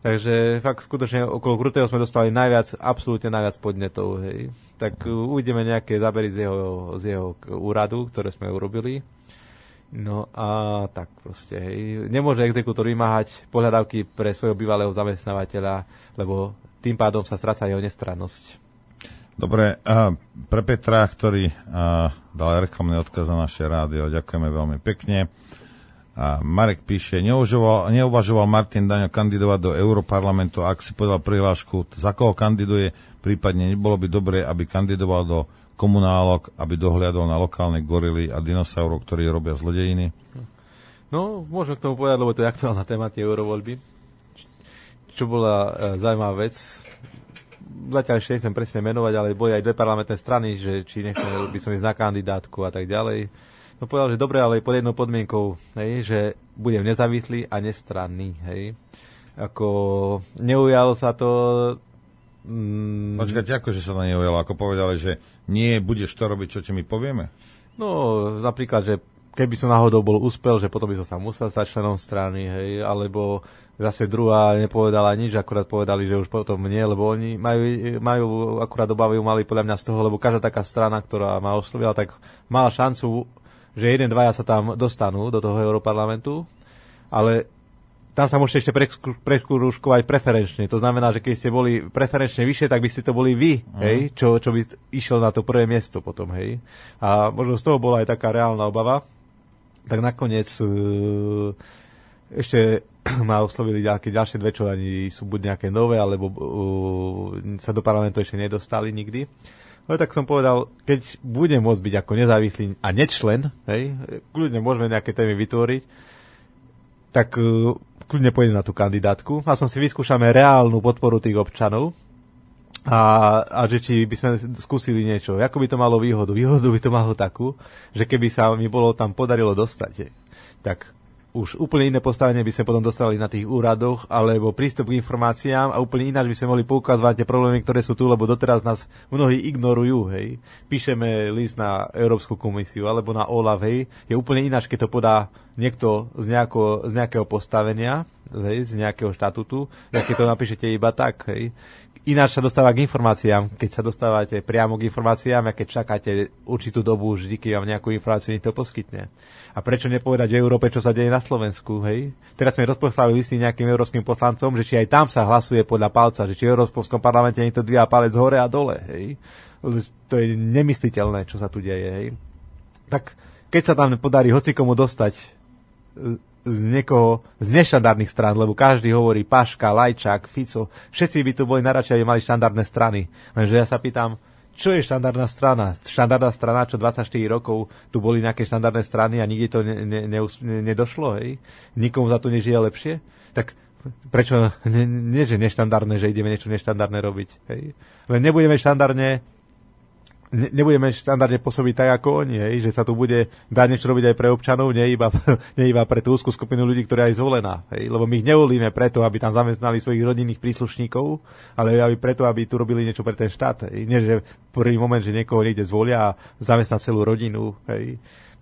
Takže fakt skutočne okolo Krutého sme dostali absolútne najviac podnetov, hej. Tak uvidíme nejaké zábery z jeho úradu, ktoré sme urobili. No a tak proste, hej. Nemôže exekútor vymáhať pohľadávky pre svojho bývalého zamestnávateľa, lebo tým pádom sa stráca jeho nestrannosť. Dobre, pre Petra, ktorý dal reklamný odkaz na naše rádio, ďakujeme veľmi pekne. A Marek píše, neuvažoval Martin Daňo kandidovať do Europarlamentu, ak si podal prihlášku, za koho kandiduje, prípadne nebolo by dobré, aby kandidoval do komunálok, aby dohliadol na lokálne gorily a dinosaurov, ktorí robia zlodejiny? No, môžem k tomu povedať, lebo to je aktuálna téma, tie eurovoľby. Čo bola zaujímavá vec, zatiaľ ešte nechcem presne menovať, ale boli aj dve parlamentné strany, že či nechcem by som ísť na kandidátku a tak ďalej. No povedal, že dobre, ale pod jednou podmienkou, hej, že budem nezávislý a nestranný, hej. Ako neujalo sa to... Počkajte, akože sa to neujalo? Ako povedali, že nie budeš to robiť, čo ti my povieme? No, napríklad, že keby som náhodou bol úspel, že potom by som sa musel stať členom strany, hej, alebo zase druhá nepovedala nič, akurát povedali, že už potom nie, lebo oni majú akurát obavy, mali podľa mňa z toho, lebo každá taká strana, ktorá ma oslovila, tak mala šancu, že 1-2 sa tam dostanú do toho Europarlamentu, ale tam sa môžete ešte preskúškovať preferenčne. To znamená, že keď ste boli preferenčne vyššie, tak by ste to boli vy, hej, čo by išlo na to prvé miesto potom, hej. A možno z toho bola aj taká reálna obava. Tak nakoniec ešte ma oslovili nejaké ďalšie dve, čo ani sú buď nejaké nové, alebo sa do parlamentu ešte nedostali nikdy. No tak som povedal, keď budem môcť byť ako nezávislý a nečlen, hej, kľudne môžeme nejaké témy vytvoriť, tak kľudne pôjdem na tú kandidátku a som si vyskúšame reálnu podporu tých občanov a že či by sme skúsili niečo. Ako by to malo výhodu? Výhodu by to malo takú, že keby sa mi bolo tam podarilo dostať, tak už úplne iné postavenie by sme potom dostali na tých úradoch, alebo prístup k informáciám a úplne ináč by sme mohli poukazovať tie problémy, ktoré sú tu, lebo doteraz nás mnohí ignorujú, hej. Píšeme list na Európsku komisiu alebo na OLAF, hej. Je úplne ináč, keď to podá niekto z nejakého postavenia, hej, z nejakého štatútu, keď to napíšete iba tak, hej. Ináč sa dostáva k informáciám, keď sa dostávate priamo k informáciám a keď čakáte určitú dobu, vždy, keď vám nejakú informáciu to poskytne. A prečo nepovedať v Európe, čo sa deje na Slovensku, hej? Teraz sme rozposlali listy nejakým európskym poslancom, že či aj tam sa hlasuje podľa palca, že či v Európskom parlamente niekto dvíha palec hore a dole, hej? To je nemysliteľné, čo sa tu deje, hej? Tak keď sa tam podarí hocikomu dostať z niekoho z neštandardných strán, lebo každý hovorí Paška, Lajčák, Fico, všetci by tu boli najradšej, aby mali štandardné strany. Lenže ja sa pýtam, čo je štandardná strana? Štandardná strana, čo 24 rokov tu boli nejaké štandardné strany a nikdy to nedošlo, hej? Nikomu za to nežije lepšie? Tak prečo nie, že neštandardné, že ideme niečo neštandardné robiť, hej? Len nebudeme štandardne pôsobiť tak ako oni, hej? Že sa tu bude dať niečo robiť aj pre občanov, nie iba pre tú úzkú skupinu ľudí, ktorá je zvolená. Hej? Lebo my ich nevolíme preto, aby tam zamestnali svojich rodinných príslušníkov, ale aby preto, aby tu robili niečo pre ten štát. Hej? Nie, že v prvý moment, že niekoho niekde zvolia a zamestná celú rodinu, hej?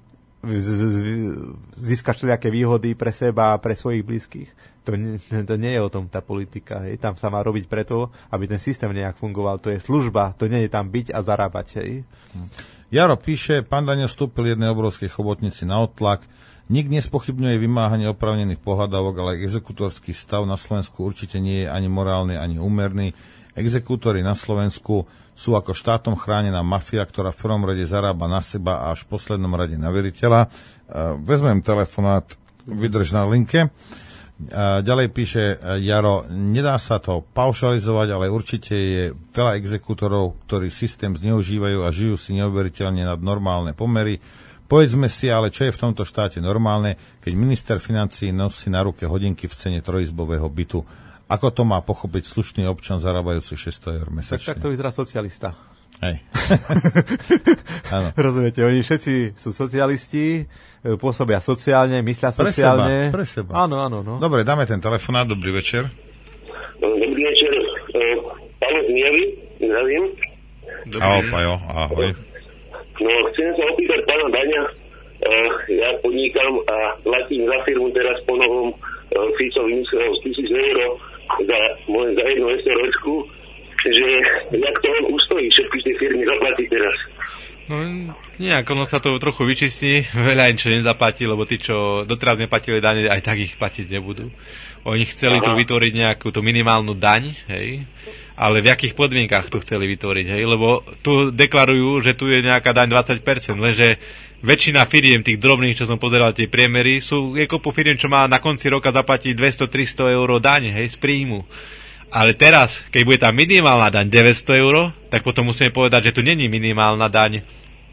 Získaš všelijaké výhody pre seba a pre svojich blízkych. To nie je o tom tá politika. Hej. Tam sa má robiť preto, aby ten systém nejak fungoval. To je služba, to nie je tam byť a zarábať. Hej. Jaro píše, pán Daňo vstúpil jednej obrovskej chobotnici na odtlak. Nik nespochybňuje vymáhanie oprávnených pohľadávok, ale exekútorský stav na Slovensku určite nie je ani morálny, ani úmerný. Exekútori na Slovensku sú ako štátom chránená mafia, ktorá v prvom rade zarába na seba a až v poslednom rade na veriteľa. Vezmem telefonát, vydrž na linke. Ďalej píše Jaro, nedá sa to paušalizovať, ale určite je veľa exekútorov, ktorí systém zneužívajú a žijú si neuveriteľne nad normálne pomery. Povedzme si, ale čo je v tomto štáte normálne, keď minister financií nosí na ruke hodinky v cene trojizbového bytu. Ako to má pochopiť slušný občan zarábajúci 600 eur mesačne? Tak to vyzerá socialista. Hej. Rozumiete, oni všetci sú socialisti, pôsobia sociálne, myslia sociálne. Pre seba. Áno. No. Dobre, dáme ten telefonát. Dobrý večer. Dobrý večer. Pavel Zmijavy, zdravím. Ahoj, Pajo, ahoj. No, chcem sa opýtať pána Daňa. Ja podnikám a platím za firmu teraz po novom Ficovým z 1000 eur za jednu SROčku, že jak to on ustojí, všetky tie firmy zaplatí teraz. No nejak, ono sa to trochu vyčistí, veľa im čo nezaplatí, lebo tí, čo doteraz neplatili dane, aj tak ich platiť nebudú. Oni chceli tu vytvoriť nejakú tú minimálnu daň, hej, ale v akých podmienkach tu chceli vytvoriť, hej, lebo tu deklarujú, že tu je nejaká daň 20%, lenže väčšina firiem, tých drobných, čo som pozeral, tie priemery, je kopu firiem, čo má na konci roka zaplatiť 200-300 eur daň, hej, z príjmu. Ale teraz, keď bude tá minimálna daň 900 eur, tak potom musíme povedať, že tu není minimálna daň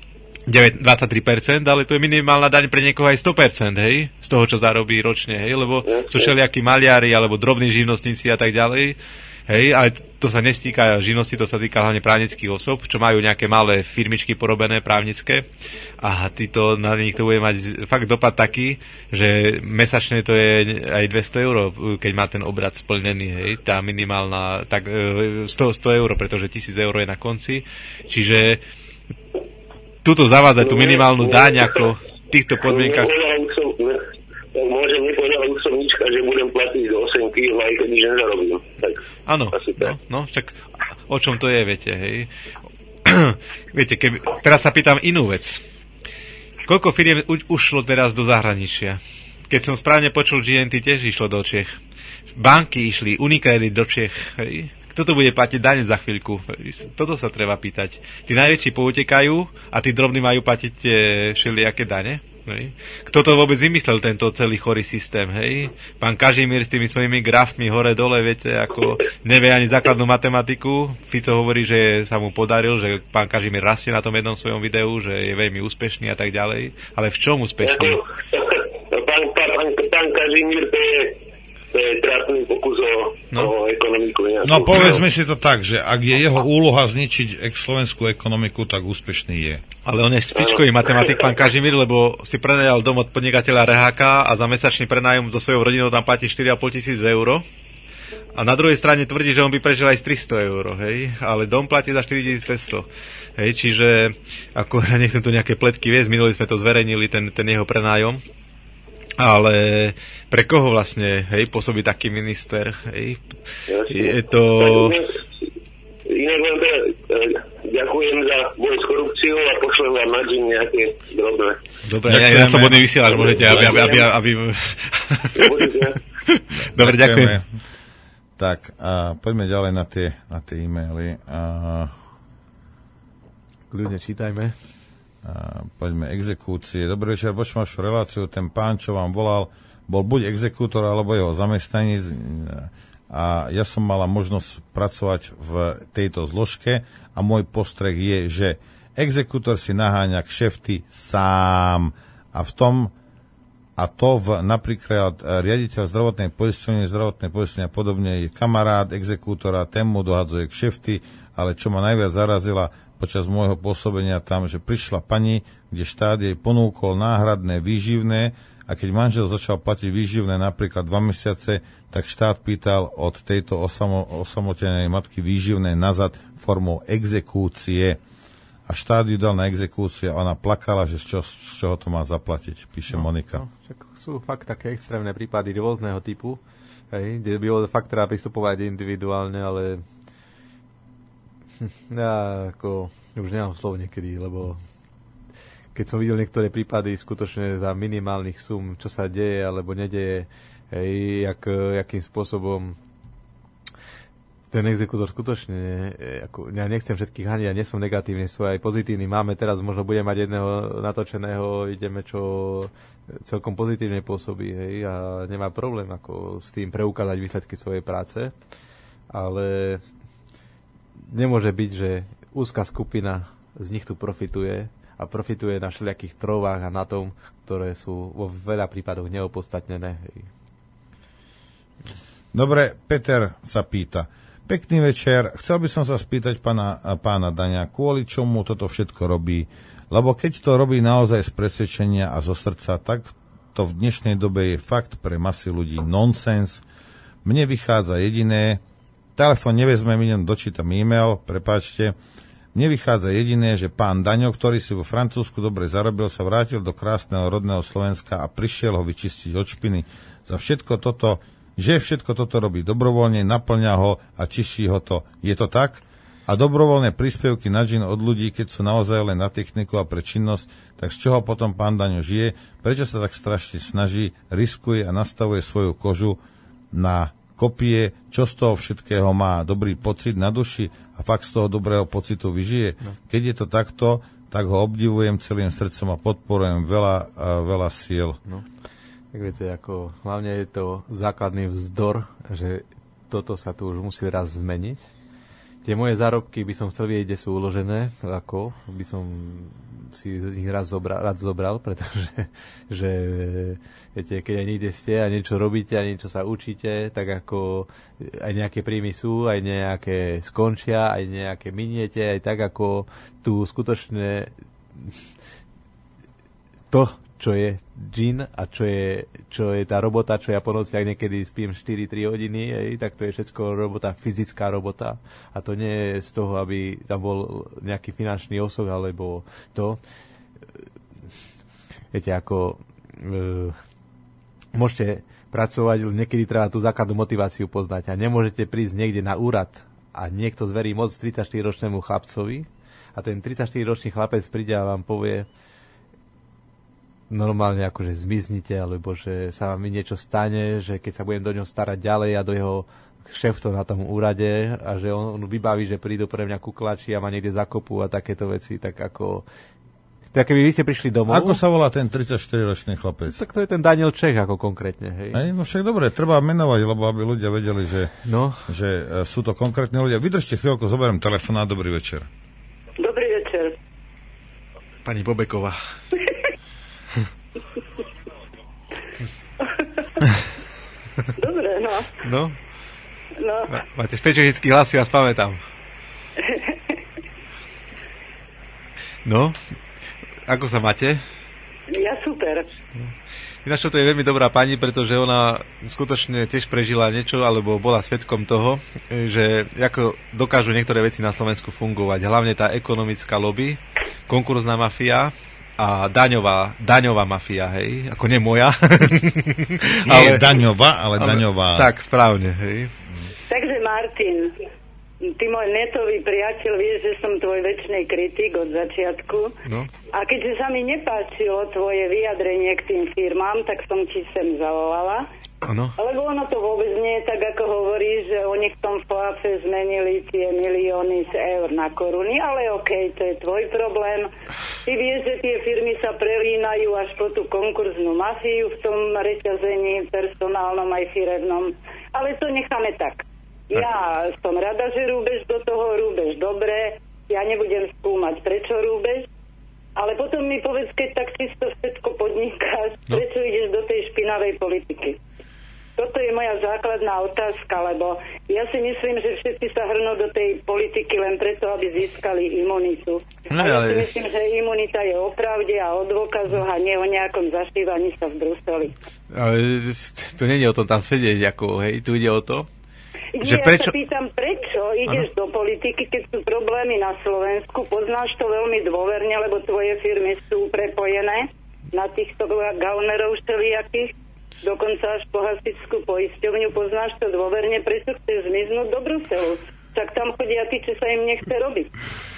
23%, ale to je minimálna daň pre niekoho aj 100%, hej, z toho, čo zarobí ročne, hej, lebo sú všelijakí maliari, alebo drobní živnostníci a tak ďalej, hej, ale to sa nestýka živnosti, to sa týka hlavne právnických osob, čo majú nejaké malé firmičky porobené právnické a na nich to bude mať fakt dopad taký, že mesačne to je aj 200 eur, keď má ten obrad splnený, hej, tá minimálna, tak 100 eur, pretože 1000 eur je na konci, čiže tuto zavádzať tú minimálnu daň ako v týchto podmienkach. Môžem nepovedať som nička, že budem platiť do 8 kg, aj keď nič nezarobím. Áno, no, však o čom to je, viete, hej. Viete, teraz sa pýtam inú vec. Koľko firiem ušlo teraz do zahraničia? Keď som správne počul, GNT tiež išlo do Čech. Banky išli, Unicredit do Čech, hej. Kto to bude platiť dane za chvíľku? Toto sa treba pýtať. Tí najväčší poutekajú a tí drobní majú platiť všelijaké dane? Hej. Kto to vôbec vymyslel, tento celý chorý systém? Hej? Pán Kažimír s tými svojimi grafmi hore-dole, viete, ako nevie ani základnú matematiku. Fico hovorí, že sa mu podaril, že pán Kažimír rastie na tom jednom svojom videu, že je veľmi úspešný a tak ďalej. Ale v čom úspešný? Pán Kažimír, to je trápny pokus o ekonomiku. No povedzme si to tak, že ak je jeho úloha zničiť slovenskú ekonomiku, tak úspešný je. Ale on je špičkový matematik, pán Kažimír, lebo si prenajal dom od podnikateľa Reháka a za mesačný prenájom so svojou rodinou tam platí 4,5 tisíc eur. A na druhej strane tvrdí, že on by prežil aj z 300 eur, hej? Ale dom platí za 4500. Hej, čiže ako ja nechcem tu nejaké pletky viesť, minuli sme to zverejnili, ten jeho prenájom. Ale pre koho vlastne, hej, pôsobí taký minister, hej? Je to... Ďakujem za boj s korupciou a pošlem vám na džin nejaké drobné. Dobre, aj na slobodný vysielač môžete, aby... Dobre, ďakujem. Tak, poďme ďalej na tie e-maily. Kľudne čítajme. Poďme exekúcie. Dobrý večer, počujem vašu reláciu. Ten pán, čo vám volal, bol buď exekútor, alebo jeho zamestnanec. A ja som mala možnosť pracovať v tejto zložke a môj postreh je, že exekútor si naháňa kšefty sám a napríklad riaditeľ zdravotnej poisťovne a podobne je kamarát exekútora, ten mu dohadzuje kšefty, ale čo ma najviac zarazila počas môjho pôsobenia tam, že prišla pani, kde štát jej ponúkol náhradné výživné a keď manžel začal platiť výživné napríklad 2 mesiace, tak štát pýtal od tejto osamotenej matky výživné nazad formou exekúcie. A štát ju dal na exekúciu a ona plakala, že z čoho to má zaplatiť, píše Monika. No, sú fakt také extrémne prípady rôzneho typu, hej, kde by fakt treba pristupovať individuálne, ale ja ako už nemám slov niekedy, lebo keď som videl niektoré prípady skutočne za minimálnych sum, čo sa deje alebo nedeje, hej, akým spôsobom ten exekútor skutočne, ako, ja nechcem všetkých haniť, ja nie som negatívny, sú aj pozitívny. Máme teraz, možno budem mať jedného natočeného, ideme, čo celkom pozitívne pôsobí, hej, a nemá problém ako s tým preukázať výsledky svojej práce, ale nemôže byť, že úzka skupina z nich tu profituje a profituje na všelijakých trovách a na tom, ktoré sú vo veľa prípadoch neopodstatnené. Dobre, Peter sa pýta. Pekný večer, chcel by som sa spýtať pána Daňa, kvôli čomu toto všetko robí, lebo keď to robí naozaj z presvedčenia a zo srdca, tak to v dnešnej dobe je fakt pre masy ľudí nonsens. Mne vychádza jediné, telefón nevezmem, idem, dočítam e-mail, prepáčte. Mne vychádza jediné, že pán Daňo, ktorý si vo Francúzsku dobre zarobil, sa vrátil do krásneho rodného Slovenska a prišiel ho vyčistiť od špiny. Za všetko toto že všetko toto robí dobrovoľne, naplňa ho a čiší ho to. Je to tak? A dobrovoľné príspevky na džin od ľudí, keď sú naozaj len na techniku a pre činnosť, tak z čoho potom pán Daňo žije? Prečo sa tak strašne snaží, riskuje a nastavuje svoju kožu na kopie, čo z toho všetkého má dobrý pocit na duši a fakt z toho dobrého pocitu vyžije? No. Keď je to takto, tak ho obdivujem celým srdcom a podporujem veľa síl. No. Tak viete, hlavne je to základný vzdor, že toto sa tu už musí raz zmeniť. Tie moje zárobky by som chcel vedieť, kde sú uložené, ako by som si ich rád zobral, pretože že, viete, keď aj niekde ste a niečo robíte a niečo sa učíte, tak ako aj nejaké príjmy sú, aj nejaké skončia, aj nejaké miniete, aj tak ako tu skutočne to, čo je džin a čo je tá robota, čo ja po nociach niekedy spím 4-3 hodiny, tak to je všetko robota, fyzická robota. A to nie je z toho, aby tam bol nejaký finančný osoh, alebo to. Viete, môžete pracovať, niekedy treba tú základnú motiváciu poznať a nemôžete prísť niekde na úrad a niekto zverí moc 34-ročnému chlapcovi a ten 34-ročný chlapec príde a vám povie, normálne akože zmiznite, alebo že sa vám niečo stane, že keď sa budem do ňoho starať ďalej a do jeho šéfto na tom úrade a že on vybaví, že prídu pre mňa kuklači a ma niekde zakopú a takéto veci, tak ako... Tak keby vy ste prišli domov... Ako sa volá ten 34-ročný chlapec? Tak to je ten Daniel Čech, ako konkrétne, hej. No však dobre, treba menovať, lebo aby ľudia vedeli, že sú to konkrétne ľudia. Vydržte chvíľku, zoberiem telefón a dobrý večer. Dobrý večer. Pani Bobeková. Dobre, no. No? Máte špecifický hlas, si vás pamätám. No? Ako sa máte? Ja super. Ináč to je veľmi dobrá pani, pretože ona skutočne tiež prežila niečo, alebo bola svedkom toho, že ako dokážu niektoré veci na Slovensku fungovať. Hlavne tá ekonomická lobby, konkurzná mafia a daňová mafia, hej, ako nie moja. Nie daňová, ale daňová. Tak, správne, hej. Takže Martin, ty môj netový priateľ, vieš, že som tvoj večný kritik od začiatku. No. A keďže sa mi nepáčilo tvoje vyjadrenie k tým firmám, tak som ti sem zavolala. Ano. Lebo ono to vôbec nie je tak, ako hovoríš, že oni v tom FOAFe zmenili tie milióny z eur na koruny, ale okej, to je tvoj problém. Ty vieš, že tie firmy sa prelínajú až po tú konkurznú mafiu v tom reťazení personálnom aj firevnom, ale to necháme tak. Ja som rada, že rúbeš do toho, rúbeš dobre, ja nebudem skúmať, prečo rúbeš, ale potom mi povedz, keď tak čisto všetko podnikáš, prečo ideš do tej špinavej politiky. Toto je moja základná otázka, lebo ja si myslím, že všetci sa hrnú do tej politiky len preto, aby získali imunitu. A ja si myslím, že imunita je o pravde a o dôkazoch a nie o nejakom zašívaní sa v Bruseli. Ale to nie je o tom tam sedieť, ako, hej, tu ide o to, že prečo... sa pýtam, prečo ideš do politiky, keď sú problémy na Slovensku, poznáš to veľmi dôverne, lebo tvoje firmy sú prepojené na týchto gaunerov všelijakých, dokonca až po hasičskú poisťovňu, poznáš to dôverne, prečo chceš zmiznúť do Bruselu? Tak tam chodia tí, čo sa im nechce robiť.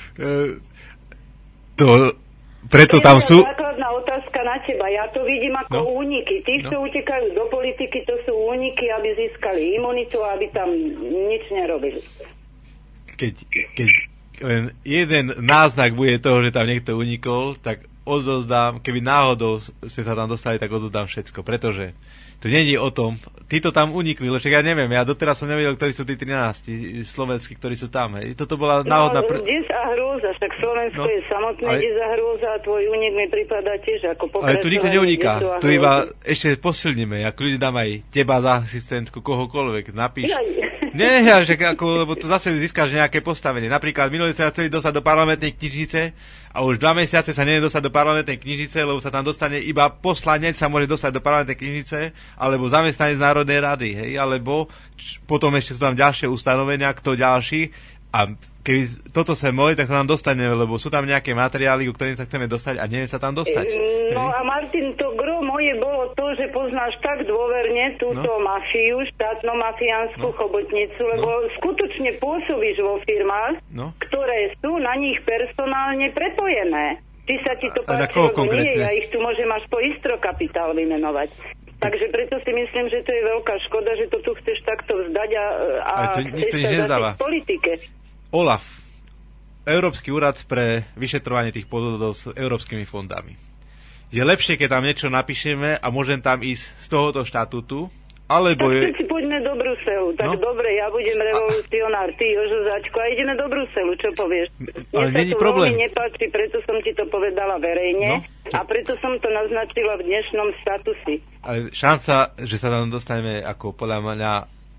Preto tam sú... Základná otázka na teba. Ja to vidím ako úniky. Tí, čo utekajú do politiky, to sú úniky, aby získali imunitu a aby tam nič nerobili. Keď len jeden náznak bude toho, že tam niekto unikol, tak odozdám, keby náhodou sme sa tam dostali, tak odozdám všetko, pretože to nie je o tom, títo tam unikli, lebo ja neviem, ja doteraz som nevedel, ktorí sú tí 13 slovenskí, ktorí sú tam, hej. Toto bola náhodná... Des a hrôza, však Slovensko je samotné des a hrôza a tvoj únik mi pripadá tiež ako pokračovanie. Ale tu nikto neuniká, tu iba ešte posilníme, ako ľudí dám aj teba za asistentku, kohokoľvek, napíš. Nie, lebo to zase získaš nejaké postavenie. Napríklad minulý sa chceli dostať do parlamentnej knižnice a už 2 mesiace sa nevie dostať do parlamentnej knižnice, lebo sa tam dostane iba poslanec, sa môže dostať do parlamentnej knižnice, alebo zamestnanec Národnej rady, hej, alebo potom ešte sú tam ďalšie ustanovenia, kto ďalší, a keby toto sa mohli, tak sa tam dostaneme, lebo sú tam nejaké materiály, ku ktorým sa chceme dostať a neviem sa tam dostať. No a Martin, to gro moje bolo to, že poznáš tak dôverne túto mafiu, štátno-mafiánsku chobotnicu, lebo skutočne pôsobíš vo firmách, ktoré sú na nich personálne prepojené. Ty sa ti to páči, lebo nie, ja ich tu môžem až po Istrokapitál vymenovať. Takže preto si myslím, že to je veľká škoda, že to tu chceš takto vzdať a chceš sa začiť v politike. OLAF, Európsky úrad pre vyšetrovanie tých podvodov s európskymi fondami. Je lepšie, keď tam niečo napíšeme a môžem tam ísť z tohoto štatútu, alebo tak všetci poďme do Bruselu. Tak dobre, ja budem revolucionár, ty Jožo Začko, a ideme do Bruselu, čo povieš? Ale mne sa to veľmi nepáči, preto som ti to povedala verejne a preto som to naznačila v dnešnom statusi. Ale šanca, že sa tam dostaneme ako podľa mňa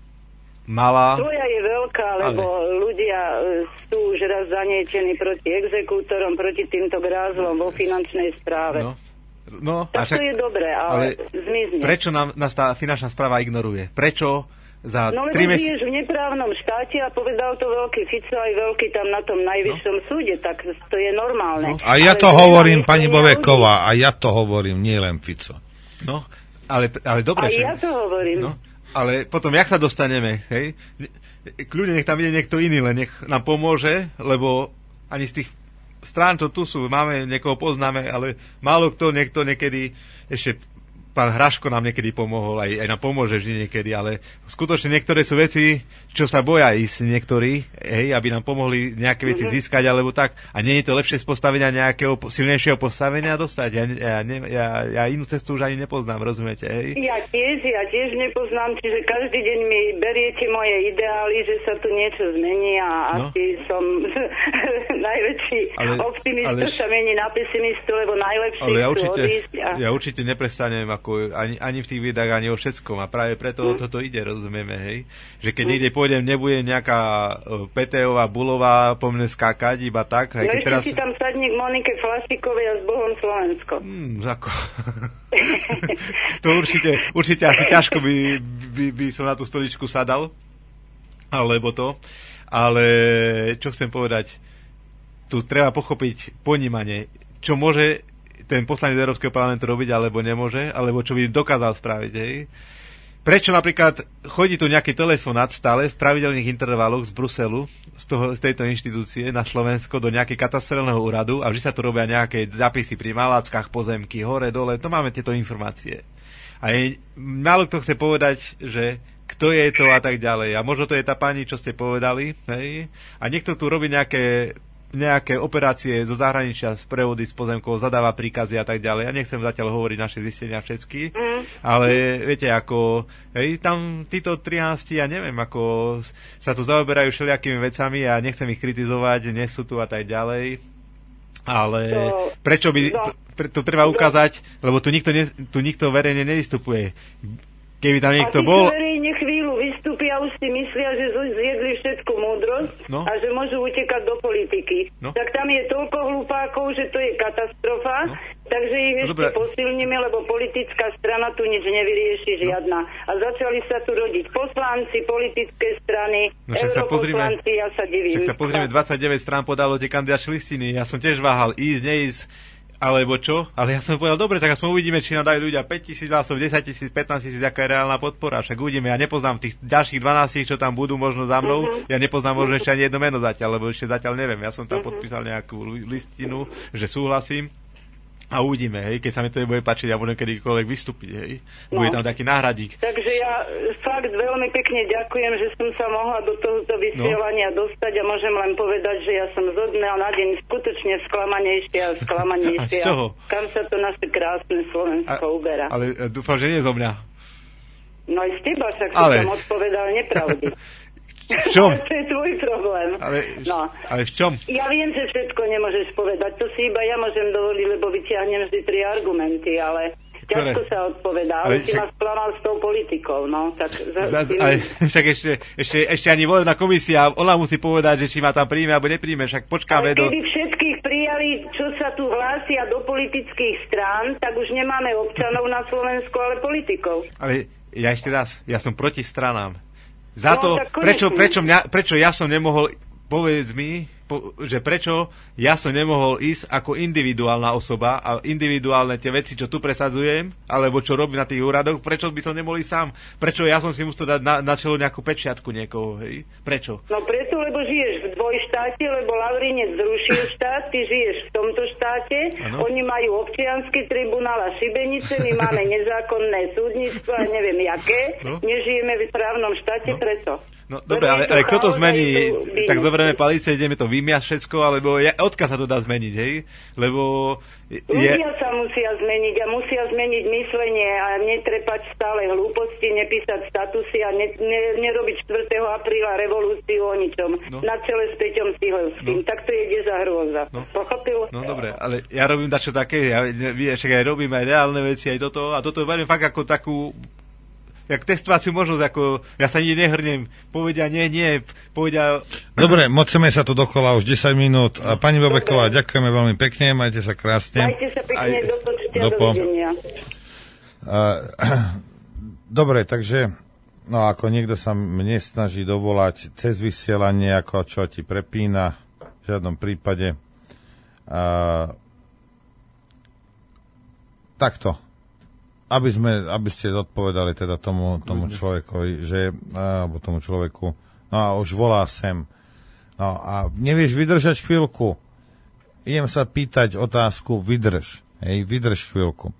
malá. Tvoja je veľká, lebo ľudia sú už raz zanietení proti exekútorom, proti týmto grázlom vo finančnej správe. Tak to je dobré, ale zmizne. Prečo nás tá finančná správa ignoruje? Prečo za 3 mesiace... žiješ v neprávnom štáte a povedal to veľký Fico aj veľký tam na tom najvyššom súde, tak to je normálne. A ja to hovorím, pani Boveková, a ja to hovorím, nie len Fico. No, ale dobre. A ja to hovorím. No, ale potom, jak sa dostaneme, hej? Kľudne nech tam ide niekto iný, len nech nám pomôže, lebo ani z tých strán, čo tu sú, máme, niekoho poznáme, ale málo kto, niekto niekedy, ešte pán Hraško nám niekedy pomohol, aj nám pomôže vždy niekedy, ale skutočne niektoré sú veci, čo sa boja ísť niektorí, aby nám pomohli nejaké veci získať, alebo tak. A nie je to lepšie z postavenia nejakého silnejšieho postavenia dostať? Ja inú cestu už ani nepoznám, rozumiete? Hej? Ja tiež nepoznám, čiže každý deň mi beriete moje ideály, že sa tu niečo zmení a asi som najväčší optimista, sa mení na pesimistu, lebo najlepší chcú odísť. Ja určite neprestanem ani v tých videách, ani o všetkom. A práve preto toto ide, rozumieme, hej? Že keď niekde pôjdem, nebude nejaká Peteová, Bulová po mne skákať, iba tak. No ešte teraz... si tam sadník Monike Flašikovej a s Bohom Slovensko. To určite asi ťažko by som na tú stoličku sadal. Alebo to. Ale čo chcem povedať, tu treba pochopiť ponímanie, čo môže ten poslanec Európskeho parlamentu robiť, alebo nemôže, alebo čo by dokázal spraviť. Hej. Prečo napríklad chodí tu nejaký telefonát stále v pravidelných intervaloch z Bruselu, z tejto inštitúcie na Slovensko do nejakého katastrálneho úradu a vždy sa tu robia nejaké zápisy pri maláckach, pozemky, hore, dole, to máme tieto informácie. A málo kto chce povedať, že kto je to a tak ďalej. A možno to je tá pani, čo ste povedali, hej? A niekto tu robí nejaké operácie zo zahraničia, z prevody z pozemkov, zadáva príkazy a tak ďalej. Ja nechcem zatiaľ hovoriť naše zistenia všetky, ale viete, ako tam títo 13, ja neviem, ako sa tu zaoberajú všelijakými vecami a nechcem ich kritizovať, nie sú tu a tak ďalej. Ale prečo by to treba ukázať, lebo tu nikto verejne nevystupuje. Keby tam niekto bol... verejne chvíľu vystúpia, už si myslia, že zjedli všetku múdrosť a že môžu utekať do politiky. Tak tam je toľko hlupákov, že to je katastrofa, takže ich ešte posilníme, lebo politická strana tu nič nevyrieši žiadna. A začali sa tu rodiť poslanci, politické strany, europoslanci, ja sa divím. Však sa pozrieme, 29 strán podalo tie kandidačné listiny. Ja som tiež váhal ísť, neísť, alebo čo? Ale ja som povedal, dobre, tak aspoň uvidíme, či nám dajú ľudia 5 000 hlasov, 10 000, 15 000, aká je reálna podpora. Však uvidíme, ja nepoznám tých ďalších 12, čo tam budú možno za mnou. Ja nepoznám možno ešte ani jedno meno zatiaľ, lebo ešte zatiaľ neviem. Ja som tam podpísal nejakú listinu, že súhlasím. A uvidíme, hej, keď sa mi to nebude páčiť, ja budem kedykoľvek vystúpiť, hej. Bude tam taký náhradík. Takže ja fakt veľmi pekne ďakujem, že som sa mohla do tohto vysielania dostať a môžem len povedať, že ja som zo dňa na deň skutočne sklamanejšia a sklamanejšia. A z čoho? Kam sa to naše krásne Slovensko uberá. Ale dúfam, že nie zo mňa. No aj z teba, však som odpovedal nepravdy. V čom? To je tvoj problém. Ale v čom? Ja viem, že všetko nemôžeš povedať. To si iba ja môžem dovoliť, lebo vyťahnem vždy 3 argumenty, ale ťažko sa odpovedá. Ale si ma sklamal s tou politikou, no. Tak však ešte ani volebná komisia, ona musí povedať, že či ma tam príjme alebo nepríjme, však počkáme ale keby všetkých prijali, čo sa tu hlásia do politických strán, tak už nemáme občanov na Slovensku, ale politikov. Ale ja ešte raz, ja som proti stranám. Za to, prečo ja som nemohol, povedz mi, že prečo ja som nemohol ísť ako individuálna osoba a individuálne tie veci, čo tu presadzujem, alebo čo robím na tých úradoch, prečo by som nemohol ísť sám? Prečo ja som si musel dať na čelo nejakú pečiatku niekoho, hej? Prečo? No preto, lebo žiješ v dvojštáte, lebo Lavrinec zrušil štát, ty žiješ v tomto štáte, oni majú občiansky tribunál a šibenice, my máme nezákonné súdnictvo a neviem jaké, nežijeme v právnom štáte, preto. No dobre, ale kto to zmení? Tak zoberieme palice, ideme to vymiať všetko, alebo odkiaľ sa to dá zmeniť, hej? Lebo... Ľudia sa musia zmeniť a musia zmeniť myslenie a netrepať stále hlúposti, nepísať statusy a nerobiť 4. apríla revolúciu o ničom. Na čele s Peťom Cihlovským. Tak to je za hrôza. Pochopil? No dobre, ale ja robím dačo také, ja robím aj reálne veci, aj toto, a toto verím fakt ako takú... Jak testovaciu možnosť, ako ja sa nikdy nehrnem, povedia nie, povedia... Dobre, moceme sa tu dokola už 10 minút. A pani Bobeková, ďakujeme veľmi pekne, majte sa krásne. Majte sa pekne, dovidenia. Dobre, takže, no ako niekto sa mne snaží dovolať cez vysielanie, ako čo ti prepína, v žiadnom prípade. Takto. Aby ste zodpovedali teda tomu človekovi, alebo tomu človeku, no a už volá sem. No a nevieš vydržať chvíľku. Idem sa pýtať otázku, vydrž chvíľku.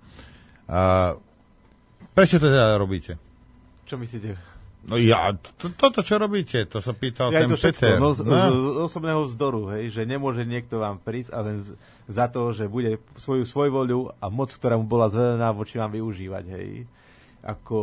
Prečo to teda robíte? Čo myslíte? No toto čo robíte? To sa pýtal ten Peter. Z osobného vzdoru, hej, že nemôže niekto vám prísť a len za to, že bude svoju svojvoľu a moc, ktorá mu bola zvelená, voči vám využívať, hej. Ako,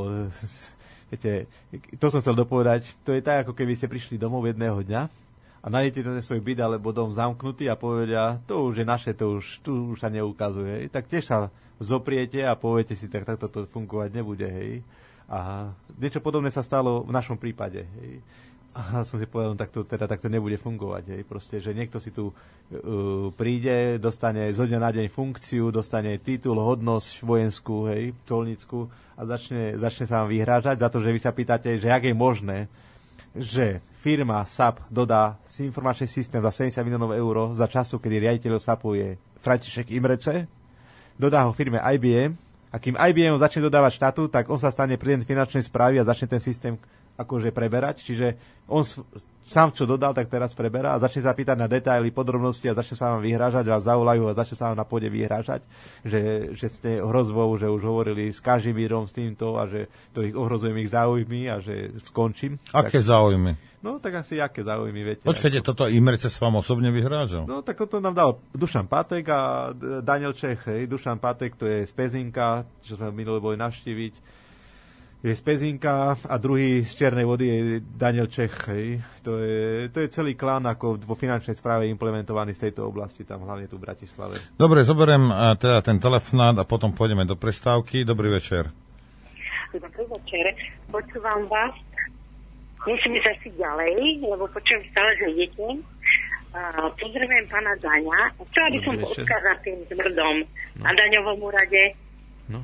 viete, to som chcel dopovedať, to je tak, ako keby ste prišli domov jedného dňa a nájdete ten svoj byt alebo dom zamknutý a povedia, to už je naše, tu už sa neukazuje, hej. Tak tiež sa zopriete a poviete si, tak takto to fungovať nebude, hej. A niečo podobné sa stalo v našom prípade. Hej. A som si povedal, takto nebude fungovať. Hej. Proste, že niekto si tu príde, dostane zo dňa na deň funkciu, dostane titul, hodnosť vojenskú, hej, colnickú a začne sa vám vyhrážať za to, že vy sa pýtate, že jak je možné, že firma SAP dodá informačný systém za 70 miliónov eur za času, kedy riaditeľom SAPu je František Imrece, dodá ho firme IBM. A kým IBM začne dodávať štátu, tak on sa stane prezident finančnej správy a začne ten systém akože preberať. Čiže on sám, čo dodal, tak teraz preberá a začne sa pýtať na detaily, podrobnosti a začne sa vám vyhrážať, vás zavolajú a začne sa vám na pôde vyhrážať, že ste hrozbou, že už hovorili s Kažimírom, s týmto a že to ohrozujem ich záujmy a že skončím. Aké záujmy? No, tak asi aké záujmy, viete. Počkajte, toto Imrece sa vám osobne vyhrážal? No, tak to nám dal Dušan Pátek a Daniel Čech, hej. Dušan Pátek, to je z Pezinka, čo sme minule boli navštíviť. Je z Pezinka a druhý z Čiernej Vody je Daniel Čech, hej. To je celý klán ako vo finančnej správe implementovaný z tejto oblasti, tam hlavne tu v Bratislave. Dobre, zoberiem teda ten telefonát a potom pôjdeme do prestávky. Dobrý večer. Dobrý večer. Počúvam vás. Musím ísť asi ďalej, lebo počujem stále, že idete. Pozdravujem pána Daňa. Chcela by som odkázať tým zmrdom na daňovom úrade. No.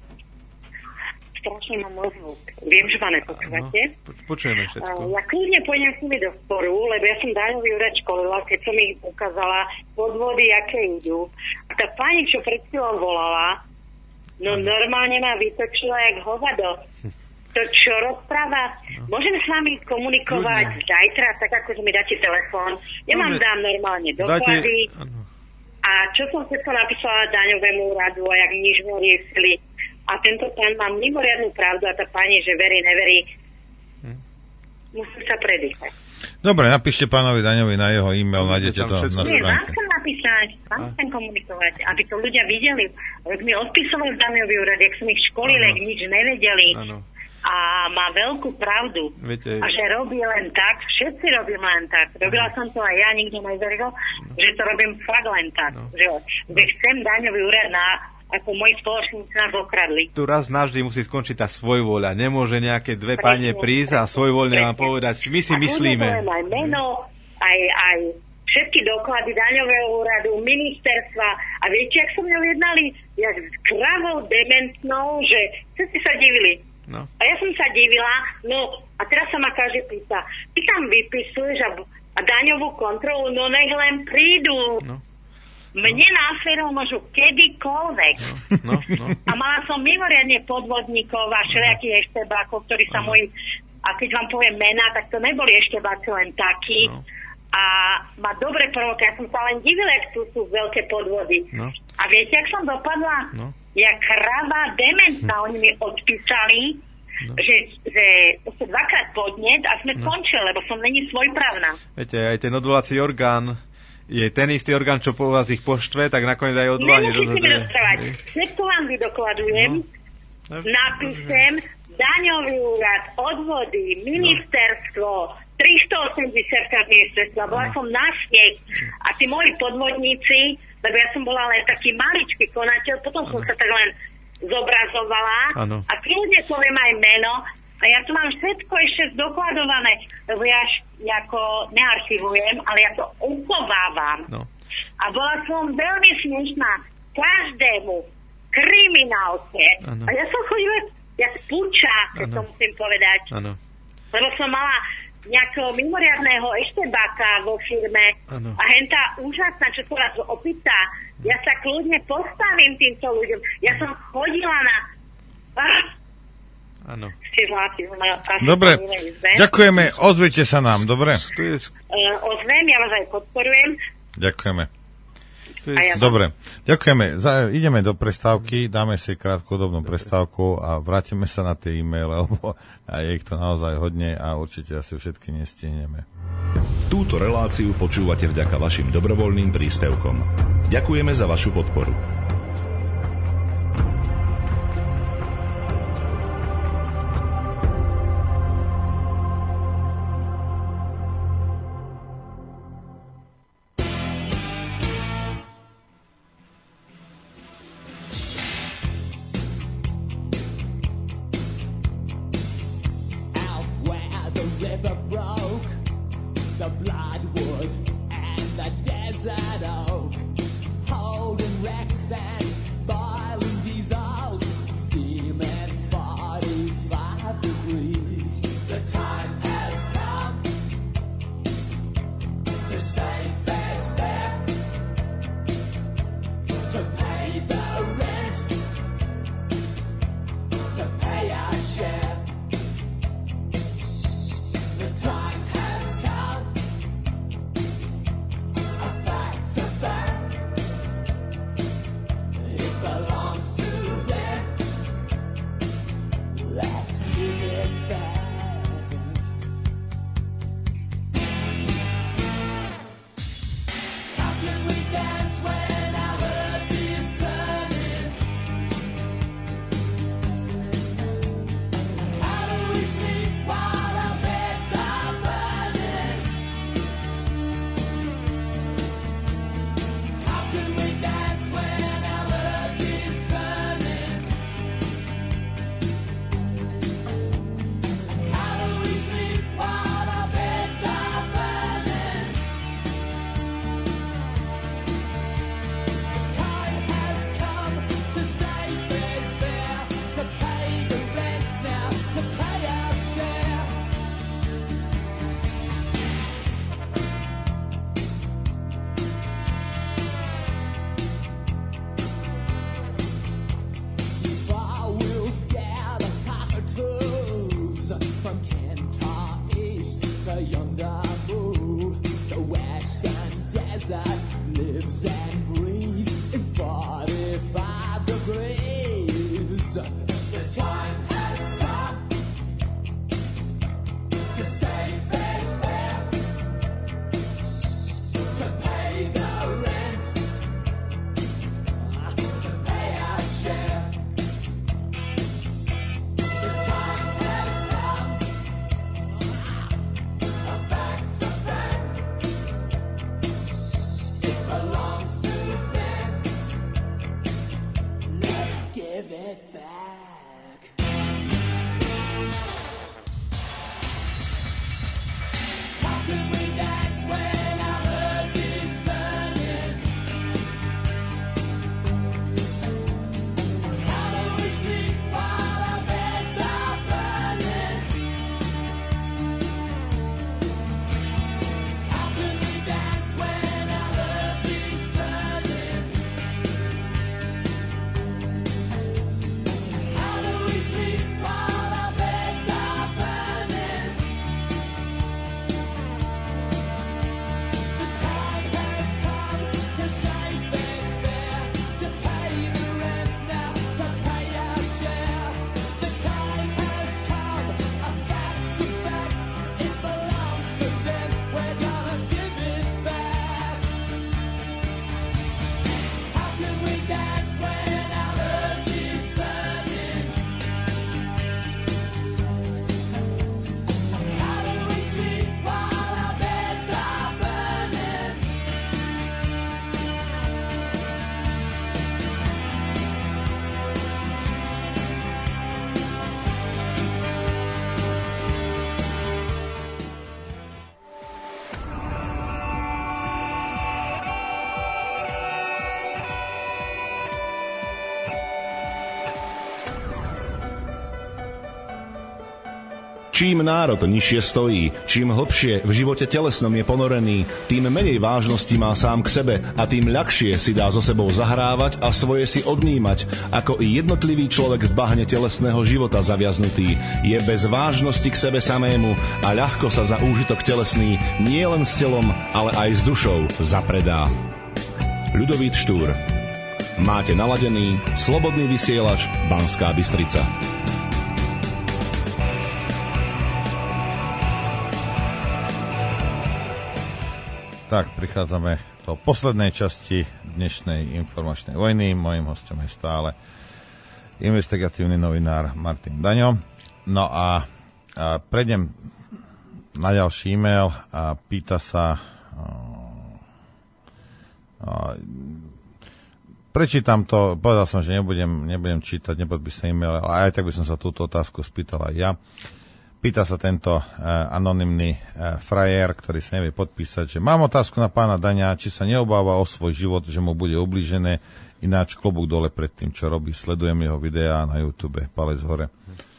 Strašne mám mozvuk. Viem, že ma nepočúvate. Počujeme všetko. Ja kľudne pôjdem s nimi do sporu, lebo ja som daňový úrad školila, keď som ich ukázala podvody, aké idú. A tá pani, čo pred chvíľou volala, no normálne ma vytočila jak hovado. To čo rozpráva? Môžem s vami komunikovať zajtra, tak ako že mi dáte telefón. Ja vám dám normálne doklady. A čo som všetko napísala daňovému úradu a jak nič neriešili. A tento pán má mimoriadnu pravdu a tá pani, že verí, neverí. Musím sa predýchať. Dobre, napíšte pánovi Daňovi na jeho e-mail, nájdete to na stránke. Nie, vám chcem napísať, vám chcem komunikovať, aby to ľudia videli. Ak mi odpisovali v daňový úrad, jak som ich školil, jak nič nevedeli. Áno. A má veľkú pravdu. Viete, a že robí len tak, všetci robím len tak. Robila som to aj ja, nikto neveril, že to robím fakt len tak. Že chcem daňový úrad ako moji spoločníci nás okradli. Tu raz navždy musí skončiť tá svojvoľa. Nemôže nejaké dve panie prísť a svojvoľne vám povedať, my si myslíme. Aj meno, aj všetky doklady daňového úradu, ministerstva. A viete, jak som mňa jednali? Jak kravou dementnou, že všetci sa divili. No. A ja som sa divila, no a teraz sa ma každý pýta, ty tam vypisuješ a a daňovú kontrolu, no nech len prídu. No. Mne na aféru môžu kedykoľvek. No. A mala som mimoriadne podvodníkov a všelijakých eštebákov, ktorí sa moji, a keď vám poviem mená, tak to neboli eštebáci len takí. No. A ma dobre provoká, ja som sa len divila, jak sú veľké podvody. No. A viete, jak som dopadla? No. Ja krava dementná, oni mi odpísali, že to dvakrát podnet a sme skončili, lebo som není svojprávna. Viete, aj ten odvolací orgán je ten istý orgán, čo po vás ich poštve, tak nakoniec aj odvolanie rozhoduje. Nemusíte mi rozprávať. Všetko vám vydokladujem, napíšem, daňový úrad, odvody, ministerstvo, 380 ministerstva, bola som na sneh a tí moji podvodníci, lebo ja som bola len taký maličký konateľ, potom som sa tak len zobrazovala a kľudne poviem aj meno a ja tu mám všetko ešte zdokladované, lebo ja ako nearchivujem, ale ja to uchovávam. No. A bola som veľmi smiešná každému kriminálke. Ano. A ja som chodila jak puča, keď to musím povedať. Ano. Lebo som mala nejakého mimoriadného eštebáka vo firme a hentá úžasná, čo sa vás opýta. Ja sa kľudne postavím týmto ľuďom. Ja som chodila na... Áno. Dobre, ďakujeme, ozvite sa nám, dobre? Ozvem, ja vás aj podporujem. Ďakujeme. Dobre, ďakujeme. Ideme do prestávky, dáme si krátkodobnú prestávku a vrátime sa na tie e-maily, lebo je ich to naozaj hodne a určite asi všetky nestihneme. Túto reláciu počúvate vďaka vašim dobrovoľným príspevkom. Ďakujeme za vašu podporu. Belongs to Čím národ nižšie stojí, čím hlbšie v živote telesnom je ponorený, tým menej vážnosti má sám k sebe a tým ľahšie si dá so sebou zahrávať a svoje si odnímať, ako i jednotlivý človek v bahne telesného života zaviaznutý je bez vážnosti k sebe samému a ľahko sa za úžitok telesný nie len s telom, ale aj s dušou zapredá. Ľudovít Štúr. Máte naladený Slobodný vysielač Banská Bystrica. Tak, prichádzame do poslednej časti dnešnej informačnej vojny. Mojím hostom je stále investigatívny novinár Martin Daňo. No a prejdem na ďalší e-mail a pýta sa... Prečítam to, povedal som, že nebudem čítať, nepodpísam e-mail, ale aj tak by som sa túto otázku spýtal aj ja. Pýta sa tento anonymný frajer, ktorý sa nevie podpísať, že mám otázku na pána Daňa, či sa neobáva o svoj život, že mu bude ublížené, ináč klobúk dole pred tým, čo robí. Sledujem jeho videá na YouTube, palec hore.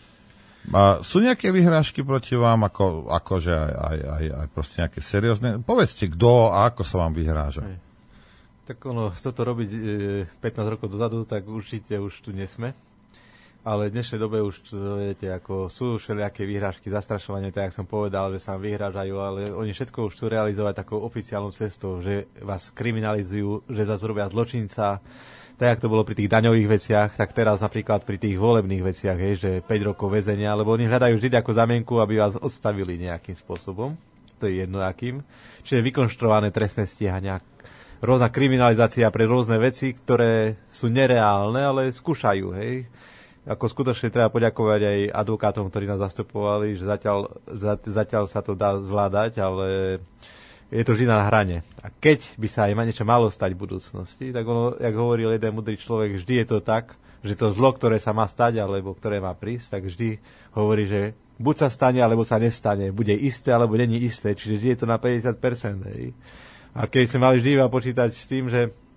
A sú nejaké vyhrážky proti vám, akože aj proste nejaké seriózne? Povedzte, kto a ako sa vám vyhráža. Tak toto robiť 15 rokov dozadu, tak určite už tu nesme. Ale v dnešnej dobe už, viete, ako sú všelijaké výhrážky, zastrašovanie, tak jak som povedal, že sa vám vyhrážajú, ale oni všetko už chcú realizovať takou oficiálnou cestou, že vás kriminalizujú, že vás robia zločinca, tak jak to bolo pri tých daňových veciach, tak teraz napríklad pri tých volebných veciach, že 5 rokov väzenia, lebo oni hľadajú vždy ako zamienku, aby vás odstavili nejakým spôsobom, to je jedno akým, čiže vykonštruované trestné stíhania, rôzna kriminalizácia pre rôzne veci, ktoré sú nereálne, ale skúšajú, hej. Ako skutočne treba poďakovať aj advokátom, ktorí nás zastupovali, že zatiaľ sa to dá zvládať, ale je to vždy na hrane. A keď by sa aj niečo malo stať v budúcnosti, tak ono, jak hovoril jeden mudrý človek, vždy je to tak, že to zlo, ktoré sa má stať, alebo ktoré má prísť, tak vždy hovorí, že buď sa stane, alebo sa nestane. Bude isté, alebo není isté. Čiže vždy je to na 50%. Hej. A keď sme mali vždy iba počítať s tým,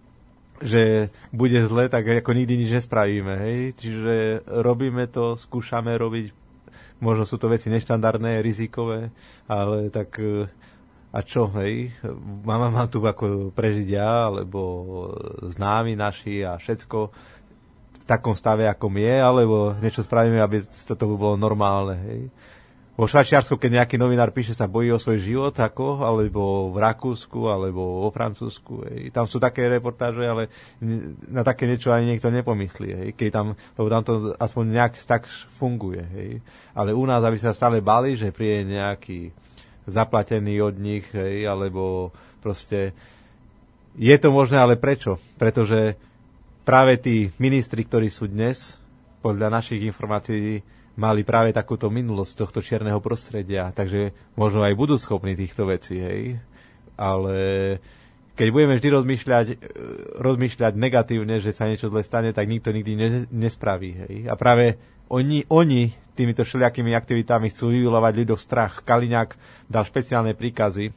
že bude zle, tak ako nikdy nič nespravíme. Hej? Čiže robíme to, skúšame robiť, možno sú to veci neštandardné, rizikové, ale tak a čo, hej? Mám tu ako prežiť ja, alebo známi naši a všetko v takom stave, ako je, alebo niečo spravíme, aby to bolo normálne, hej? Vo Švajčiarsku, keď nejaký novinár píše, sa bojí o svoj život, alebo v Rakúsku, alebo vo Francúzsku. Tam sú také reportáže, ale na také niečo ani niekto nepomyslí. Hej. Lebo tam to aspoň nejak tak funguje. Hej. Ale u nás, aby sa stále bali, že príde nejaký zaplatený od nich, hej, alebo proste... Je to možné, ale prečo? Pretože práve tí ministri, ktorí sú dnes, podľa našich informácií, mali práve takúto minulosť tohto čierneho prostredia, takže možno aj budú schopní týchto vecí, hej. Ale keď budeme vždy rozmýšľať negatívne, že sa niečo zle stane, tak nikto nikdy nespraví, hej. A práve oni týmito všelijakými aktivitami chcú vyvoľovať ľuďom strach. Kaliňák dal špeciálne príkazy,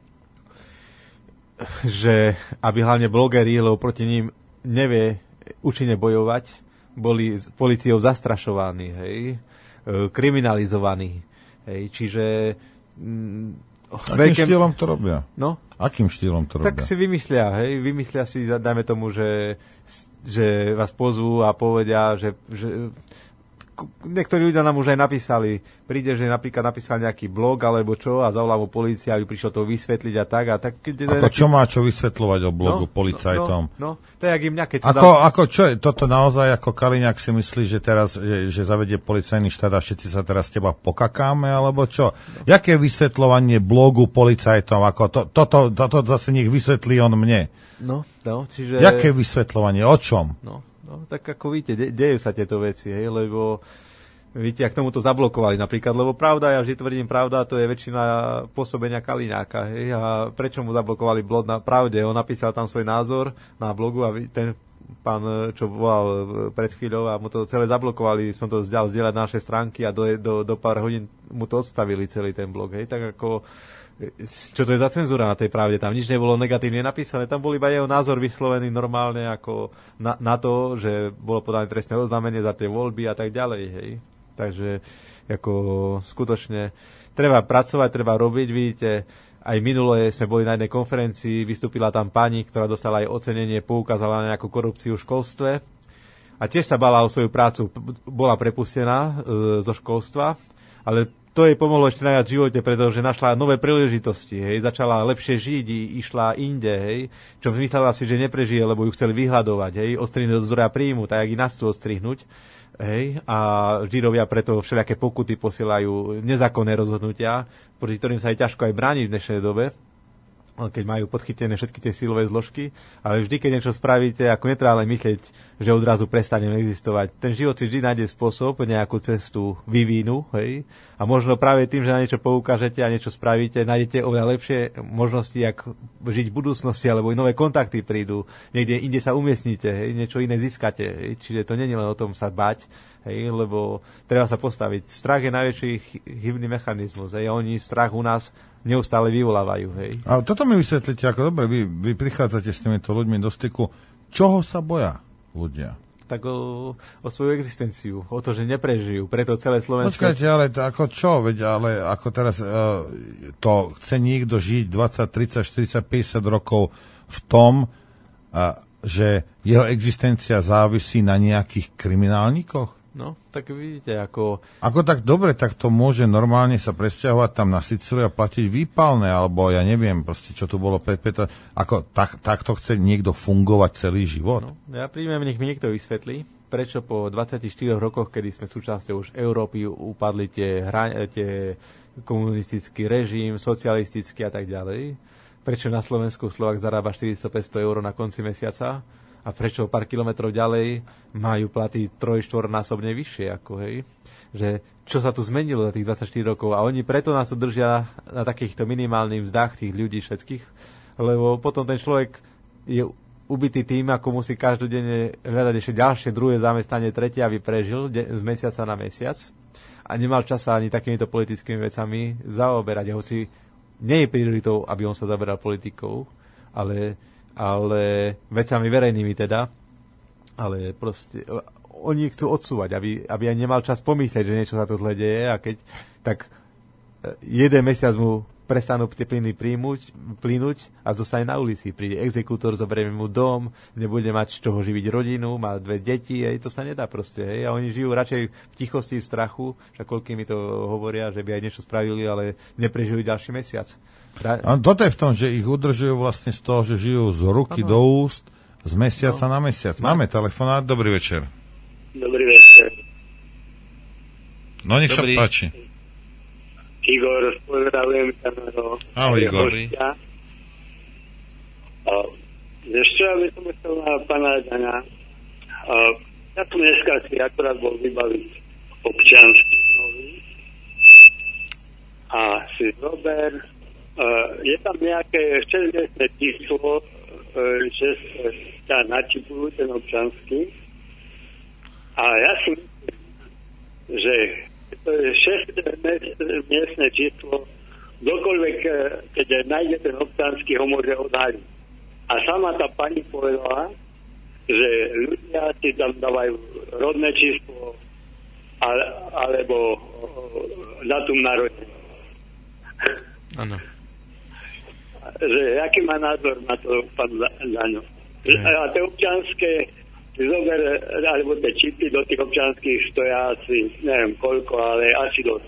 že aby hlavne blogeri, lebo proti ním nevie účinne bojovať, boli políciou zastrašovaní, hej, kriminalizovaní, hej, čiže... Akým štýlom to robia? No? Akým štýlom to robia? Tak si vymyslia si, dajme tomu, že vás pozvú a povedia, že niektorí ľudia nám už aj napísali, príde, že napríklad napísal nejaký blog alebo čo a zavolá mu polícia, aby prišiel to vysvetliť a tak. Čo má čo vysvetľovať o blogu policajtom? No, to je jak im nejaké... Čo je toto naozaj, ako Kaliňák si myslí, že teraz, že zavedie policajný štát a všetci sa teraz teba pokakáme, alebo čo? Jaké vysvetľovanie blogu policajtom? Toto zase nech vysvetlí on mne. Čiže... Jaké vysvetľovanie? O čom? No, tak ako vidíte, dejú sa tieto veci, hej, lebo víte, ak tomu to zablokovali napríklad, lebo pravda, ja vždy tvrdím pravda, to je väčšina pôsobenia Kaliňáka, hej, a prečo mu zablokovali blog na Pravde? On napísal tam svoj názor na blogu a ten pán, čo volal pred chvíľou a mu to celé zablokovali, som to zdieľať na naše stránky a do pár hodín mu to odstavili celý ten blog, hej, tak ako čo to je za cenzúra na tej Pravde, tam nič nebolo negatívne napísané, tam bol iba jeho názor vyslovený normálne ako na to, že bolo podané trestné oznámenie za tie voľby a tak ďalej, hej. Takže ako skutočne treba pracovať, treba robiť, vidíte, aj minulé sme boli na jednej konferencii, vystúpila tam pani, ktorá dostala aj ocenenie, poukázala na nejakú korupciu v školstve a tiež sa bála o svoju prácu, bola prepustená zo školstva, ale to jej pomohlo ešte najviac v živote, pretože našla nové príležitosti, hej, začala lepšie žiť, išla inde, hej, čo myslela si, že neprežije, lebo ju chceli vyhľadovať, hej, odstrihnúť do zdroja príjmu, tak jak ich nás chcú odstrihnúť. Hej, a Židovia preto všelijaké pokuty posielajú nezákonné rozhodnutia, proti ktorým sa aj ťažko aj brániť v dnešnej dobe, keď majú podchytené všetky tie silové zložky, ale vždy, keď niečo spravíte, ako netreba len myslieť, že odrazu prestaneme existovať. Ten život si vždy nájde spôsob, nejakú cestu vyvínu, hej, a možno práve tým, že na niečo poukážete a niečo spravíte, nájdete oveľa lepšie možnosti, jak žiť v budúcnosti, alebo i nové kontakty prídu, niekde inde sa umiestnite, hej, niečo iné získate, hej, čiže to nie je len o tom sa bať, hej, lebo treba sa postaviť. Strach je najväčší hybný mechanizmus, hej, a oni strach u nás neustále vyvolávajú, hej. A toto mi vysvetlíte, ako dobre, vy prichádzate s týmito ľuďmi do styku. Čoho sa boja ľudia? Tak o svoju existenciu, o to, že neprežijú, preto celé Slovensko... Počkajte, ale ako čo? Veď, ale ako teraz to chce niekto žiť 20, 30, 40, 50 rokov v tom, že jeho existencia závisí na nejakých kriminálnikoch? No, tak vidíte, ako... Ako tak dobre, tak to môže normálne sa presťahovať tam na Sicíliu a platiť výpalné, alebo ja neviem, proste, čo tu bolo pred 5... Ako takto chce niekto fungovať celý život? No, ja príjmem, nech mi niekto vysvetlí, prečo po 24 rokoch, kedy sme súčasťou už Európy, upadli tie komunistický režim, socialistický a tak ďalej, prečo na Slovensku Slovák zarába 400-500 eur na konci mesiaca, a prečo pár kilometrov ďalej majú platy 3-4-násobne vyššie, ako hej. Že čo sa tu zmenilo za tých 24 rokov a oni preto nás tu držia na takýchto minimálnych mzdách tých ľudí všetkých, lebo potom ten človek je ubitý tým, ako musí každodenne hľadať ešte ďalšie, druhé zamestnanie, tretie, aby prežil z mesiaca na mesiac a nemal čas sa ani takýmito politickými vecami zaoberať. Hoci nie je prioritou, aby on sa zaberal politikou, ale vecami verejnými teda, ale proste oni chcú odsúvať, aby aj nemal čas pomyslieť, že niečo sa tu zle deje a keď tak jeden mesiac mu prestanú tie plyny plynúť a zostane na ulici. Príde exekútor, zoberie mu dom, nebude mať z čoho živiť rodinu, má 2 deti, to sa nedá proste. Hej. A oni žijú radšej v tichosti, v strachu, však koľký mi to hovoria, že by aj niečo spravili, ale neprežijú ďalší mesiac. A toto je v tom, že ich udržujú vlastne z toho, že žijú z ruky do úst, z mesiaca na mesiac. Máme telefonát, dobrý večer. Dobrý večer. No nech sa páči. Igor, pozdravujem sa na ahoj, Igor. Ešte, aby som chcel na pána Daňa. Ja som dneska si akorát bol vybaviť občiansky nový a si zober, je tam nejaké 60 číslo, že sa načipujú ten občiansky a ja si myslím, že to je 6 miestne číslo, kdokoľvek, keď nájde ten občiansky, ho môže odhaliť. A sama tá pani povedala, že ľudia si tam dávajú rodné číslo alebo datum narodenia. Áno. Že aký má názor na to pán Daňo? A tie občianské zober, alebo tie čipy do tých občianských stoja asi, neviem koľko, ale asi dosť.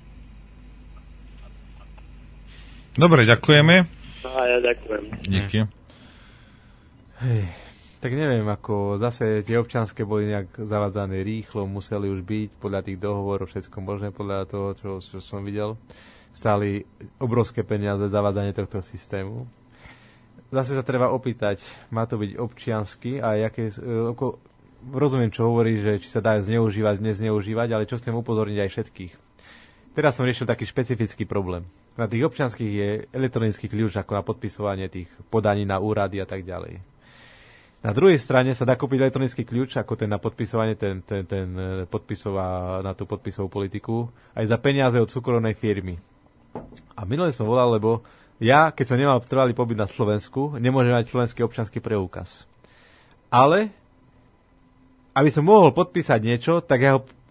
Dobre, ďakujeme. No a ja ďakujem. Díky. Hej, tak neviem, ako zase tie občianske boli nejak zavádzané rýchlo, museli už byť podľa tých dohovorov, všetko možné podľa toho, čo som videl. Stáli obrovské peniaze zavádzanie tohto systému. Zase sa treba opýtať, má to byť občiansky a rozumiem, čo hovorí, že či sa dá zneužívať, nezneužívať, ale čo chcem upozorniť aj všetkých. Teraz som riešil taký špecifický problém. Na tých občianskych je elektronický kľúč ako na podpisovanie tých podaní na úrady a tak ďalej. Na druhej strane sa dá kúpiť elektronický kľúč ako ten na podpisovanie, ten na tú podpisovú politiku, aj za peniaze od súkromnej firmy. A minule som volal, lebo ja, keď som nemal trvalý pobyt na Slovensku, nemôžem mať slovenský občiansky preukaz. Ale, aby som mohol podpísať niečo, tak ja ho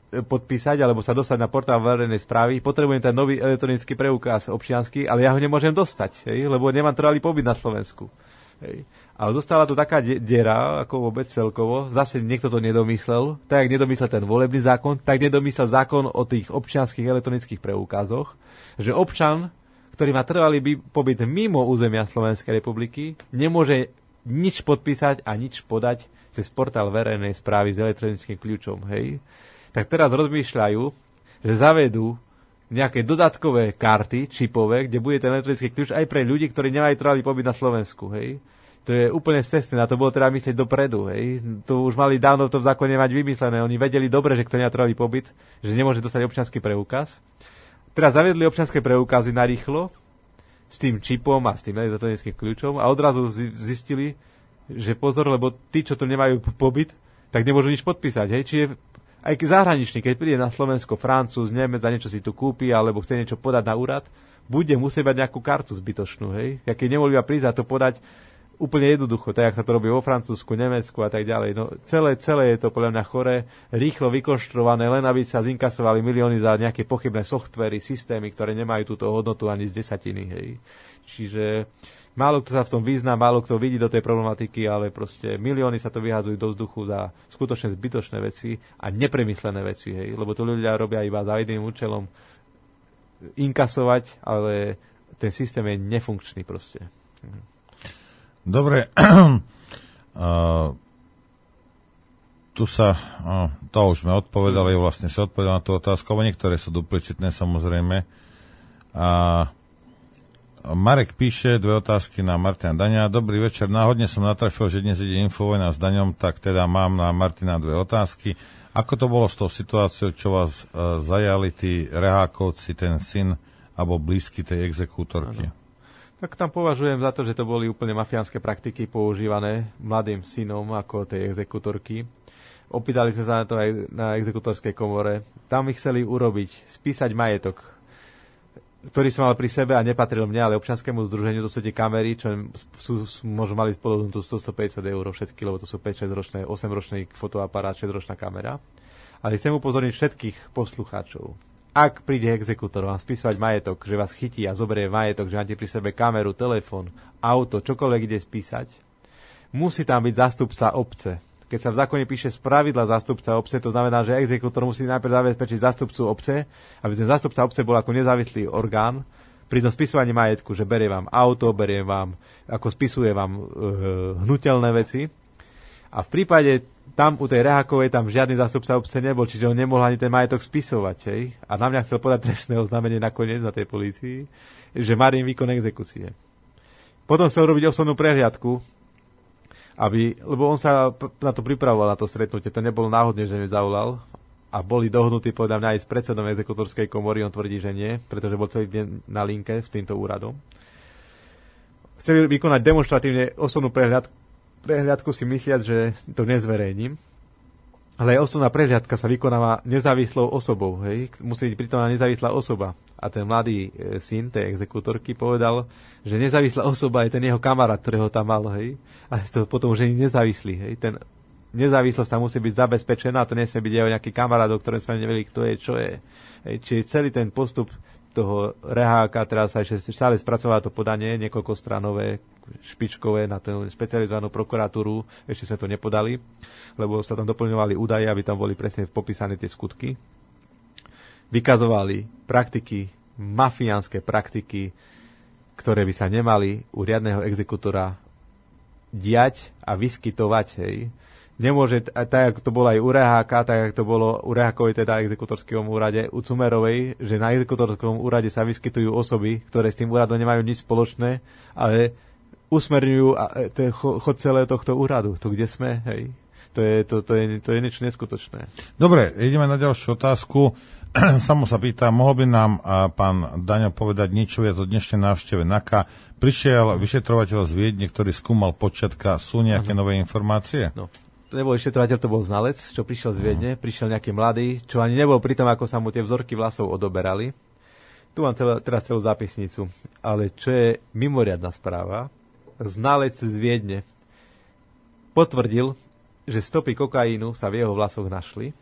podpísať alebo sa dostať na portál verejnej správy, potrebujem ten nový elektronický preukaz občiansky, ale ja ho nemôžem dostať, lebo nemám trvalý pobyt na Slovensku. Ale zostala tu taká diera, ako vôbec celkovo, zase niekto to nedomyslel, tak jak nedomyslel ten volebný zákon, tak nedomyslel zákon o tých občianskych elektronických preukazoch, že občan, ktorý má trvalý pobyt mimo územia Slovenskej republiky, nemôže nič podpísať a nič podať cez portál verejnej správy s elektronickým kľúčom, tak teraz rozmýšľajú, že zavedú nejaké dodatkové karty čipové, kde bude ten elektronický kľúč aj pre ľudí, ktorí nemajú trvalý pobyt na Slovensku, To je úplne cestné, na to bolo treba myslieť dopredu, To už mali dávno v tom zákone mať vymyslené, oni vedeli dobre, že kto nemá trvalý pobyt, že nemôže dostať občiansky preukaz. Teraz zavedli občianske preukazy narýchlo s tým čipom a s tým elektronickým kľúčom a odrazu zistili, že pozor, lebo tí, čo tu nemajú pobyt, tak nemôžu nič podpísať, Čiže aj zahraničný, keď príde na Slovensko Francúz, Nemec a niečo si tu kúpi alebo chce niečo podať na úrad, bude musieť mať nejakú kartu zbytočnú, Ja keď nemohli prísť a to podať úplne jednoducho, tak jak sa to robí vo Francúzsku, Nemecku a tak ďalej. No celé je to podľa mňa chore, rýchlo vykonštruované, len aby sa zinkasovali milióny za nejaké pochybné softvery, systémy, ktoré nemajú túto hodnotu ani z desatiny, Čiže málo kto sa v tom vyzná, málo kto vidí do tej problematiky, ale proste milióny sa to vyhádzajú do vzduchu za skutočne zbytočné veci a nepremyslené veci, lebo to ľudia robia iba za jedným účelom inkasovať, ale ten systém je nefunkčný proste. Dobre, tu sa, to už sme odpovedali, vlastne sa odpovedal na tú otázku, ale niektoré sú duplicitné samozrejme. Marek píše dve otázky na Martina Daňa. Dobrý večer, náhodne som natrafil, že dnes ide Infovojna s Daňom, tak teda mám na Martina dve otázky. Ako to bolo s tou situáciou, čo vás zajali tí rehákovci, ten syn alebo blízky tej exekútorky? Ano. Tak tam považujem za to, že to boli úplne mafiánske praktiky používané mladým synom ako tej exekútorky. Opýtali sme sa na to aj na exekútorskej komore. Tam ich chceli urobiť, spísať majetok, ktorý som mal pri sebe a nepatril mne, ale občianskému združeniu, to sú tie kamery, čo možno mali spolohodnotu 150 eur všetky, lebo to sú 5-6 ročné, 8-ročný fotoaparát, 6-ročná kamera. Ale chcem upozorniť všetkých poslucháčov. Ak príde exekútor vám spísať majetok, že vás chytí a zoberie majetok, že máte pri sebe kameru, telefón, auto, čokoľvek ide spísať, musí tam byť zástupca obce. Keď sa v zákone píše spravidla zástupca obce, to znamená, že exekútor musí najprv zabezpečiť zástupcu obce, aby ten zástupca obce bol ako nezávislý orgán pri tom spisovaní majetku, že berie vám auto, berie vám, ako spisuje vám hnutelné veci. A v prípade tam u tej Rehákovej tam žiadny zástupca obce nebol, čiže on nemohol ani ten majetok spisovať. A na mňa chcel podať trestné oznámenie nakoniec na tej polícii, že marím výkon exekúcie. Potom chcel robiť osobnú prehliadku, lebo on sa na to pripravoval, na to stretnutie. To nebolo náhodne, že mi zavolal. A boli dohnutí, podľa mňa, aj s predsedom exekútorskej komory. On tvrdí, že nie, pretože bol celý deň na linke s týmto úradom. Chceli vykonať demonstratívne osobnú prehliadku si mysliať, že to nezverejním. Ale aj osobná prehliadka sa vykonáva nezávislou osobou. Musí byť pritom nezávislá osoba. A ten mladý syn tej exekútorky povedal, že nezávislá osoba je ten jeho kamarát, ktorého tam mal. Ale to potom už je nezávislý. Ten nezávislosť tam musí byť zabezpečená, to nesmie byť jeho nejaký kamarát, o ktorom sme nevedeli, kto je, čo je. Čiže celý ten postup toho reháka, teraz sa ešte stále spracová to podanie, niekoľkostranové, špičkové na tú špecializovanú prokuratúru, ešte sme to nepodali, lebo sa tam doplňovali údaje, aby tam boli presne popísané tie skutky. Vykazovali praktiky, mafiánske praktiky, ktoré by sa nemali u riadneho exekútora diať a vyskytovať, Nemôže, tak ako to bolo aj u Reháka, tak ako to bolo u Rehákovej, teda exekutorskom úrade, u Cumerovej, že na exekutorskom úrade sa vyskytujú osoby, ktoré s tým úradom nemajú nič spoločné, ale usmerňujú chod celého tohto úradu. Tu, kde sme, To je niečo neskutočné. Dobre, ideme na ďalšiu otázku. Samo sa pýta, mohol by nám pán Daňo povedať niečo viac o dnešnej návšteve NAKA? Prišiel vyšetrovateľ z Viedne, ktorý skúmal počiatka. Sú nejaké nové informácie? No. To nebol vyšetrovateľ, to bol znalec, čo prišiel z Viedne. Prišiel nejaký mladý, čo ani nebol pri tom, ako sa mu tie vzorky vlasov odoberali. Tu mám teraz celú zápisnicu. Ale čo je mimoriadna správa, znalec z Viedne potvrdil, že stopy kokainu sa v jeho vlasoch našli.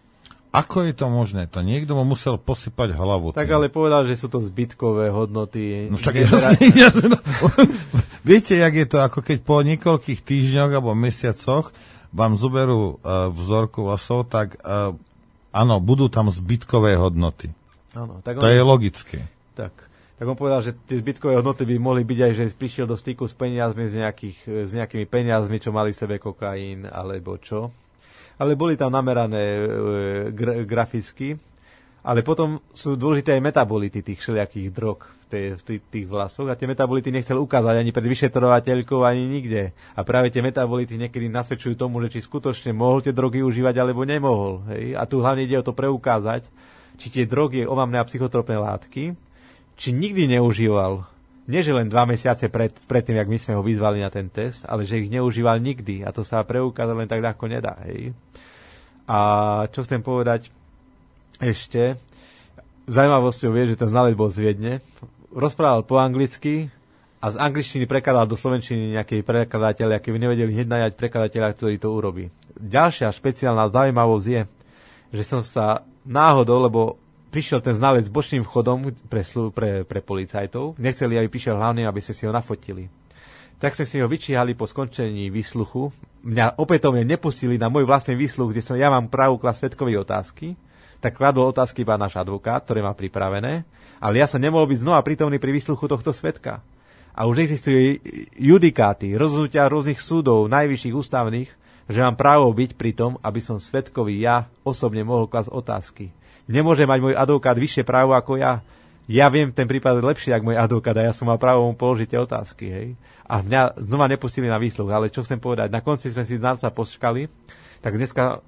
Ako je to možné? To niekto mu musel posypať hlavu. Tak ale povedal, že sú to zbytkové hodnoty. No však jasne. Viete, jak je to, ako keď po niekoľkých týždňoch alebo mesiacoch vám zoberú vzorku vlasov, tak áno, budú tam zbytkové hodnoty. Áno, tak to je logické. Tak on povedal, že tie zbytkové hodnoty by mohli byť aj, že prišiel do styku s peniazmi, s nejakými peniazmi, čo mali v sebe kokain, alebo čo. Ale boli tam namerané graficky. Ale potom sú dôležité aj metabolity tých všelijakých drog v tých vlasoch. A tie metabolity nechcel ukázať ani pred vyšetrovateľkou, ani nikde. A práve tie metabolity niekedy nasvedčujú tomu, že či skutočne mohol tie drogy užívať, alebo nemohol. Hej? A tu hlavne ide o to preukázať, či tie drogy, omamné a psychotropné látky, či nikdy neužíval. Nie, že len 2 mesiace pred tým, jak my sme ho vyzvali na ten test, ale že ich neužíval nikdy. A to sa preukázať len tak ľahko nedá. Hej. A čo chcem povedať ešte, zaujímavosťou je, že ten znalec bol z Viedne, rozprával po anglicky a z angličtiny prekladal do slovenčiny nejaký prekladateľ, aký by nevedeli hneď najať prekladateľa, ktorý to urobí. Ďalšia špeciálna zaujímavosť je, že som sa náhodou, lebo prišiel ten znalec bočným vchodom pre policajtov. Nechceli, aby prišiel hlavne, aby sme si ho nafotili. Tak sme si ho vyčíhali po skončení výsluchu. Mňa opätovne nepustili na môj vlastný výsluch, kde ja mám právo klásť svedkovi otázky. Tak kladol otázky iba náš advokát, ktoré má pripravené. Ale ja som nemohol byť znova prítomný pri výsluchu tohto svedka. A už existujú judikáty, rozhodnutia rôznych súdov, najvyšších ústavných, že mám právo byť pri tom, aby som svedkovi ja osobne mohol klásť otázky. Nemôže mať môj advokát vyššie právo ako ja. Ja viem ten prípad lepšie, ako môj advokát, a ja som mal právo mu položiť tie otázky. Hej. A mňa znova nepustili na výsluch. Ale čo chcem povedať, na konci sme si znalca počkali, tak dneska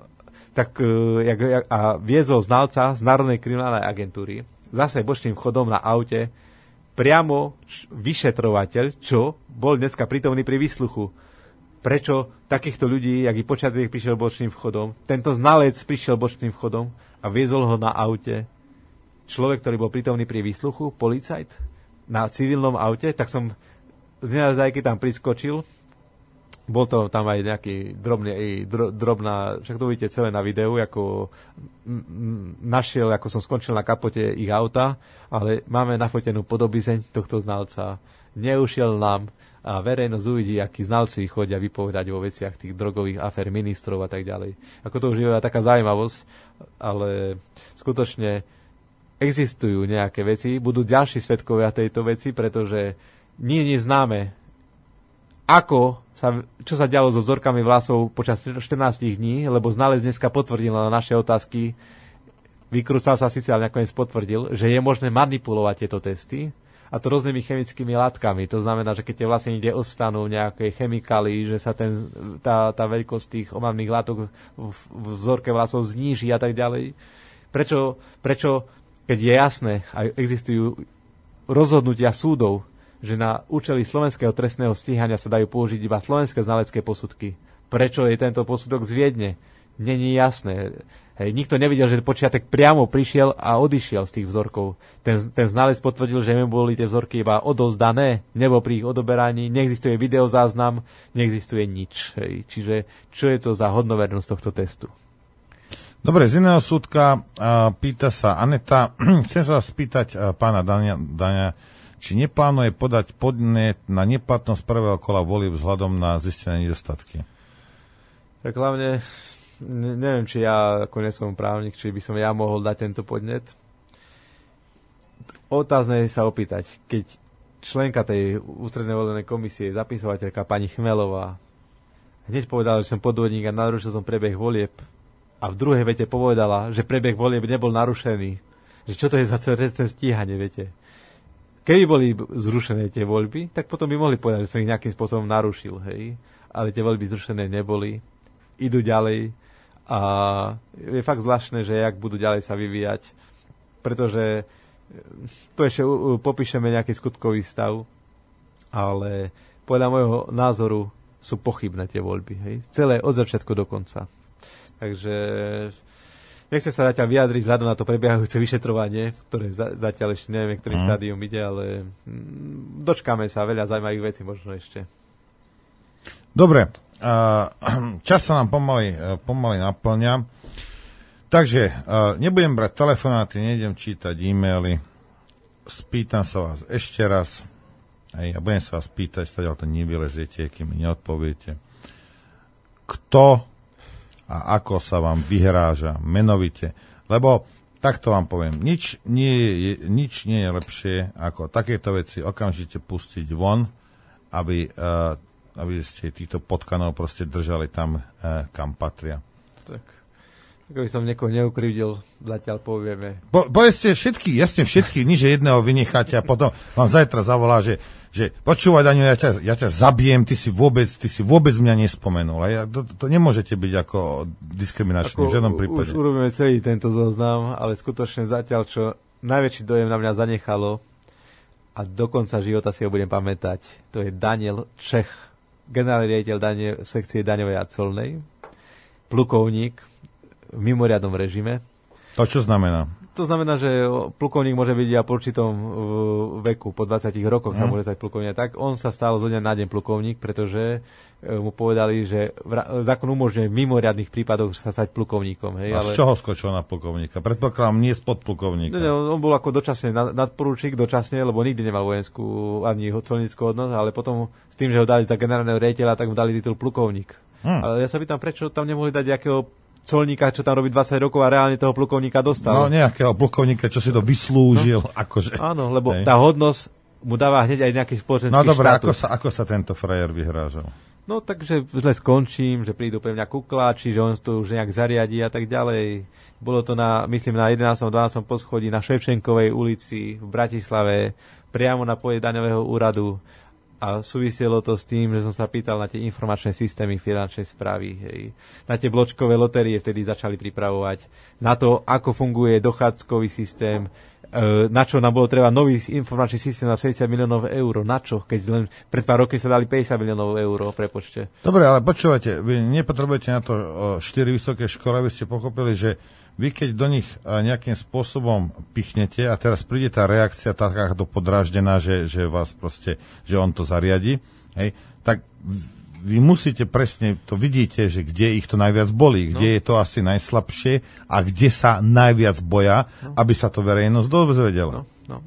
a viezol znalca z Národnej kriminálnej agentúry zase bočným vchodom na aute priamo vyšetrovateľ, čo bol dneska prítomný pri výsluchu. Prečo takýchto ľudí, jak i počiatek prišiel bočným vchodom, tento znalec prišiel bočným vchodom a viezol ho na aute človek, ktorý bol prítomný pri výsluchu, policajt, na civilnom aute, tak som z nenadajky tam priskočil. Bol to tam aj nejaký drobná, však to vidíte celé na videu, ako našiel, ako som skončil na kapote ich auta, ale máme nafotenú podobizeň tohto znalca. Neušiel nám a verejnosť uvidí, akí znalci chodia vypovedať vo veciach tých drogových afér ministrov a tak ďalej. Ako to už je taká zaujímavosť, ale skutočne existujú nejaké veci, budú ďalší svedkovia tejto veci, pretože nie je známe, čo sa dialo so vzorkami vlasov počas 14 dní, lebo znalec dneska potvrdil na naše otázky, vykrúcal sa síce, ale nakoniec potvrdil, že je možné manipulovať tieto testy, a to rôznymi chemickými látkami. To znamená, že keď tie vlasy niekde ostanú nejaké chemikály, že sa tá veľkosť tých omamných látok v vzorke vlasov zníži a tak ďalej. Prečo, keď je jasné, a existujú rozhodnutia súdov, že na účely slovenského trestného stíhania sa dajú použiť iba slovenské znalecké posudky. Prečo je tento posudok z Viedne? Není jasné. Hej, nikto nevidel, že počiatek priamo prišiel a odišiel z tých vzorkov. Ten znalec potvrdil, že mi boli tie vzorky iba odovzdané, nebol pri ich odoberaní, neexistuje videozáznam, neexistuje nič. Hej. Čiže čo je to za hodnovernosť tohto testu? Dobre, z iného súdka pýta sa Aneta, chcem sa vás spýtať pána Dania, či neplánuje podať podnet na neplatnosť prvého kola volieb vzhľadom na zistené nedostatky? Tak hlavne neviem, či ja ako nesom právnik, či by som ja mohol dať tento podnet. Otázne je sa opýtať, keď členka tej ústrednej volenej komisie, zapisovateľka pani Chmelová, hneď povedala, že som podvodník a narušil som priebeh volieb, a v druhej vete povedala, že priebeh volieb nebol narušený. Že čo to je za celé stíhanie, viete? Keby boli zrušené tie voľby, tak potom by mohli povedať, že som ich nejakým spôsobom narušil, hej? Ale tie voľby zrušené neboli, idú ďalej. A je fakt zvláštne, že jak budú ďalej sa vyvíjať, pretože to ešte popíšeme nejaký skutkový stav, ale podľa môjho názoru sú pochybné tie voľby. Hej? Celé od začiatku do konca. Takže nechcem sa zatiaľ vyjadriť vzhľadom na to prebiehajúce vyšetrovanie, ktoré zatiaľ ešte neviem, ktorým štádium ide, ale dočkáme sa, veľa zaujímavých vecí možno ešte. Dobre. Čas sa nám pomaly naplňa. Takže nebudem brať telefonáty, nejdem čítať e-maily. Spýtam sa vás ešte raz. A budem sa vás pýtať, stadiaľ to nevyleziete, kým mi neodpoviete. Kto a ako sa vám vyhráža menovite? Lebo takto vám poviem, nič nie je lepšie, ako takéto veci okamžite pustiť von, aby ste týchto potkanov proste držali tam, kam patria. Tak. Ako by som niekoho neukrivdil, zatiaľ povieme. Povedzte všetky, nič, že jedného vynecháte a potom vám zajtra zavolá, že počúvaj, Daňo, ja ťa zabijem, ty si vôbec mňa nespomenul. A to nemôžete byť ako diskriminačný v žiadnom prípade. Už urobíme celý tento zoznam, ale skutočne zatiaľ, čo najväčší dojem na mňa zanechalo a do konca života si ho budem pamätať, to je Daniel Čech, generálny riaditeľ sekcie daňovej a colnej, plukovník, v mimoriadnom režime. To čo znamená? To znamená, že plukovník môže byť aj po určitom veku, po 20 rokoch sa môže stať plukovník. Tak on sa stal zo dňa na deň plukovník, pretože mu povedali, že zákon umožňuje v mimoriadnych prípadoch sa stať plukovníkom. Hej, a z čoho skočil na plukovníka? Predpokladám, nie z podplukovníka. On bol ako dočasne nadporučík, dočasne, lebo nikdy nemal vojenskú ani colnícku hodnosť, ale potom s tým, že ho dali za generálneho riaditeľa, tak mu dali titul plukovník. Ale ja sa pýtam, prečo tam nemohli dať nejakého colníka, čo tam robí 20 rokov a reálne toho plukovníka dostal. No nejakého plukovníka, čo si to vyslúžil. No, akože. Áno, lebo tá hodnosť mu dáva hneď aj nejaký spoločenský štátus. No dobré, ako sa tento frajer vyhrážal? No takže zle skončím, že prídu pre mňa kukláči, že on to už nejak zariadí a tak ďalej. Bolo to myslím na 11. 12. poschodí na Ševčenkovej ulici v Bratislave, priamo na pôde daňového úradu. A súviselo to s tým, že som sa pýtal na tie informačné systémy finančnej správy. Hej. Na tie bločkové lotérie vtedy začali pripravovať. Na to, ako funguje dochádzkový systém. Na čo nám bolo treba nový informačný systém na 70 miliónov eur. Na čo? Keď len pred pár roky sa dali 50 miliónov eur, prepočte. Dobre, ale počúvajte, vy nepotrebujete na to 4 vysoké školy, aby ste pochopili, že vy keď do nich nejakým spôsobom pichnete a teraz príde tá reakcia takáto podráždená, že vás proste, že on to zariadi, hej, tak vy musíte presne, to vidíte, že kde ich to najviac bolí, kde je to asi najslabšie a kde sa najviac boja, aby sa to verejnosť dozvedela.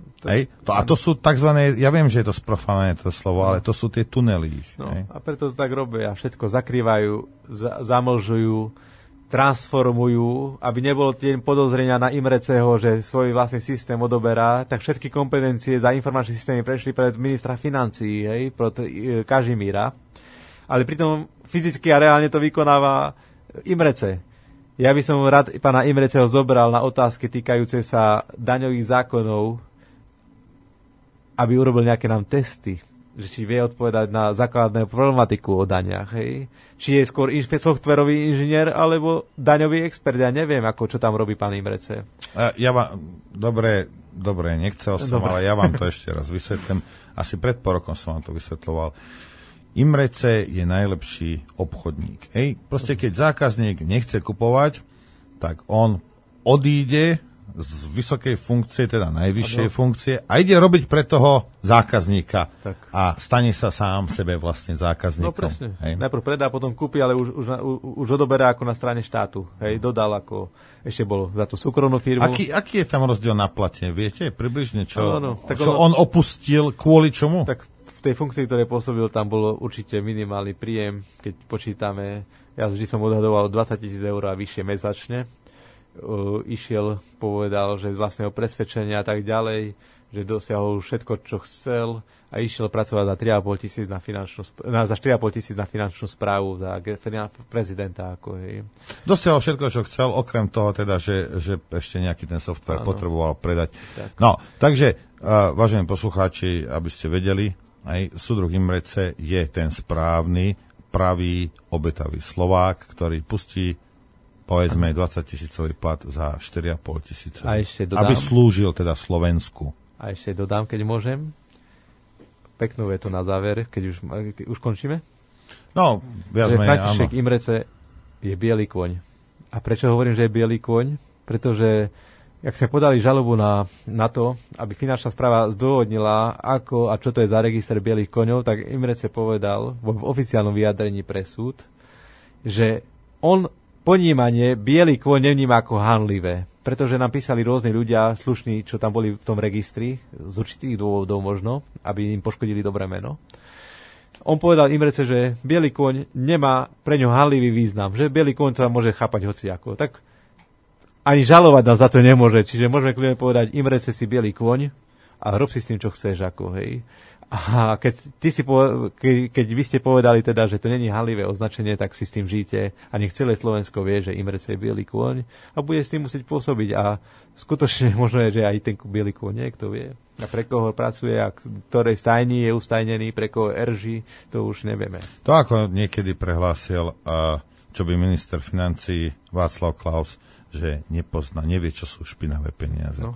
A to sú takzvané, ja viem, že je to sprofané to slovo, ale to sú tie tunely. A preto to tak robia, všetko zakrývajú, zamlžujú, transformujú, aby nebolo tieň podozrenia na Imreceho, že svoj vlastný systém odoberá, tak všetky kompetencie za informačné systémy prešli pred ministra financií, pred Kažimíra. Ale pritom fyzicky a reálne to vykonáva Imrece. Ja by som rád pána Imreceho zobral na otázky týkajúce sa daňových zákonov, aby urobil nejaké nám testy, že či vie odpovedať na základnú problematiku o daniach, hej? Či je skôr softverový inžinier, alebo daňový expert, ja neviem, čo tam robí pán Imrece. Dobre, nechcel som, ale ja vám to ešte raz vysvetlím. Asi pred pol rokom som vám to vysvetľoval. Imrece je najlepší obchodník. Hej? Proste keď zákazník nechce kupovať, tak on odíde z vysokej funkcie, teda najvyššej funkcie a ide robiť pre toho zákazníka a stane sa sám sebe vlastne zákazníkom. No presne. Hej. Najprv predá, potom kúpi, ale už odoberá ako na strane štátu. Hej, dodal ako ešte bolo za tú súkromnú firmu. Aký je tam rozdiel na plate? Viete približne, čo on opustil kvôli čomu? Tak v tej funkcii, ktorej pôsobil, tam bolo určite minimálny príjem, keď počítame, ja vždy som odhadoval 20 000 eur a vyššie mesačne. Išiel, povedal, že z vlastného presvedčenia a tak ďalej, že dosiahol všetko, čo chcel a išiel pracovať za 4,5 tisíc na finančnú správu, za prezidenta. Dosiahol všetko, čo chcel, okrem toho teda, že ešte nejaký ten software potreboval predať. Tak. No, takže, vážení poslucháči, aby ste vedeli, aj súdruh Imrece je ten správny, pravý, obetavý Slovák, ktorý pustí povedzme 20 000 plat za 4,5 000. Aby slúžil teda Slovensku. A ešte dodám, keď môžem, peknú vetu na záver, keď už končíme. No, viac menej, áno. František Imrece je biely kôň. A prečo hovorím, že je biely kôň? Pretože, jak sme podali žalobu na to, aby finančná správa zdôvodnila, ako a čo to je za register bielých koňov, tak Imrece povedal v oficiálnom vyjadrení pre súd, že on ponímanie biely kôň nevníma ako hanlivé. Pretože nám písali rôzni ľudia, slušní, čo tam boli v tom registri, z určitých dôvodov možno, aby im poškodili dobré meno. On povedal Imrece, že biely kôň nemá pre ňo hanlivý význam, že biely kôň to môže chápať hociako. Tak ani žalovať nás za to nemôže, čiže môžeme kľudne povedať, Imrece si biely kôň a rob si s tým, čo chceš, ako, hej. A keď vy ste povedali teda, že to není hanlivé označenie, tak si s tým žijte a nech celé Slovensko vie, že Imrece je biely kôň a bude s tým musieť pôsobiť a skutočne možno je, že aj ten biely kôň niekto vie. A pre koho pracuje a ktorej stajni je ustajnený, pre koho erží, to už nevieme. To ako niekedy prehlásil, čo by minister financií Václav Klaus, že nepozná, nevie, čo sú špinavé peniaze. No.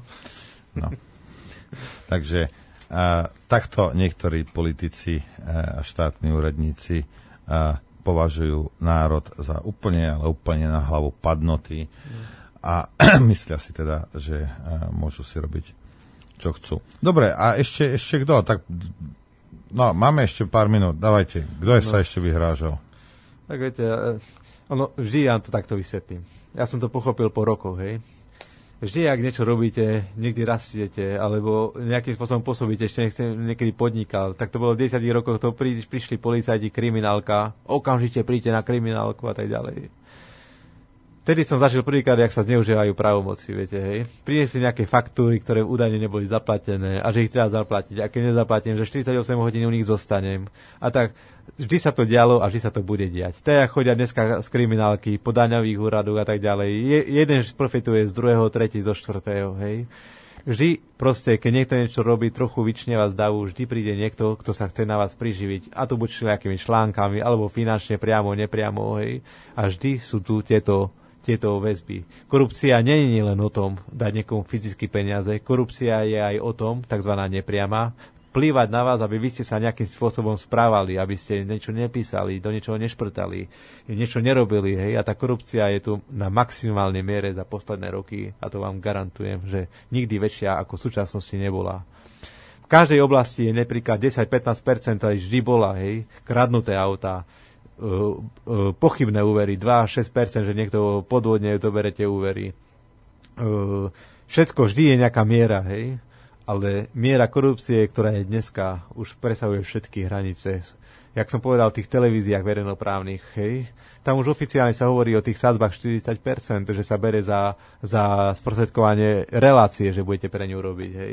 Takže takto niektorí politici a štátni úradníci považujú národ za úplne, ale úplne na hlavu padnutý a myslia si teda, že môžu si robiť, čo chcú. Dobre, a ešte kto? Tak, no, máme ešte pár minút, dávajte. Kto sa ešte vyhrážal? Tak viete, vždy ja to takto vysvetlím. Ja som to pochopil po rokoch, hej. Vždy, ak niečo robíte, niekde rastiete, alebo nejakým spôsobom pôsobíte, ešte niekedy podnikal, tak to bolo v 10 rokoch, to prišli policajti, kriminálka, okamžite príďte na kriminálku a tak ďalej. Vtedy som zažil prvýkrát, jak sa zneužívajú právomoci, viete, hej. Priniesli nejaké faktúry, ktoré údajne neboli zaplatené a že ich treba zaplatiť. A keď nezaplatím, že 48 hodín u nich zostanem. A tak vždy sa to dialo a vždy sa to bude diať. Teda chodia dneska z kriminálky, po daňových úradoch a tak ďalej. Jeden profituje z druhého, tretí zo štvrtého, hej. Vždy proste, keď niekto niečo robí, trochu vyčnieva z davu, vždy príde niekto, kto sa chce na vás priživiť. A to buď nejakými článkami, alebo finančne priamo, nepriamo, hej. A vždy sú tu tieto väzby. Korupcia nie je len o tom dať niekomu fyzicky peniaze. Korupcia je aj o tom, takzvaná nepriama, vplývať na vás, aby vy ste sa nejakým spôsobom správali, aby ste niečo nepísali, do niečoho nešprtali, niečo nerobili. Hej? A tá korupcia je tu na maximálnej miere za posledné roky a to vám garantujem, že nikdy väčšia ako v súčasnosti nebola. V každej oblasti je napríklad 10-15% aj vždy bola, hej, kradnuté autá, pochybné úvery, 2-6%, že niekto podvodne to berete úvery. Všetko vždy je nejaká miera, hej, ale miera korupcie, ktorá je dneska, už presahuje všetky hranice. Jak som povedal, v tých televíziách verejnoprávnych, hej, tam už oficiálne sa hovorí o tých sadzbách 40%, že sa bere za sprostredkovanie relácie, že budete pre ňu robiť, hej,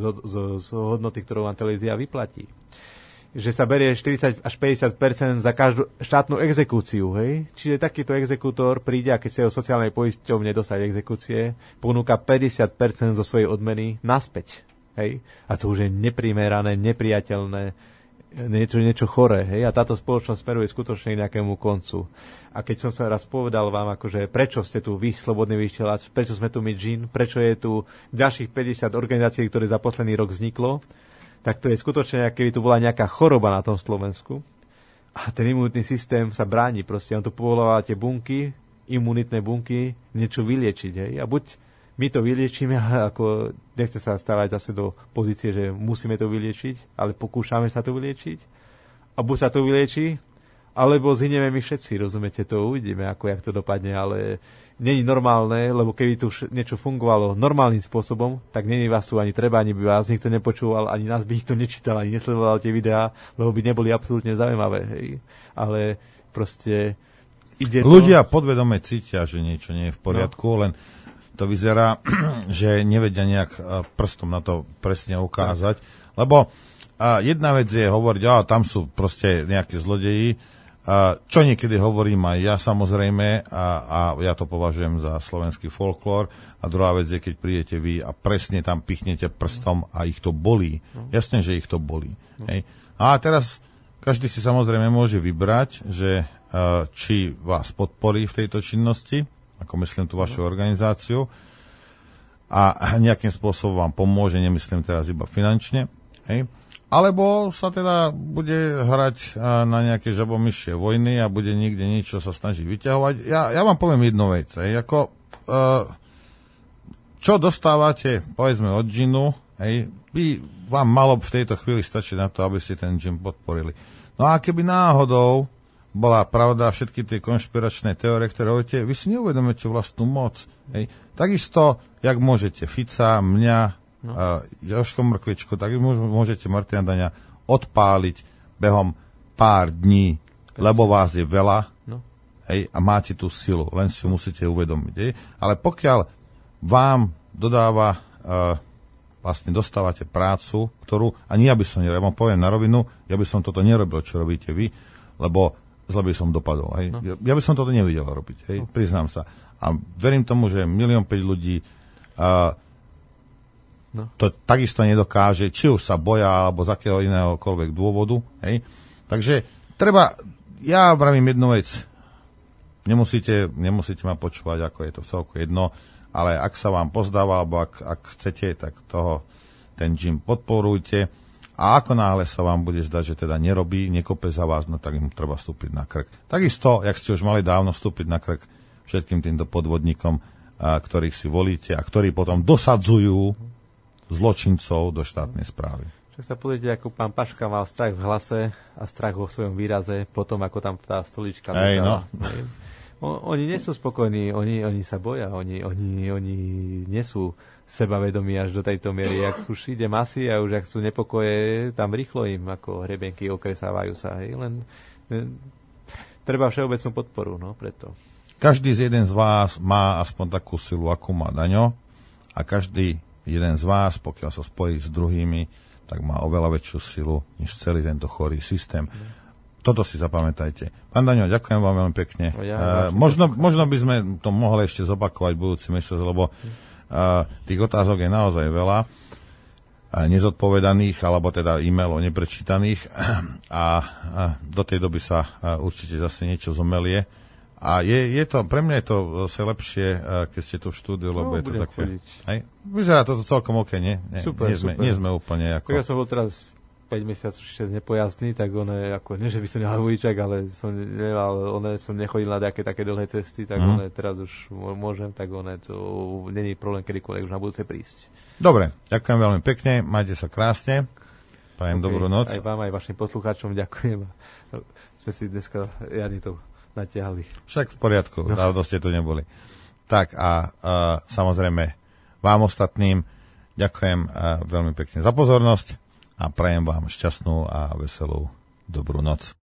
z hodnoty, ktorú vám televízia vyplatí. Že sa berie 40 až 50% za každú štátnu exekúciu, hej? Čiže takýto exekútor príde a keď sa o sociálnej poisťovne dostať exekúcie, ponúka 50% zo svojej odmeny naspäť, hej? A to už je neprimerané, nepriateľné, niečo choré, hej? A táto spoločnosť smeruje skutočne k nejakému koncu. A keď som sa raz povedal vám, akože prečo ste tu vy, slobodný vysielač, prečo sme tu my džin, prečo je tu ďalších 50 organizácií, ktoré za posledný rok vzniklo, tak to je skutočne, keby tu bola nejaká choroba na tom Slovensku a ten imunitný systém sa bráni, proste on tu povoláva tie bunky, imunitné bunky, niečo vyliečiť, hej, a buď my to vyliečíme, ako nechce sa stávať zase do pozície, že musíme to vyliečiť, ale pokúšame sa to vyliečiť a buď sa to vyliečí, alebo zhynieme my všetci, rozumiete, to uvidíme, ako jak to dopadne, ale není normálne, lebo keby tu niečo fungovalo normálnym spôsobom, tak není vás tu ani treba, ani by vás nikto nepočúval, ani nás by nikto nečítal, ani nesledoval tie videá, lebo by neboli absolútne zaujímavé, hej. Ale proste ide ľudia podvedome cítia, že niečo nie je v poriadku, len to vyzerá, že nevedia nejak prstom na to presne ukázať, lebo jedna vec je hovoriť, tam sú proste nejakí zlodeji, čo niekedy hovorím aj ja samozrejme a ja to považujem za slovenský folklór a druhá vec je, keď prídete vy a presne tam pichnete prstom a ich to bolí. Jasne, že ich to bolí. Hej. A teraz každý si samozrejme môže vybrať, že či vás podporí v tejto činnosti, ako myslím tú vašu organizáciu a nejakým spôsobom vám pomôže, nemyslím teraz iba finančne, hej. Alebo sa teda bude hrať na nejaké žabomyšie vojny a bude niekde niečo sa snažiť vyťahovať. Ja vám poviem jednu vec. Čo dostávate, povedzme, od džinu, by vám malo v tejto chvíli stačiť na to, aby ste ten džin podporili. No a keby náhodou bola pravda všetky tie konšpiračné teórie, ktoré hovoríte, vy si neuvedomujete vlastnú moc. Hej. Takisto, jak môžete Fica, mňa, Jožko Mrkvičku, tak môžete Martina Daňa odpáliť behom pár dní, lebo vás je veľa, hej, a máte tú silu, len si ju musíte uvedomiť. Hej. Ale pokiaľ vám dodáva, vlastne dostávate prácu, ktorú, ani ja by som nerobil, vám poviem na rovinu, ja by som toto nerobil, čo robíte vy, lebo zle by som dopadol. Hej. Ja by som toto nevidel robiť, hej, priznám sa. A verím tomu, že 1,5 milión ľudí to takisto nedokáže, či už sa boja, alebo z akého inéhokoľvek dôvodu. Hej. Takže treba, ja vravím jednu vec, nemusíte ma počúvať, ako je to celko jedno, ale ak sa vám pozdáva, alebo ak chcete, tak ten gym podporujte. A ako náhle sa vám bude zdať, že teda nerobí, nekope za vás, no tak im treba vstúpiť na krk. Takisto, jak ste už mali dávno vstúpiť na krk všetkým týmto podvodníkom, ktorých si volíte a ktorí potom dosadzujú zločincov do štátnej správy. Však sa pozrite, ako pán Paška mal strach v hlase a strach vo svojom výraze, potom ako tam tá stolička letala. Oni nie sú spokojní, oni sa boja, oni nie sú sebavedomí až do tejto miery. Ak už ide masy a už ak sú nepokoje, tam rýchlo im ako hrebenky okresávajú sa. Hej. Len treba všeobecnú podporu, no preto. Každý z jeden z vás má aspoň takú silu, akú má Daňo, a každý jeden z vás, pokiaľ sa spojí s druhými, tak má oveľa väčšiu silu, než celý tento chorý systém. Toto si zapamätajte. Pán Daňo, ďakujem vám veľmi pekne. Možno by sme to mohli ešte zopakovať budúci mesiac, lebo tých otázok je naozaj veľa, nezodpovedaných, alebo teda e-mailov neprečítaných, a do tej doby sa určite zase niečo zomelie. A je to, pre mňa je to zase lepšie, keď ste tu v štúdiu, lebo je to také... Vyzerá toto celkom OK, nie? Super. Nie sme úplne ako... Ja som bol teraz 5 mesiacov 6 nepojasný, tak ako, nie že by som nemal vodičak, ale som nechodil na také dlhé cesty, tak teraz už môžem, tak to není problém kedykoľvek už na budúce prísť. Dobre, ďakujem veľmi pekne, majte sa krásne, prajem dobrú noc. Aj vám, aj vašim poslucháčom ďakujem. Sme si dneska riadne to natiahli. Však v poriadku, dávno ste tu neboli. Tak a samozrejme vám ostatným ďakujem veľmi pekne za pozornosť a prajem vám šťastnú a veselú dobrú noc.